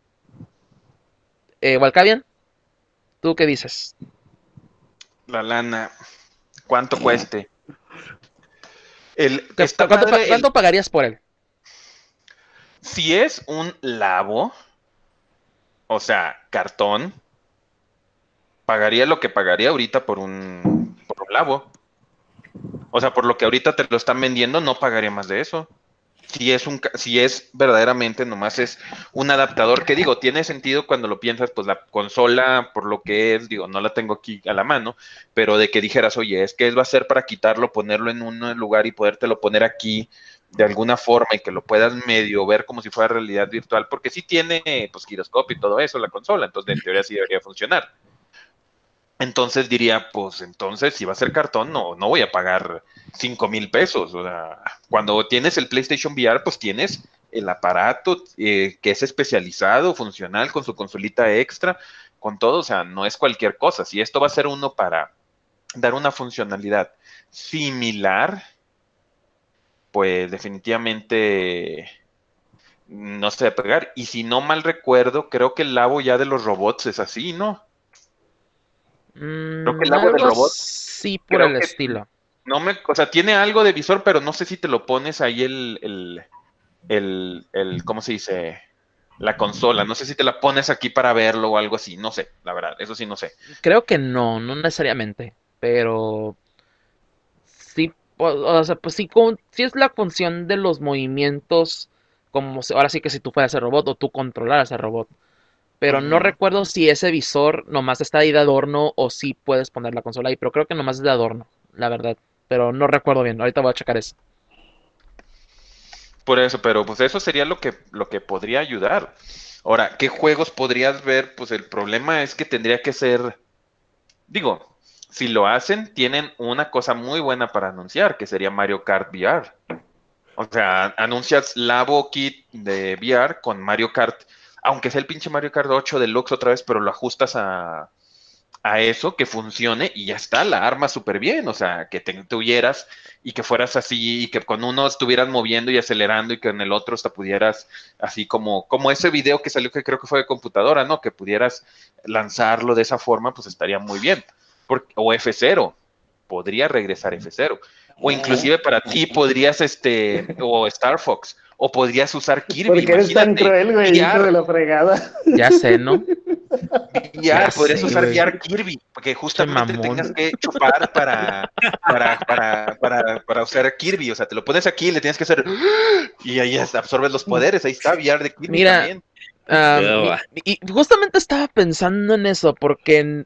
Eh, Walcavian, ¿tú qué dices? La lana, ¿cuánto cueste? El, ¿Qué- está ¿Cuánto, pa- padre el, cuánto pagarías por él? si es un labo, o sea, cartón, pagaría lo que pagaría ahorita por un, por un labo. O sea, por lo que ahorita te lo están vendiendo, no pagaría más de eso. Si es un, ca- si es verdaderamente nomás es un adaptador que digo, tiene sentido cuando lo piensas, pues la consola, por lo que es, digo, no la tengo aquí a la mano, pero de que dijeras, oye, es que va a ser para quitarlo, ponerlo en un lugar y podértelo poner aquí de alguna forma y que lo puedas medio ver como si fuera realidad virtual, porque sí tiene, pues, giroscopio y todo eso, la consola, entonces en teoría sí debería funcionar. Entonces diría, pues entonces si va a ser cartón, no, no voy a pagar cinco mil pesos. O sea, cuando tienes el PlayStation V R, pues tienes el aparato eh, que es especializado, funcional, con su consolita extra, con todo. O sea, no es cualquier cosa. Si esto va a ser uno para dar una funcionalidad similar, pues definitivamente no se va a pegar. Y si no mal recuerdo, creo que el labo ya de los robots es así, ¿no? Creo que el Mm, labo del algo robot, así por creo el que estilo. no me, o sea, tiene algo de visor, pero no sé si te lo pones ahí el, el, el, el, ¿cómo se dice? La consola. No sé si te la pones aquí para verlo o algo así. No sé, la verdad, eso sí no sé. Creo que no, no necesariamente, pero sí, o, o sea, pues sí, con, sí es la función de los movimientos, como si- ahora sí que si tú fueras el robot o tú controlaras el robot. Pero no Ujú. recuerdo si ese visor nomás está ahí de adorno o si puedes poner la consola ahí, pero creo que nomás es de adorno, la verdad. Pero no recuerdo bien, ahorita voy a checar eso. Por eso, pero pues eso sería lo que, lo que podría ayudar. Ahora, ¿qué juegos podrías ver? Pues el problema es que tendría que ser, digo, si lo hacen, tienen una cosa muy buena para anunciar, que sería Mario Kart V R. O sea, anuncias Labo Kit de V R con Mario Kart, aunque sea el pinche Mario Kart ocho Deluxe otra vez, pero lo ajustas a, a eso, que funcione y ya está, la arma súper bien. O sea, que te tuvieras y que fueras así y que con uno estuvieras moviendo y acelerando y que en el otro hasta pudieras, así como, como ese video que salió que creo que fue de computadora, ¿no? Que pudieras lanzarlo de esa forma, pues estaría muy bien. Porque, o F cero, podría regresar F cero. O inclusive para ti podrías, este, o Star Fox, o podrías usar Kirby, Porque eres tan imagínate, cruel, güey, hijo de V R, la fregada. Ya sé, ¿no? Ya V R, podrías sé, usar güey. V R Kirby, porque Che justamente mamón. tengas que chupar para, para, para, para, para usar Kirby, o sea, te lo pones aquí, le tienes que hacer, y ahí es- absorbes los poderes, ahí está, V R de Kirby Mira, también. ah, mi- Ugh. y justamente estaba pensando en eso, porque en-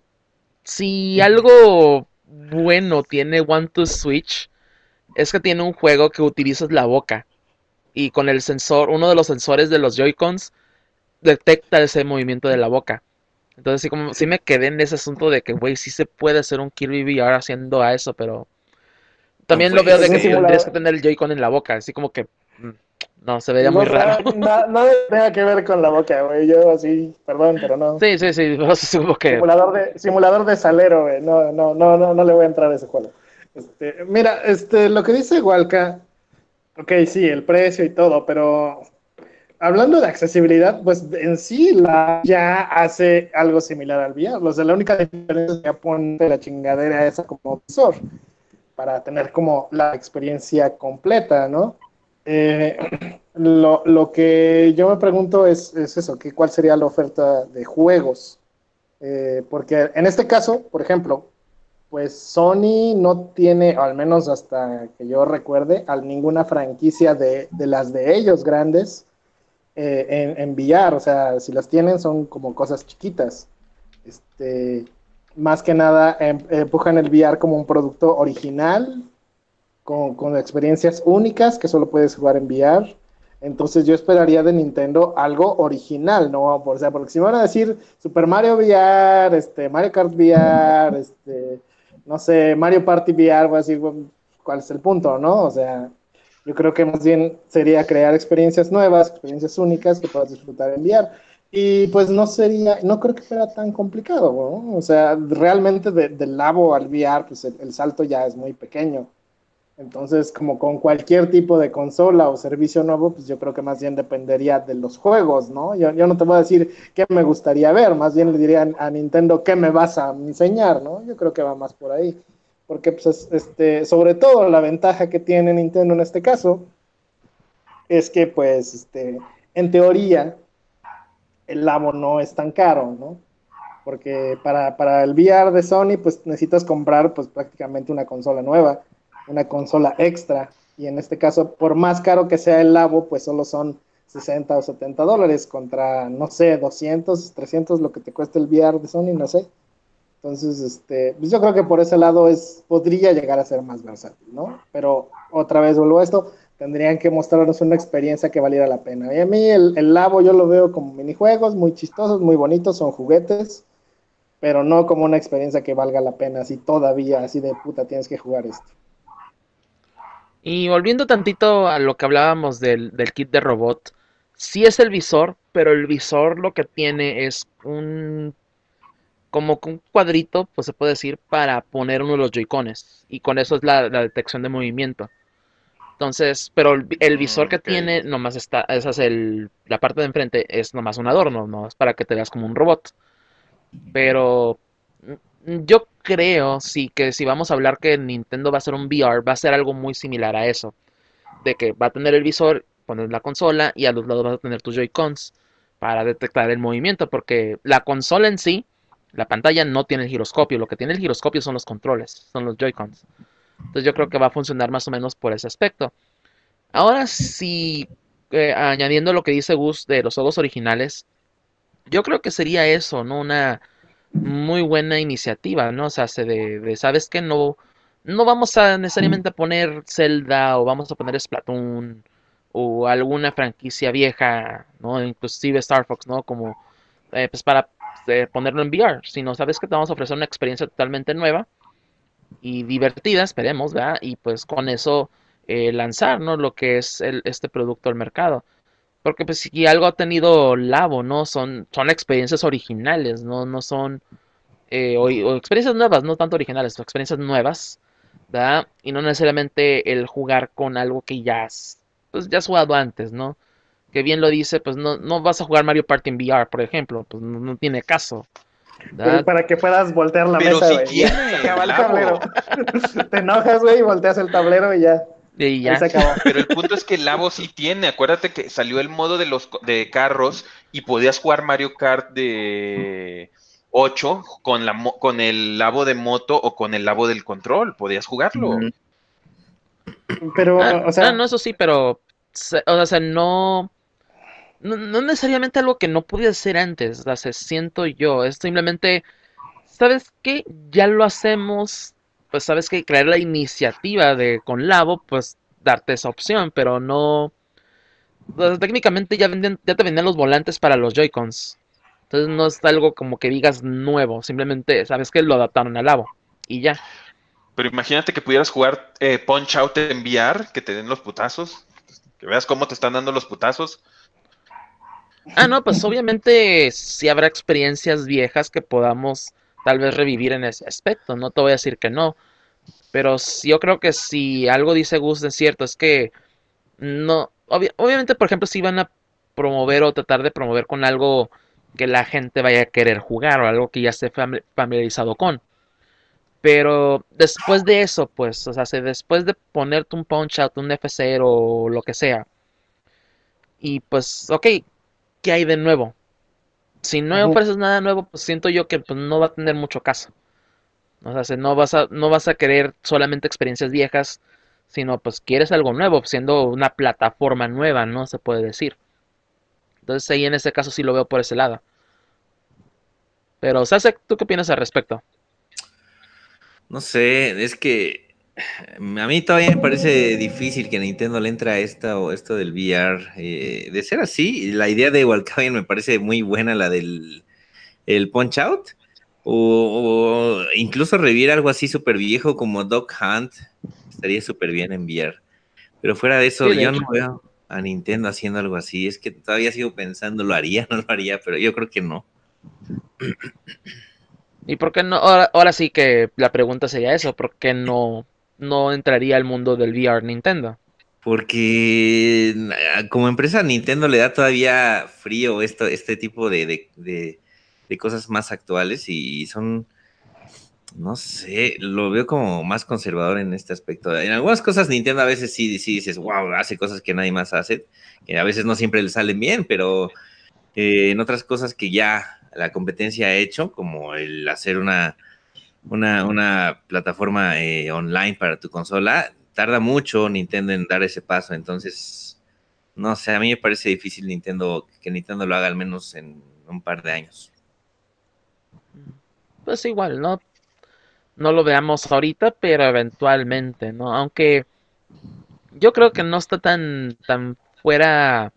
si algo bueno tiene One to Switch, es que tiene un juego que utilizas la boca. Y con el sensor, uno de los sensores de los Joy-Cons detecta ese movimiento de la boca. Entonces sí, como, sí me quedé en ese asunto de que, güey, sí se puede hacer un Kirby V R haciendo a eso, pero No también lo puede veo de Es un que ser. tendrías que simulador. tener el Joy-Con en la boca, así como que, mm, no, se vería muy No, raro. ah, na- nada tenga que ver con la boca, güey. Yo así, perdón, pero no. Sí, sí, sí, pero sí, como que, Simulador de, simulador de salero, güey. No, no, no, no, no le voy a entrar a ese juego. Este, mira, este, lo que dice Walka, ok, sí, el precio y todo, pero hablando de accesibilidad, pues en sí la ya hace algo similar al V R. O sea, la única diferencia es que ya pone la chingadera esa como visor para tener como la experiencia completa, ¿no? Eh, lo, lo, que yo me pregunto es, es eso, que ¿cuál sería la oferta de juegos? Eh, porque en este caso, por ejemplo, pues Sony no tiene, o al menos hasta que yo recuerde, a ninguna franquicia de, de las de ellos grandes eh, en, en V R. O sea, si las tienen son como cosas chiquitas. Este, más que nada em, empujan el V R como un producto original, con, con experiencias únicas que solo puedes jugar en V R. Entonces yo esperaría de Nintendo algo original, ¿no? O sea, porque si me van a decir Super Mario V R, este, Mario Kart V R, este, no sé, Mario Party V R, voy a decir, bueno, ¿cuál es el punto, no? O sea, Yo creo que más bien sería crear experiencias nuevas, experiencias únicas que puedas disfrutar en V R. Y pues no sería, no creo que fuera tan complicado, ¿no? O sea, realmente de, del Labo al V R, pues el, el salto ya es muy pequeño. Entonces, como con cualquier tipo de consola o servicio nuevo, pues yo creo que más bien dependería de los juegos, ¿no? Yo, yo no te voy a decir qué me gustaría ver, más bien le diría a Nintendo qué me vas a enseñar, ¿no? Yo creo que va más por ahí. Porque, pues, este, sobre todo la ventaja que tiene Nintendo en este caso es que, pues, este, en teoría, el Labo no es tan caro, ¿no? Porque para, para el V R de Sony, pues necesitas comprar pues prácticamente una consola nueva, una consola extra, y en este caso, por más caro que sea el Labo, pues solo son sesenta o setenta dólares contra, no sé, doscientos, trescientos, lo que te cuesta el V R de Sony, no sé. Entonces, este, pues yo creo que por ese lado es, podría llegar a ser más versátil, ¿no? Pero otra vez vuelvo a esto, tendrían que mostrarnos una experiencia que valiera la pena. Y a mí el, el Labo yo lo veo como minijuegos muy chistosos, muy bonitos, son juguetes, pero no como una experiencia que valga la pena, así todavía, así de puta, tienes que jugar esto. Y volviendo tantito a lo que hablábamos del, del kit de robot, sí es el visor, pero el visor lo que tiene es un como que un cuadrito, pues se puede decir, para poner uno de los Joy-Cones. Y con eso es la, la detección de movimiento. Entonces, pero el, el visor Mm, que ok. tiene, nomás está, esa es el, la parte de enfrente, es nomás un adorno, no es para que te veas como un robot. Pero mm, yo creo, sí, que si vamos a hablar que Nintendo va a hacer un V R, va a ser algo muy similar a eso. De que va a tener el visor, poner la consola y a los lados vas a tener tus Joy-Cons para detectar el movimiento, porque la consola en sí, la pantalla no tiene el giroscopio, lo que tiene el giroscopio son los controles, son los Joy-Cons. Entonces yo creo que va a funcionar más o menos por ese aspecto. Ahora sí, eh, añadiendo lo que dice Gus de los juegos originales, yo creo que sería eso, ¿no? Una muy buena iniciativa, ¿no? O sea, se de, de, ¿sabes qué? No, no vamos a necesariamente a poner Zelda o vamos a poner Splatoon o alguna franquicia vieja, ¿no? Inclusive Star Fox, ¿no? Como, eh, pues para eh, ponerlo en V R, sino, ¿sabes qué? Te vamos a ofrecer una experiencia totalmente nueva y divertida, esperemos, ¿verdad? Y pues con eso eh, lanzar, ¿no? Lo que es el, este producto al mercado. Porque pues si algo ha tenido Labo, ¿no? Son, son experiencias originales, ¿no? No son eh, o, o experiencias nuevas, no tanto originales, o experiencias nuevas, ¿verdad? Y no necesariamente el jugar con algo que ya has, pues ya has jugado antes, ¿no? Que bien lo dice, pues no, no vas a jugar Mario Party en V R, por ejemplo, pues no, no tiene caso, Güey, ¿verdad? para que puedas voltear la Pero mesa, sí güey, ya, se tiene acaba el el tablero. Labo. Te enojas, güey, y volteas el tablero y ya, Y ahí se ya. acabó. Pero el punto es que el Labo sí tiene. Acuérdate que salió el modo de los co- de carros y podías jugar Mario Kart de ocho con la mo- con el Labo de moto o con el Labo del control. Podías jugarlo. Mm, Pero, Ah, o ah, sea, no, eso sí, pero, se- o sea, no, no, no necesariamente algo que no podía hacer antes, o sea, se siento yo, es simplemente ¿sabes qué? Ya lo hacemos, pues sabes que crear la iniciativa de con Labo, pues darte esa opción, pero no, pues, técnicamente ya venden, ya te vendían los volantes para los Joy-Cons. Entonces no es algo como que digas nuevo, simplemente sabes que lo adaptaron a Labo y ya. Pero imagínate que pudieras jugar eh, Punch Out en V R, que te den los putazos, que veas cómo te están dando los putazos. Ah, no, pues obviamente sí habrá experiencias viejas que podamos tal vez revivir en ese aspecto, no te voy a decir que no, pero sí, yo creo que si algo dice Gus de cierto es que no, obvi- obviamente, por ejemplo, si van a promover o tratar de promover con algo que la gente vaya a querer jugar o algo que ya esté fami- familiarizado con. Pero después de eso, pues, o sea, si después de ponerte un Punch Out, un F cero o lo que sea, y pues, ok, ¿qué hay de nuevo? Si no ujú. ofreces nada nuevo, pues siento yo que pues, no va a tener mucho caso. O sea, si no vas a, no vas a querer solamente experiencias viejas, sino pues quieres algo nuevo, siendo una plataforma nueva, ¿no? Se puede decir. Entonces ahí en ese caso sí lo veo por ese lado. Pero, Sasek, ¿tú qué opinas al respecto? no sé, es que a mí todavía me parece difícil que a Nintendo le entre a esta o esto del V R. Eh, de ser así, la idea de Walkavian me parece muy buena, la del el Punch Out. O, o incluso revivir algo así súper viejo como Dog Hunt. Estaría súper bien en V R. Pero fuera de eso, Sí, de yo hecho. no veo a Nintendo haciendo algo así. Es que todavía sigo pensando, ¿lo haría? ¿No lo haría? Pero yo creo que no. ¿Y por qué no? Ahora, ahora sí que la pregunta sería eso, ¿por qué no, no entraría al mundo del V R Nintendo? Porque ah, como empresa Nintendo le da todavía frío esto, este tipo de, de, de- de cosas más actuales y son, no sé, lo veo como más conservador en este aspecto. En algunas cosas Nintendo a veces sí, sí dices, wow, hace cosas que nadie más hace, que a veces no siempre le salen bien, pero eh, en otras cosas que ya la competencia ha hecho, como el hacer una, una, una plataforma eh, online para tu consola, tarda mucho Nintendo en dar ese paso. Entonces, no sé, a mí me parece difícil Nintendo que Nintendo lo haga al menos en un par de años. Pues igual, ¿no? No lo veamos ahorita, pero eventualmente, ¿no? Aunque yo creo que no está tan, tan fuera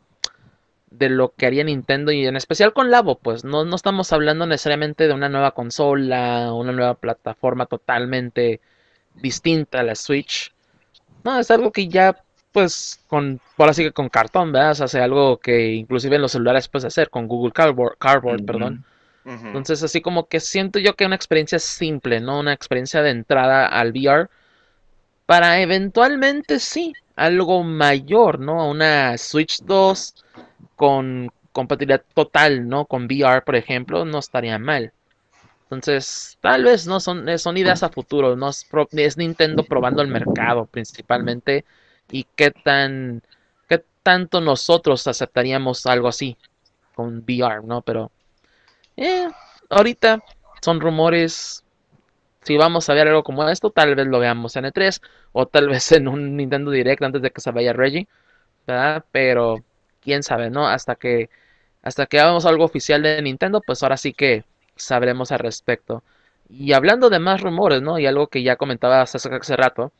de lo que haría Nintendo y en especial con Labo, pues no, no estamos hablando necesariamente de una nueva consola, una nueva plataforma totalmente distinta a la Switch. No, es algo que ya, pues, con, por así que con cartón, ¿verdad? O sea, hace algo que inclusive en los celulares puedes hacer con Google Cardboard, Cardboard, perdón. Ujú. Ujú. Entonces, así como que siento yo que una experiencia simple, ¿no? Una experiencia de entrada al V R para eventualmente sí, algo mayor, ¿no? Una Switch dos con compatibilidad total, ¿no? Con V R, por ejemplo, no estaría mal. Entonces, tal vez no son, eh, son ideas a futuro, no es, pro- es Nintendo probando el mercado principalmente y qué tan qué tanto nosotros aceptaríamos algo así con V R, ¿no? Pero eh, ahorita son rumores. Si vamos a ver algo como esto, tal vez lo veamos en E tres o tal vez en un Nintendo Direct antes de que se vaya Reggie, ¿verdad? Pero quién sabe, ¿no? Hasta que hasta que hagamos algo oficial de Nintendo, pues ahora sí que sabremos al respecto. Y hablando de más rumores, ¿no? Y algo que ya comentaba hace, hace rato,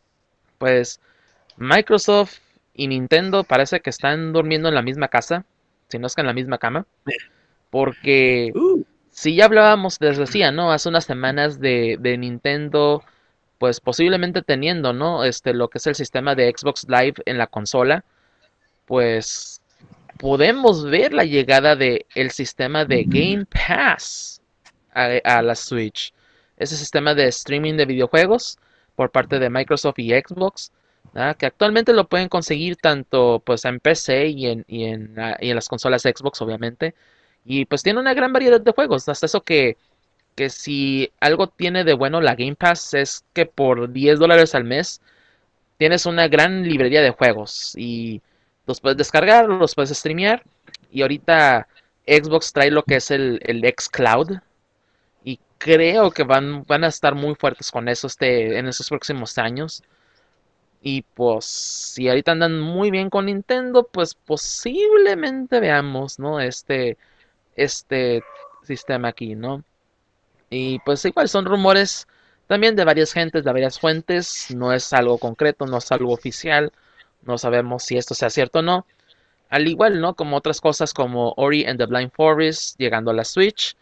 pues Microsoft y Nintendo parece que están durmiendo en la misma casa, si no es que en la misma cama, porque Uh, si ya hablábamos, les decía, ¿no? Hace unas semanas de, de Nintendo, pues posiblemente teniendo, ¿no? Este, lo que es el sistema de Xbox Live en la consola, pues podemos ver la llegada de el sistema de Game Pass a, a la Switch. Ese sistema de streaming de videojuegos por parte de Microsoft y Xbox, ¿verdad? Que actualmente lo pueden conseguir tanto pues en P C y en, y en, ah, y en las consolas Xbox, obviamente. Y pues tiene una gran variedad de juegos. Hasta eso que, que si algo tiene de bueno la Game Pass es que por diez dólares al mes tienes una gran librería de juegos y los puedes descargar, los puedes streamear. Y ahorita Xbox trae lo que es el, el xCloud. Y creo que van, van a estar muy fuertes con eso este, en estos próximos años. Y pues, si ahorita andan muy bien con Nintendo, pues posiblemente veamos, ¿no? Este, este sistema aquí, ¿no? Y pues igual son rumores también de varias gentes, de varias fuentes. No es algo concreto, no es algo oficial. No sabemos si esto sea cierto o no. Al igual, ¿no? Como otras cosas como Ori and the Blind Forest llegando a la Switch.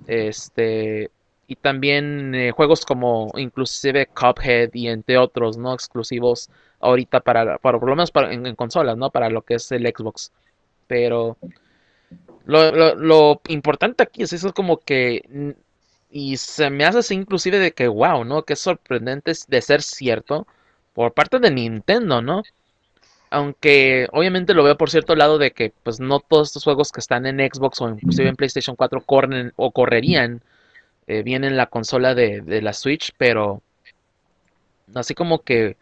Este. Y también eh, juegos como inclusive Cuphead y entre otros, ¿no? Exclusivos ahorita para, para por lo menos para, en, en consolas, ¿no? Para lo que es el Xbox. Pero lo, lo, lo importante aquí es eso como que, mm, y se me hace así inclusive de que, wow, ¿no? Que es sorprendente de ser cierto por parte de Nintendo, ¿no? Aunque obviamente lo veo por cierto lado de que pues no todos estos juegos que están en Xbox o inclusive en PlayStation cuatro corren o correrían eh, bien en la consola de, de la Switch, pero así como que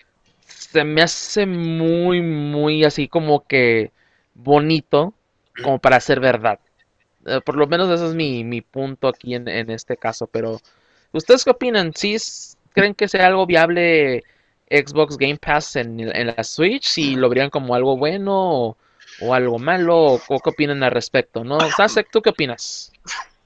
se me hace muy, muy así como que bonito como para ser verdad. Eh, por lo menos ese es mi, mi punto aquí en, en este caso. Pero, ¿ustedes qué opinan? ¿Sí s- creen que sea algo viable Xbox Game Pass en, en la Switch? ¿Si lo verían como algo bueno o, o algo malo? ¿O, o qué opinan al respecto? ¿No? Sasek, ¿tú qué opinas?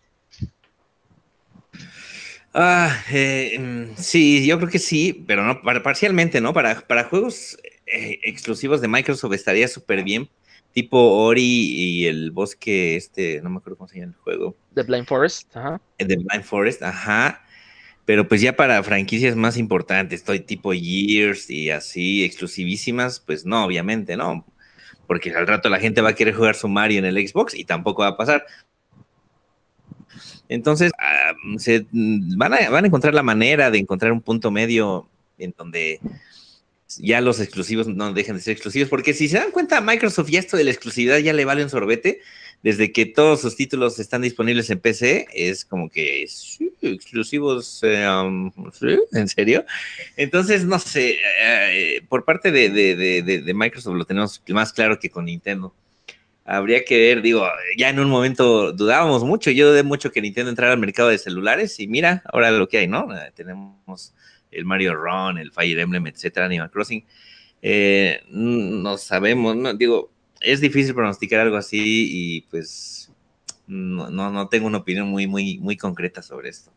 ah, eh, mm, sí, yo creo que sí, pero no, para, parcialmente, ¿no? Para, para juegos eh, exclusivos de Microsoft estaría súper bien, tipo Ori y el bosque, este, no me acuerdo cómo se llama el juego, The Blind Forest, ajá. eh, de Blind Forest, ajá. Pero pues ya para franquicias más importantes, estoy tipo Gears y así, exclusivísimas, pues no, obviamente, no. Porque al rato la gente va a querer jugar su Mario en el Xbox y tampoco va a pasar. Entonces, uh, se, van, a, van a encontrar la manera de encontrar un punto medio en donde ya los exclusivos no dejen de ser exclusivos, porque si se dan cuenta, a Microsoft ya esto de la exclusividad ya le vale un sorbete. Desde que todos sus títulos están disponibles en P C, es como que sí, exclusivos, eh, um, ¿sí? ¿En serio? Entonces, no sé, eh, por parte de, de, de, de, Microsoft lo tenemos más claro que con Nintendo. Habría que ver, digo, ya en un momento dudábamos mucho, yo dudé mucho que Nintendo entrara al mercado de celulares y mira, ahora lo que hay, ¿no? Eh, tenemos el Mario Run, el Fire Emblem, etcétera, Animal Crossing. Eh, no sabemos, no, digo, es difícil pronosticar algo así y pues no, no, no tengo una opinión muy, muy, muy concreta sobre esto.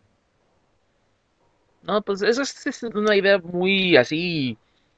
No, pues eso es, es una idea muy así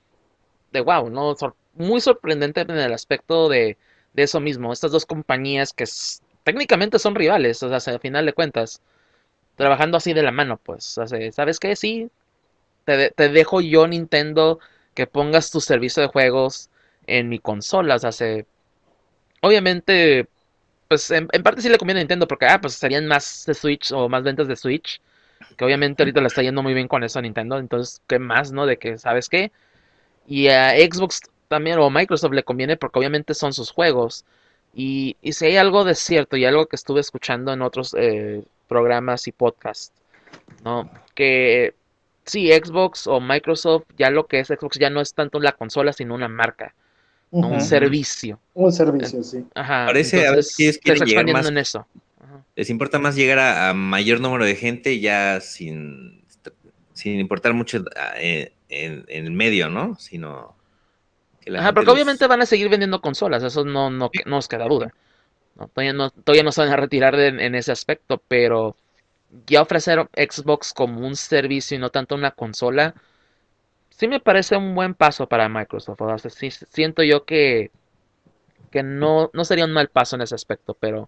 de wow, ¿no? Sor- muy sorprendente en el aspecto de, de eso mismo. Estas dos compañías que s- técnicamente son rivales, o sea, al final de cuentas, trabajando así de la mano, pues, o sea, ¿sabes qué? Sí, te, de- te dejo yo, Nintendo, que pongas tu servicio de juegos en mi consola, o sea, se- obviamente, pues en, en parte sí le conviene a Nintendo porque, ah, pues serían más de Switch o más ventas de Switch, que obviamente ahorita le está yendo muy bien con eso a Nintendo, entonces, ¿qué más, no? De que, ¿sabes qué? Y a Xbox también o Microsoft le conviene porque obviamente son sus juegos. Y, y si hay algo de cierto y algo que estuve escuchando en otros eh, programas y podcasts, ¿no? Que sí, Xbox o Microsoft, ya lo que es Xbox ya no es tanto la consola, sino una marca, ¿no? Un Ujú. Ujú. servicio. Un En- servicio, sí. Ajá, Parece a ver si entonces ellos se quieren está llegar expandiendo más, en eso. Ajá. les importa más llegar a, a mayor número de gente ya sin, sin importar mucho eh, en, en el medio, ¿no? Sino que la Ajá, gente porque obviamente los... van a seguir vendiendo consolas, eso no, no, que- no nos queda duda. ¿No? Todavía no, todavía no se van a retirar de- en ese aspecto, pero ya ofrecer Xbox como un servicio y no tanto una consola, sí me parece un buen paso para Microsoft. O sea, sí, siento yo que, que no, no sería un mal paso en ese aspecto, pero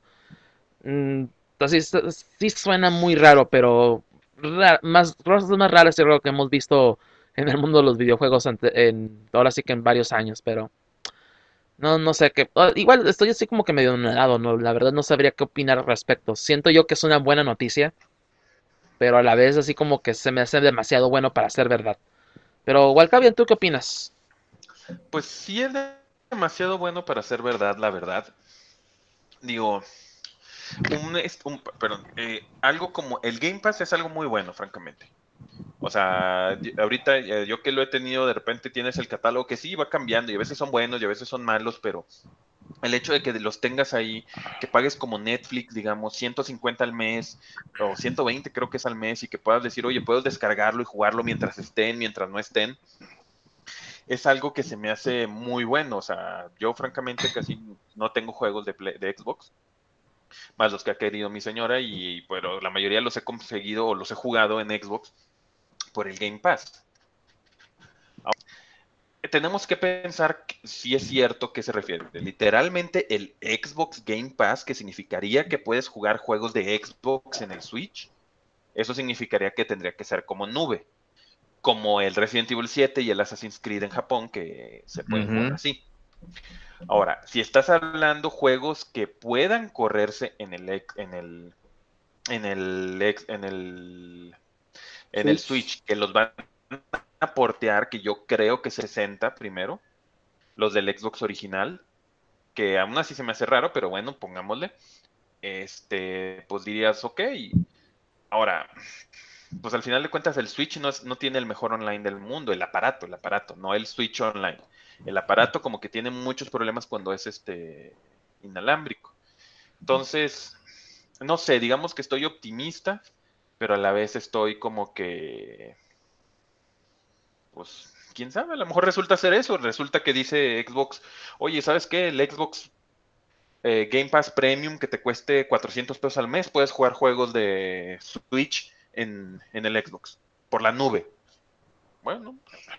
mm, entonces, sí, sí suena muy raro, pero ra- más, cosas más raras yo creo que hemos visto en el mundo de los videojuegos ante- en, ahora sí que en varios años, pero no, no sé qué. ah, Igual estoy así como que medio enredado, ¿no? La verdad no sabría qué opinar al respecto. Siento yo que es una buena noticia, pero a la vez así como que se me hace demasiado bueno para ser verdad. Pero, Walcavian, ¿tú qué opinas? Pues sí es demasiado bueno para ser verdad, la verdad. Digo, un, es- un- perdón, eh, algo como el Game Pass es algo muy bueno, francamente. O sea, y- ahorita eh, yo que lo he tenido, de repente tienes el catálogo que sí va cambiando y a veces son buenos y a veces son malos, pero el hecho de que los tengas ahí, que pagues como Netflix, digamos, ciento cincuenta al mes o ciento veinte creo que es al mes y que puedas decir, oye, puedes descargarlo y jugarlo mientras estén, mientras no estén, es algo que se me hace muy bueno. O sea, yo francamente casi no tengo juegos de, Play- de Xbox, más los que ha querido mi señora, y pero la mayoría los he conseguido o los he jugado en Xbox por el Game Pass. Tenemos que pensar si es cierto que se refiere. Literalmente el Xbox Game Pass, que significaría que puedes jugar juegos de Xbox en el Switch. Eso significaría que tendría que ser como nube, como el Resident Evil siete y el Assassin's Creed en Japón, que se pueden jugar Ujú. así. Ahora, si estás hablando juegos que puedan correrse en el ex- en el en el ex- en el en el Switch. Switch, que los van a portear, que yo creo que sesenta primero, los del Xbox original, que aún así se me hace raro, pero bueno, pongámosle. Este, pues dirías, ok. Ahora, pues al final de cuentas el Switch no, es- no tiene el mejor online del mundo, el aparato, el aparato, no el Switch online. El aparato como que tiene muchos problemas cuando es este inalámbrico. Entonces, no sé, digamos que estoy optimista, pero a la vez estoy como que, pues, quién sabe, a lo mejor resulta ser eso, resulta que dice Xbox, oye, ¿sabes qué? El Xbox eh, Game Pass Premium que te cueste cuatrocientos pesos al mes, puedes jugar juegos de Switch en, en el Xbox, por la nube. Bueno,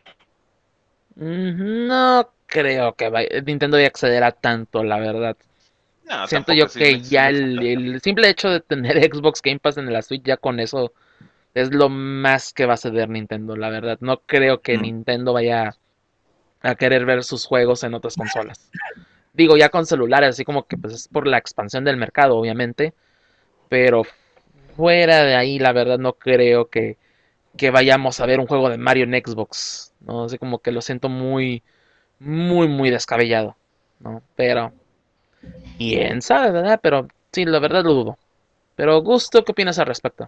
Mm, No creo que vaya- Nintendo vaya a acceder a tanto, la verdad. no, Siento tampoco yo así lo que ya insinúes. el, el simple hecho de tener Xbox Game Pass en la Switch, ya con eso Es lo más que va a ceder Nintendo, la verdad. No creo que Mm. Nintendo vaya a querer ver sus juegos en otras consolas. Digo, ya con celulares, así como que pues es por la expansión del mercado, obviamente. Pero fuera de ahí, la verdad, no creo que, que vayamos a ver un juego de Mario en Xbox. No, así como que lo siento muy, muy, muy descabellado. ¿No? Pero, quién sabe, ¿verdad? Pero sí, la verdad lo dudo. Pero, Gusto, ¿qué opinas al respecto?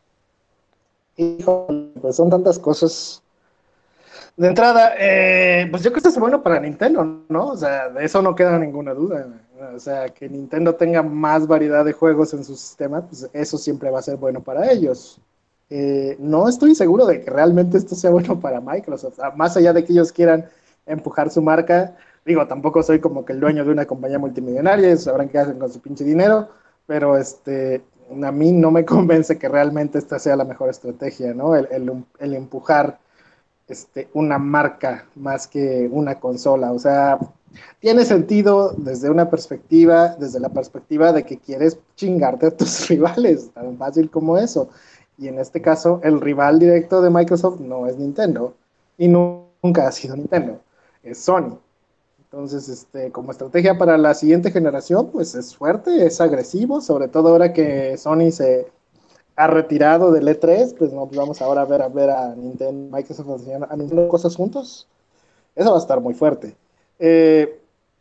Híjole, pues son tantas cosas. De entrada, eh, pues yo creo que esto es bueno para Nintendo, ¿no? O sea, de eso no queda ninguna duda. O sea, que Nintendo tenga más variedad de juegos en su sistema, pues eso siempre va a ser bueno para ellos. Eh, no estoy seguro de que realmente esto sea bueno para Microsoft. Ah, más allá de que ellos quieran empujar su marca, digo, tampoco soy como que el dueño de una compañía multimillonaria, sabrán qué hacen con su pinche dinero, pero este, a mí no me convence que realmente esta sea la mejor estrategia, ¿no? El, el, el empujar este, una marca más que una consola. O sea, tiene sentido desde una perspectiva, desde la perspectiva de que quieres chingarte a tus rivales, tan fácil como eso. Y en este caso, el rival directo de Microsoft no es Nintendo y no, nunca ha sido Nintendo, es Sony. Entonces, este, como estrategia para la siguiente generación, pues es fuerte, es agresivo, sobre todo ahora que Sony se ha retirado del E tres, pues no, pues vamos ahora a ver a ver a Nintendo, Microsoft anunciando cosas juntos. Eso va a estar muy fuerte. Eh,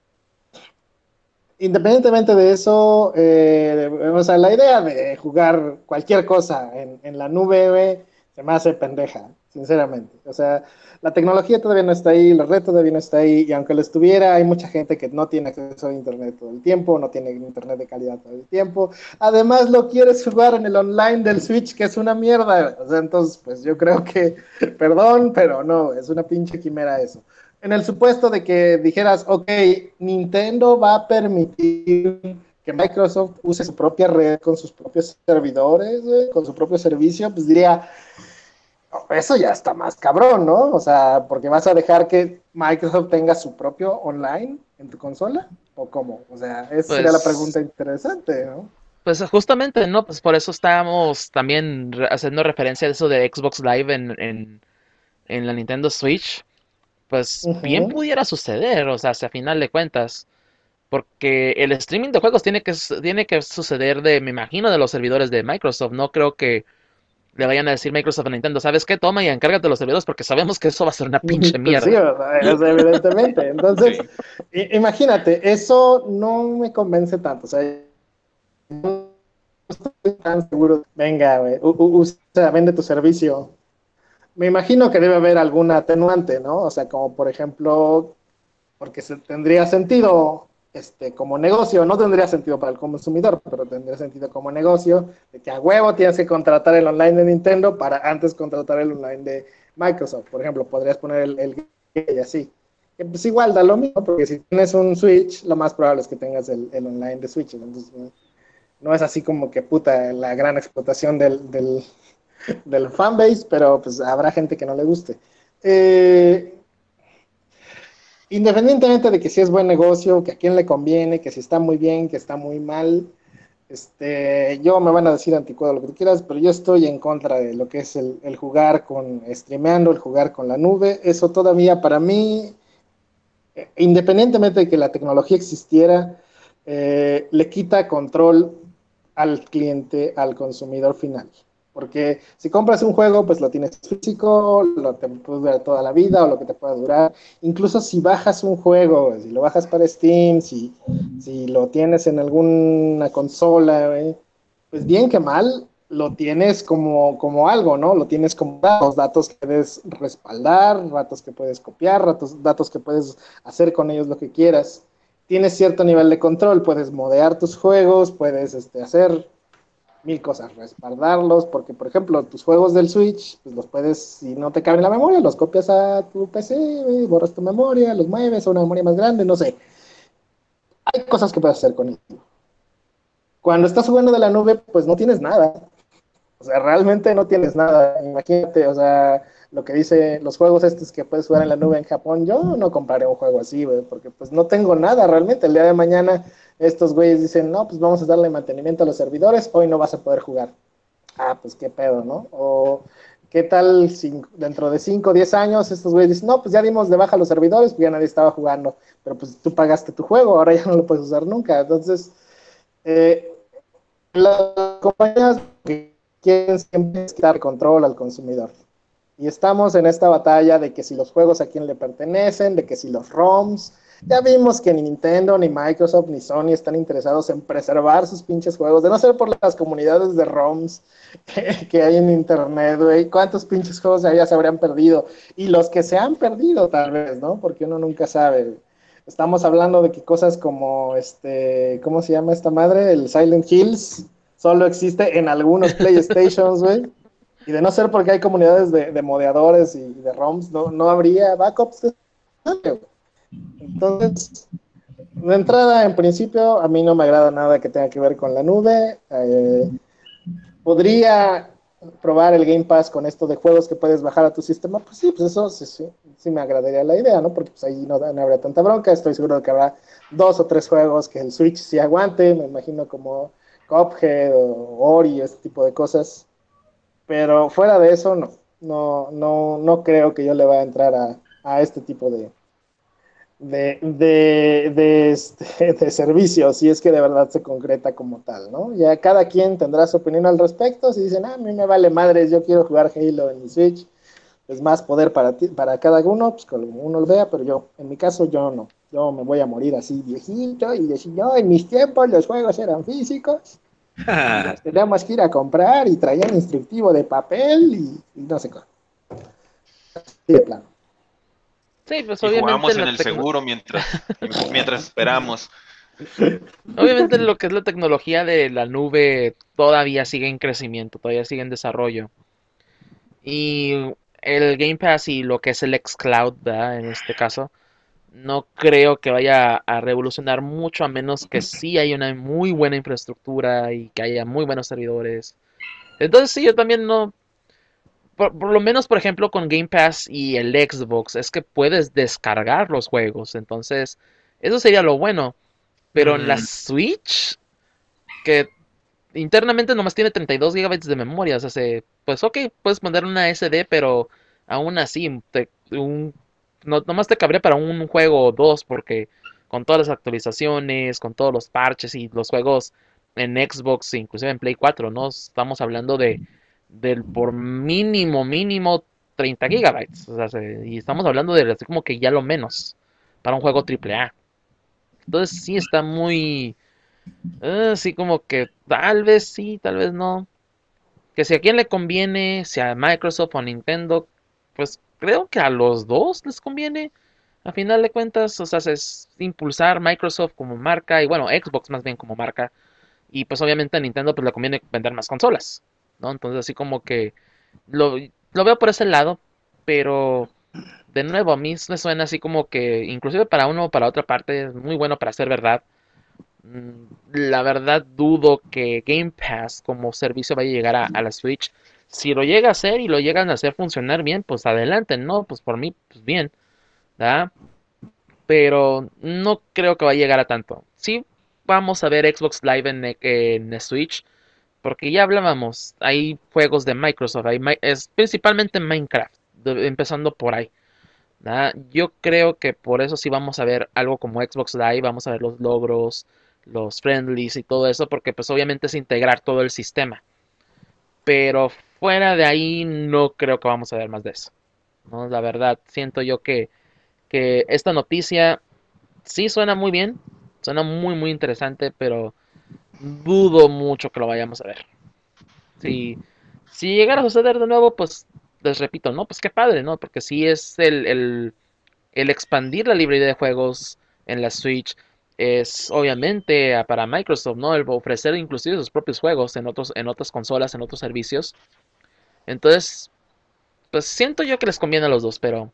Independientemente de eso, eh, o sea, la idea de jugar cualquier cosa en, en la nube eh, se me hace pendeja, sinceramente. O sea, la tecnología todavía no está ahí, la red todavía no está ahí, y aunque lo estuviera, hay mucha gente que no tiene acceso a internet todo el tiempo, no tiene internet de calidad todo el tiempo. Además, lo quieres jugar en el online del Switch, que es una mierda. O sea, entonces, pues yo creo que, perdón, pero no, es una pinche quimera eso. En el supuesto de que dijeras, ok, Nintendo va a permitir que Microsoft use su propia red con sus propios servidores, güey, con su propio servicio, pues diría, oh, eso ya está más cabrón, ¿no? O sea, porque vas a dejar que Microsoft tenga su propio online en tu consola, ¿o cómo? O sea, esa sería la Pues, pregunta interesante, ¿no? pues justamente, ¿no? Pues por eso estábamos también re- haciendo referencia a eso de Xbox Live en, en, en la Nintendo Switch. Pues bien Uh-huh. pudiera suceder, o sea, si a final de cuentas. Porque el streaming de juegos tiene que, su- tiene que suceder de, me imagino, de los servidores de Microsoft. No creo que le vayan a decir Microsoft a Nintendo, ¿sabes qué? Toma y encárgate de los servidores porque sabemos que eso va a ser una pinche Pues sí, mierda. o sea, es evidentemente. Entonces, Sí. i- imagínate, eso no me convence tanto. O sea, no estoy tan seguro. Venga, güey, u- u- usa, vende tu servicio. Me imagino que debe haber alguna atenuante, ¿no? O sea, como por ejemplo, porque se, tendría sentido este, como negocio, no tendría sentido para el consumidor, pero tendría sentido como negocio, de que a huevo tienes que contratar el online de Nintendo para antes contratar el online de Microsoft. Por ejemplo, podrías poner el, el y así. Que pues igual da lo mismo, porque si tienes un Switch, lo más probable es que tengas el, el online de Switch. Entonces, no, no es así como que puta la gran explotación del, del, del fanbase, pero pues habrá gente que no le guste. Eh, Independientemente de que si es buen negocio, que a quién le conviene, que si está muy bien, que está muy mal, este, yo me van a decir anticuado lo que tú quieras, pero yo estoy en contra de lo que es el, el jugar con streameando, el jugar con la nube. Eso todavía para mí, eh, independientemente de que la tecnología existiera, eh, le quita control al cliente, al consumidor final. Porque si compras un juego, pues lo tienes físico, lo te puedes durar toda la vida o lo que te pueda durar. Incluso si bajas un juego, si lo bajas para Steam, si, si lo tienes en alguna consola, eh, pues bien que mal, lo tienes como, como algo, ¿no? Lo tienes como datos, datos que puedes respaldar, datos que puedes copiar, datos, datos que puedes hacer con ellos lo que quieras. Tienes cierto nivel de control, puedes modear tus juegos, puedes este, hacer mil cosas, respaldarlos, porque por ejemplo tus juegos del Switch, pues los puedes, si no te cabe en la memoria, los copias a tu P C, wey, borras tu memoria, los mueves a una memoria más grande, no sé. Hay cosas que puedes hacer con ellos. Cuando estás jugando de la nube, pues no tienes nada. O sea, realmente no tienes nada. Imagínate, o sea, lo que dice los juegos estos que puedes jugar en la nube en Japón, yo no compraré un juego así, güey, porque pues no tengo nada realmente. El día de mañana estos güeyes dicen, no, pues vamos a darle mantenimiento a los servidores, hoy no vas a poder jugar. Ah, pues qué pedo, ¿no? O ¿Qué tal si dentro de cinco o diez años estos güeyes dicen, no, pues ya dimos de baja los servidores, pues ya nadie estaba jugando, pero pues tú pagaste tu juego, ahora ya no lo puedes usar nunca. Entonces, eh, las compañías que quieren siempre quitar control al consumidor. Y estamos en esta batalla de que si los juegos a quién le pertenecen, de que si los ROMs. Ya vimos que ni Nintendo, ni Microsoft, ni Sony están interesados en preservar sus pinches juegos, de no ser por las comunidades de ROMs que hay en internet, güey. ¿Cuántos pinches juegos ya se habrían perdido? Y los que se han perdido, tal vez, ¿no? Porque uno nunca sabe. Estamos hablando de que cosas como, este, ¿cómo se llama esta madre? El Silent Hills solo existe en algunos PlayStations, güey. Y de no ser porque hay comunidades de, de modeadores y de ROMs, no, no habría backups de nadie. Entonces, de entrada, en principio, a mí no me agrada nada que tenga que ver con la nube. Eh, podría probar el Game Pass con esto de juegos que puedes bajar a tu sistema. Pues sí, pues eso sí, sí, sí me agradaría la idea, ¿no? Porque pues ahí no, no habría tanta bronca. Estoy seguro de que habrá dos o tres juegos que el Switch sí aguante. Me imagino como Cuphead o Ori, este tipo de cosas. Pero fuera de eso, no. No, no, no creo que yo le vaya a entrar a, a este tipo de, de, de, de, este, de servicios, si es que de verdad se concreta como tal, ¿no? Ya cada quien tendrá su opinión al respecto. Si dicen, ah, a mí me vale madres, yo quiero jugar Halo en mi Switch, es más poder para ti, para cada uno, pues como uno lo vea, pero yo, en mi caso, yo no. Yo me voy a morir así viejito y decir, no, en mis tiempos los juegos eran físicos y los teníamos que ir a comprar y traían instructivo de papel y, y no sé qué. Sí, de plano. Sí, pues Y obviamente jugamos la en el tecno- seguro mientras, mientras esperamos. obviamente lo que es la tecnología de la nube todavía sigue en crecimiento, todavía sigue en desarrollo. Y el Game Pass y lo que es el xCloud, ¿verdad? En este caso, no creo que vaya a revolucionar mucho a menos que sí haya una muy buena infraestructura y que haya muy buenos servidores. Entonces sí, yo también no, por, por lo menos por ejemplo con Game Pass y el Xbox, es que puedes descargar los juegos, entonces eso sería lo bueno. Pero en la Mm, Switch, que internamente nomás tiene treinta y dos gigabytes de memoria, o sea, se, pues ok, puedes poner una S D, pero aún así, te, un, no, nomás te cabría para un juego o dos, porque con todas las actualizaciones, con todos los parches y los juegos en Xbox, inclusive en Play cuatro, ¿no? Estamos hablando de del por mínimo, mínimo treinta gigabytes, o sea, se- y estamos hablando de así como que ya lo menos para un juego triple A. Entonces sí está muy, eh, sí como que tal vez sí, tal vez no. Que si a quién le conviene, si a Microsoft o a Nintendo, pues creo que a los dos les conviene. A final de cuentas, o sea, es impulsar Microsoft como marca y bueno, Xbox más bien como marca. Y pues obviamente a Nintendo pues le conviene vender más consolas, ¿no? Entonces así como que lo, lo veo por ese lado, pero de nuevo a mí me suena así como que inclusive para uno o para otra parte es muy bueno para ser verdad. Mm, La verdad dudo que Game Pass como servicio vaya a llegar a, a la Switch. Si lo llega a hacer y lo llegan a hacer funcionar bien, pues adelante, ¿no? Pues por mí, pues bien, ¿verdad? Pero no creo que va a llegar a tanto. Sí, vamos a ver Xbox Live en, en Switch, porque ya hablábamos, hay juegos de Microsoft, hay, es principalmente Minecraft, de- empezando por ahí. ¿Verdad? Yo creo que por eso sí vamos a ver algo como Xbox Live, vamos a ver los logros, los friendlies y todo eso, porque pues obviamente es integrar todo el sistema. Pero fuera de ahí no creo que vamos a ver más de eso. ¿No? La verdad, siento yo que, que esta noticia sí suena muy bien, suena muy muy interesante, pero dudo mucho que lo vayamos a ver. Si, si llegara a suceder de nuevo, pues les repito, ¿no? Pues qué padre, ¿no? Porque sí es el, el el expandir la librería de juegos en la Switch es obviamente ah, para Microsoft, ¿no? El ofrecer inclusive sus propios juegos en otros, en otras consolas, en otros servicios. Entonces, pues siento yo que les conviene a los dos, pero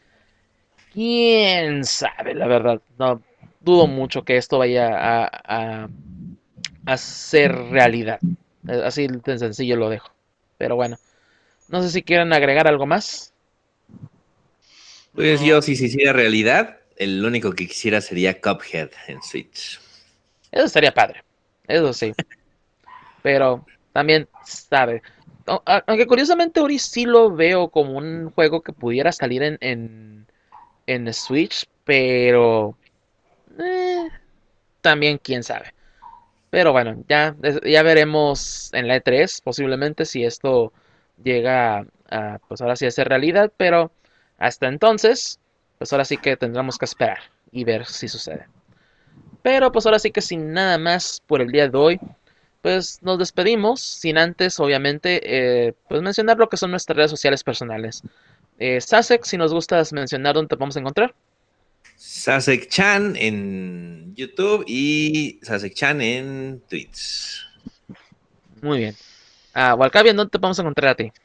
quién sabe, la verdad. No dudo mucho que esto vaya a, a, a ser realidad. Eh, Así de sencillo lo dejo. Pero bueno, no sé si quieren agregar algo más. pues yo, No, si se hiciera realidad, el único que quisiera sería Cuphead en Switch. Eso estaría padre. Eso sí. Pero también, sabe. a- a- aunque curiosamente Ori sí lo veo como un juego que pudiera salir en, en, en Switch, pero eh, también quién sabe. Pero bueno, ya, es- ya veremos en la E tres posiblemente si esto llega a, pues ahora sí a ser realidad, pero hasta entonces, pues ahora sí que tendremos que esperar y ver si sucede. Pero pues ahora sí que sin nada más por el día de hoy, pues nos despedimos, sin antes obviamente eh, pues mencionar lo que son nuestras redes sociales personales. Eh, Sasek, si nos gustas mencionar dónde te podemos encontrar. Sasek Chan en YouTube y Sasek Chan en Twitch. Muy bien. Ah, Walcavian, ¿dónde te podemos encontrar a ti?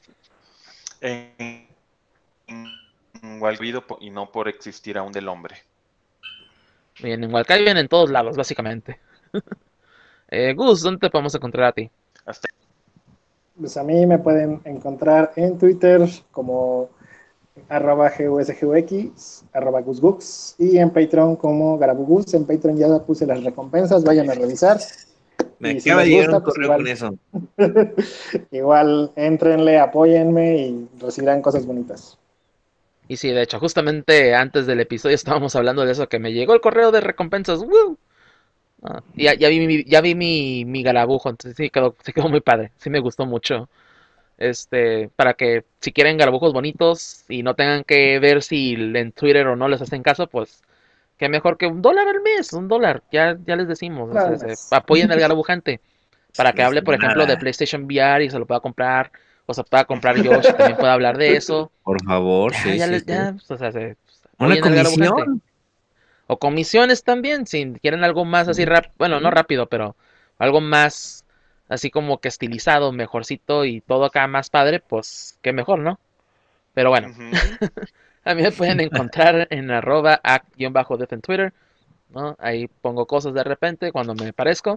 En, en Walvido po- y no por existir aún del hombre. Muy bien, en Walcavian en todos lados, básicamente. Eh, Gus, ¿dónde te podemos encontrar a ti? Hasta Pues a mí me pueden encontrar en Twitter como arroba gusgux, arroba gusgux, y en Patreon como garabugus. En Patreon ya puse las recompensas, vayan a revisar. Me Y si acaba les de llegar un gusta, pues correo con igual, eso. igual entrenle, apóyenme y recibirán cosas bonitas. Y sí, de hecho, justamente antes del episodio estábamos hablando de eso, que me llegó el correo de recompensas. ¡Woo! Ah, y ya, ya vi, mi, ya vi mi, mi garabujo, entonces sí quedó, sí quedó muy padre, sí me gustó mucho. Este, para que si quieren garabujos bonitos y no tengan que ver si en Twitter o no les hacen caso, pues que mejor que un dólar al mes, un dólar, ya, ya les decimos, o Nada sea, se- más. apoyen al garabujante para que No es hable, por ejemplo, de nada. PlayStation V R y se lo pueda comprar, o se pueda comprar Yoshi, también pueda hablar de eso. Por favor, Ya, sí, ya, sí, les, sí. ya, pues, o sea, se, pues, ¿Una apoyen al garabujante. comisión? O comisiones también, si quieren algo más así rápido, bueno, no rápido, pero algo más así como que estilizado, mejorcito y todo acá más padre, pues qué mejor, ¿no? Pero bueno, Ujú. a mí me pueden encontrar en arroba act-def en Twitter, ¿no? Ahí pongo cosas de repente cuando me parezco.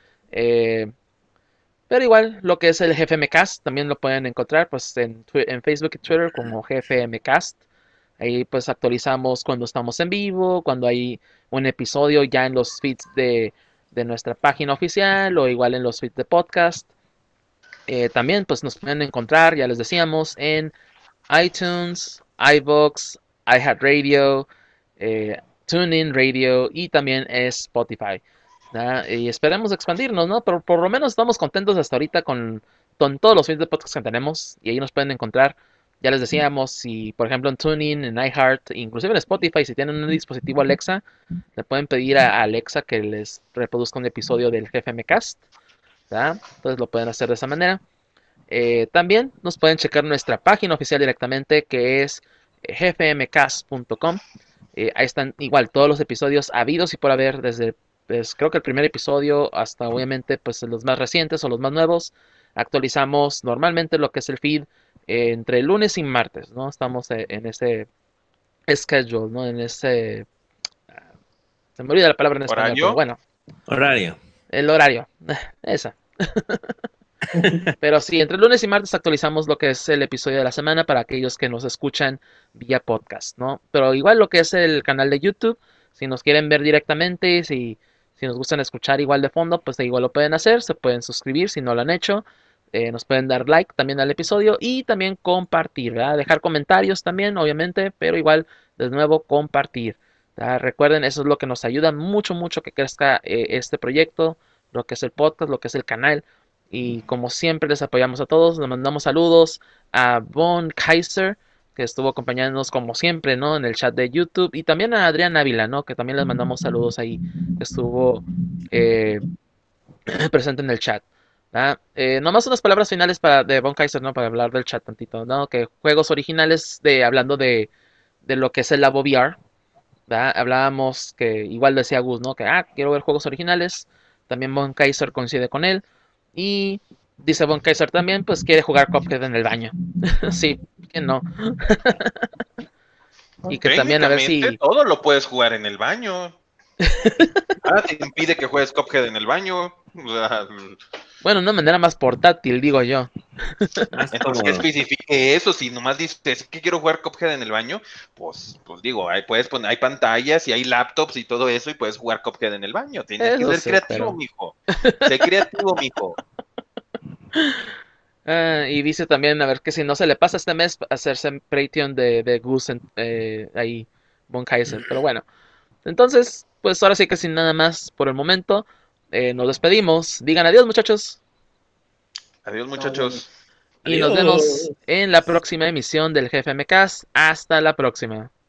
Eh, pero igual, lo que es el G F M Cast también lo pueden encontrar pues en, Twi- en Facebook y Twitter como G F M Cast. Ahí pues actualizamos cuando estamos en vivo, cuando hay un episodio ya en los feeds de, de nuestra página oficial o igual en los feeds de podcast. Eh, también pues nos pueden encontrar, ya les decíamos, en iTunes, iVoox, iHeartRadio, eh, TuneIn Radio y también Spotify. ¿Verdad? Y esperemos expandirnos, ¿no? Pero por lo menos estamos contentos hasta ahorita con, con todos los feeds de podcast que tenemos y ahí nos pueden encontrar. Ya les decíamos, si por ejemplo en TuneIn, en iHeart, inclusive en Spotify, si tienen un dispositivo Alexa, le pueden pedir a Alexa que les reproduzca un episodio del G F M Cast. ¿Verdad? Entonces lo pueden hacer de esa manera. Eh, también nos pueden checar nuestra página oficial directamente que es g f m cast punto com. Eh, ahí están igual todos los episodios habidos y por haber desde pues, creo que el primer episodio hasta obviamente pues los más recientes o los más nuevos. Actualizamos normalmente lo que es el feed eh, entre lunes y martes, ¿no? Estamos eh, en ese schedule, ¿no? En ese... Se me olvida la palabra en español, pero Horario. bueno, Horario. el horario. Esa. Pero sí, entre lunes y martes actualizamos lo que es el episodio de la semana para aquellos que nos escuchan vía podcast, ¿no? Pero igual lo que es el canal de YouTube, si nos quieren ver directamente, si, si nos gustan escuchar igual de fondo, pues igual lo pueden hacer, se pueden suscribir si no lo han hecho, eh, nos pueden dar like también al episodio y también compartir, ¿verdad? Dejar comentarios también, obviamente, pero igual, de nuevo, compartir. ¿Verdad? Recuerden, eso es lo que nos ayuda mucho, mucho que crezca eh, este proyecto, lo que es el podcast, lo que es el canal. Y como siempre les apoyamos a todos, les mandamos saludos a Von Kaiser, que estuvo acompañándonos como siempre, ¿no? En el chat de YouTube. Y también a Adrián Ávila, ¿no? Que también les mandamos saludos ahí, que estuvo eh, presente en el chat. ¿Verdad? Eh, nomás unas palabras finales para, de Von Kaiser, ¿no? Para hablar del chat tantito, ¿no? Que juegos originales de, hablando de, de lo que es el Labo V R, ¿verdad? Hablábamos que igual decía Gus, ¿no? Que, ah, quiero ver juegos originales. También Von Kaiser coincide con él. Y dice Von Kaiser también, pues quiere jugar Cuphead en el baño. Sí, ¿quién no? Y que también a ver Técnicamente si... todo lo puedes jugar en el baño. Nada te impide que juegues Cuphead en el baño. O sea, Bueno, de una manera más portátil, digo yo. Más entonces que cómodo. especifique eso. Si nomás dices que quiero jugar Cuphead en el baño, pues, pues digo, ahí puedes poner, hay pantallas y hay laptops y todo eso y puedes jugar Cuphead en el baño. Tienes que Eso ser sí, creativo, pero... mijo. Sé creativo, mijo. Ah, y dice también, a ver, que si no se le pasa este mes, hacerse Patreon de, de Gus en- eh, ahí, Von Kaiser. Pero bueno, entonces, pues ahora sí que sin nada más por el momento, eh, nos despedimos. Digan adiós, muchachos. Adiós, Estamos bien. muchachos. Y nos Adiós. vemos en la próxima emisión del G F M Cast. Hasta la próxima.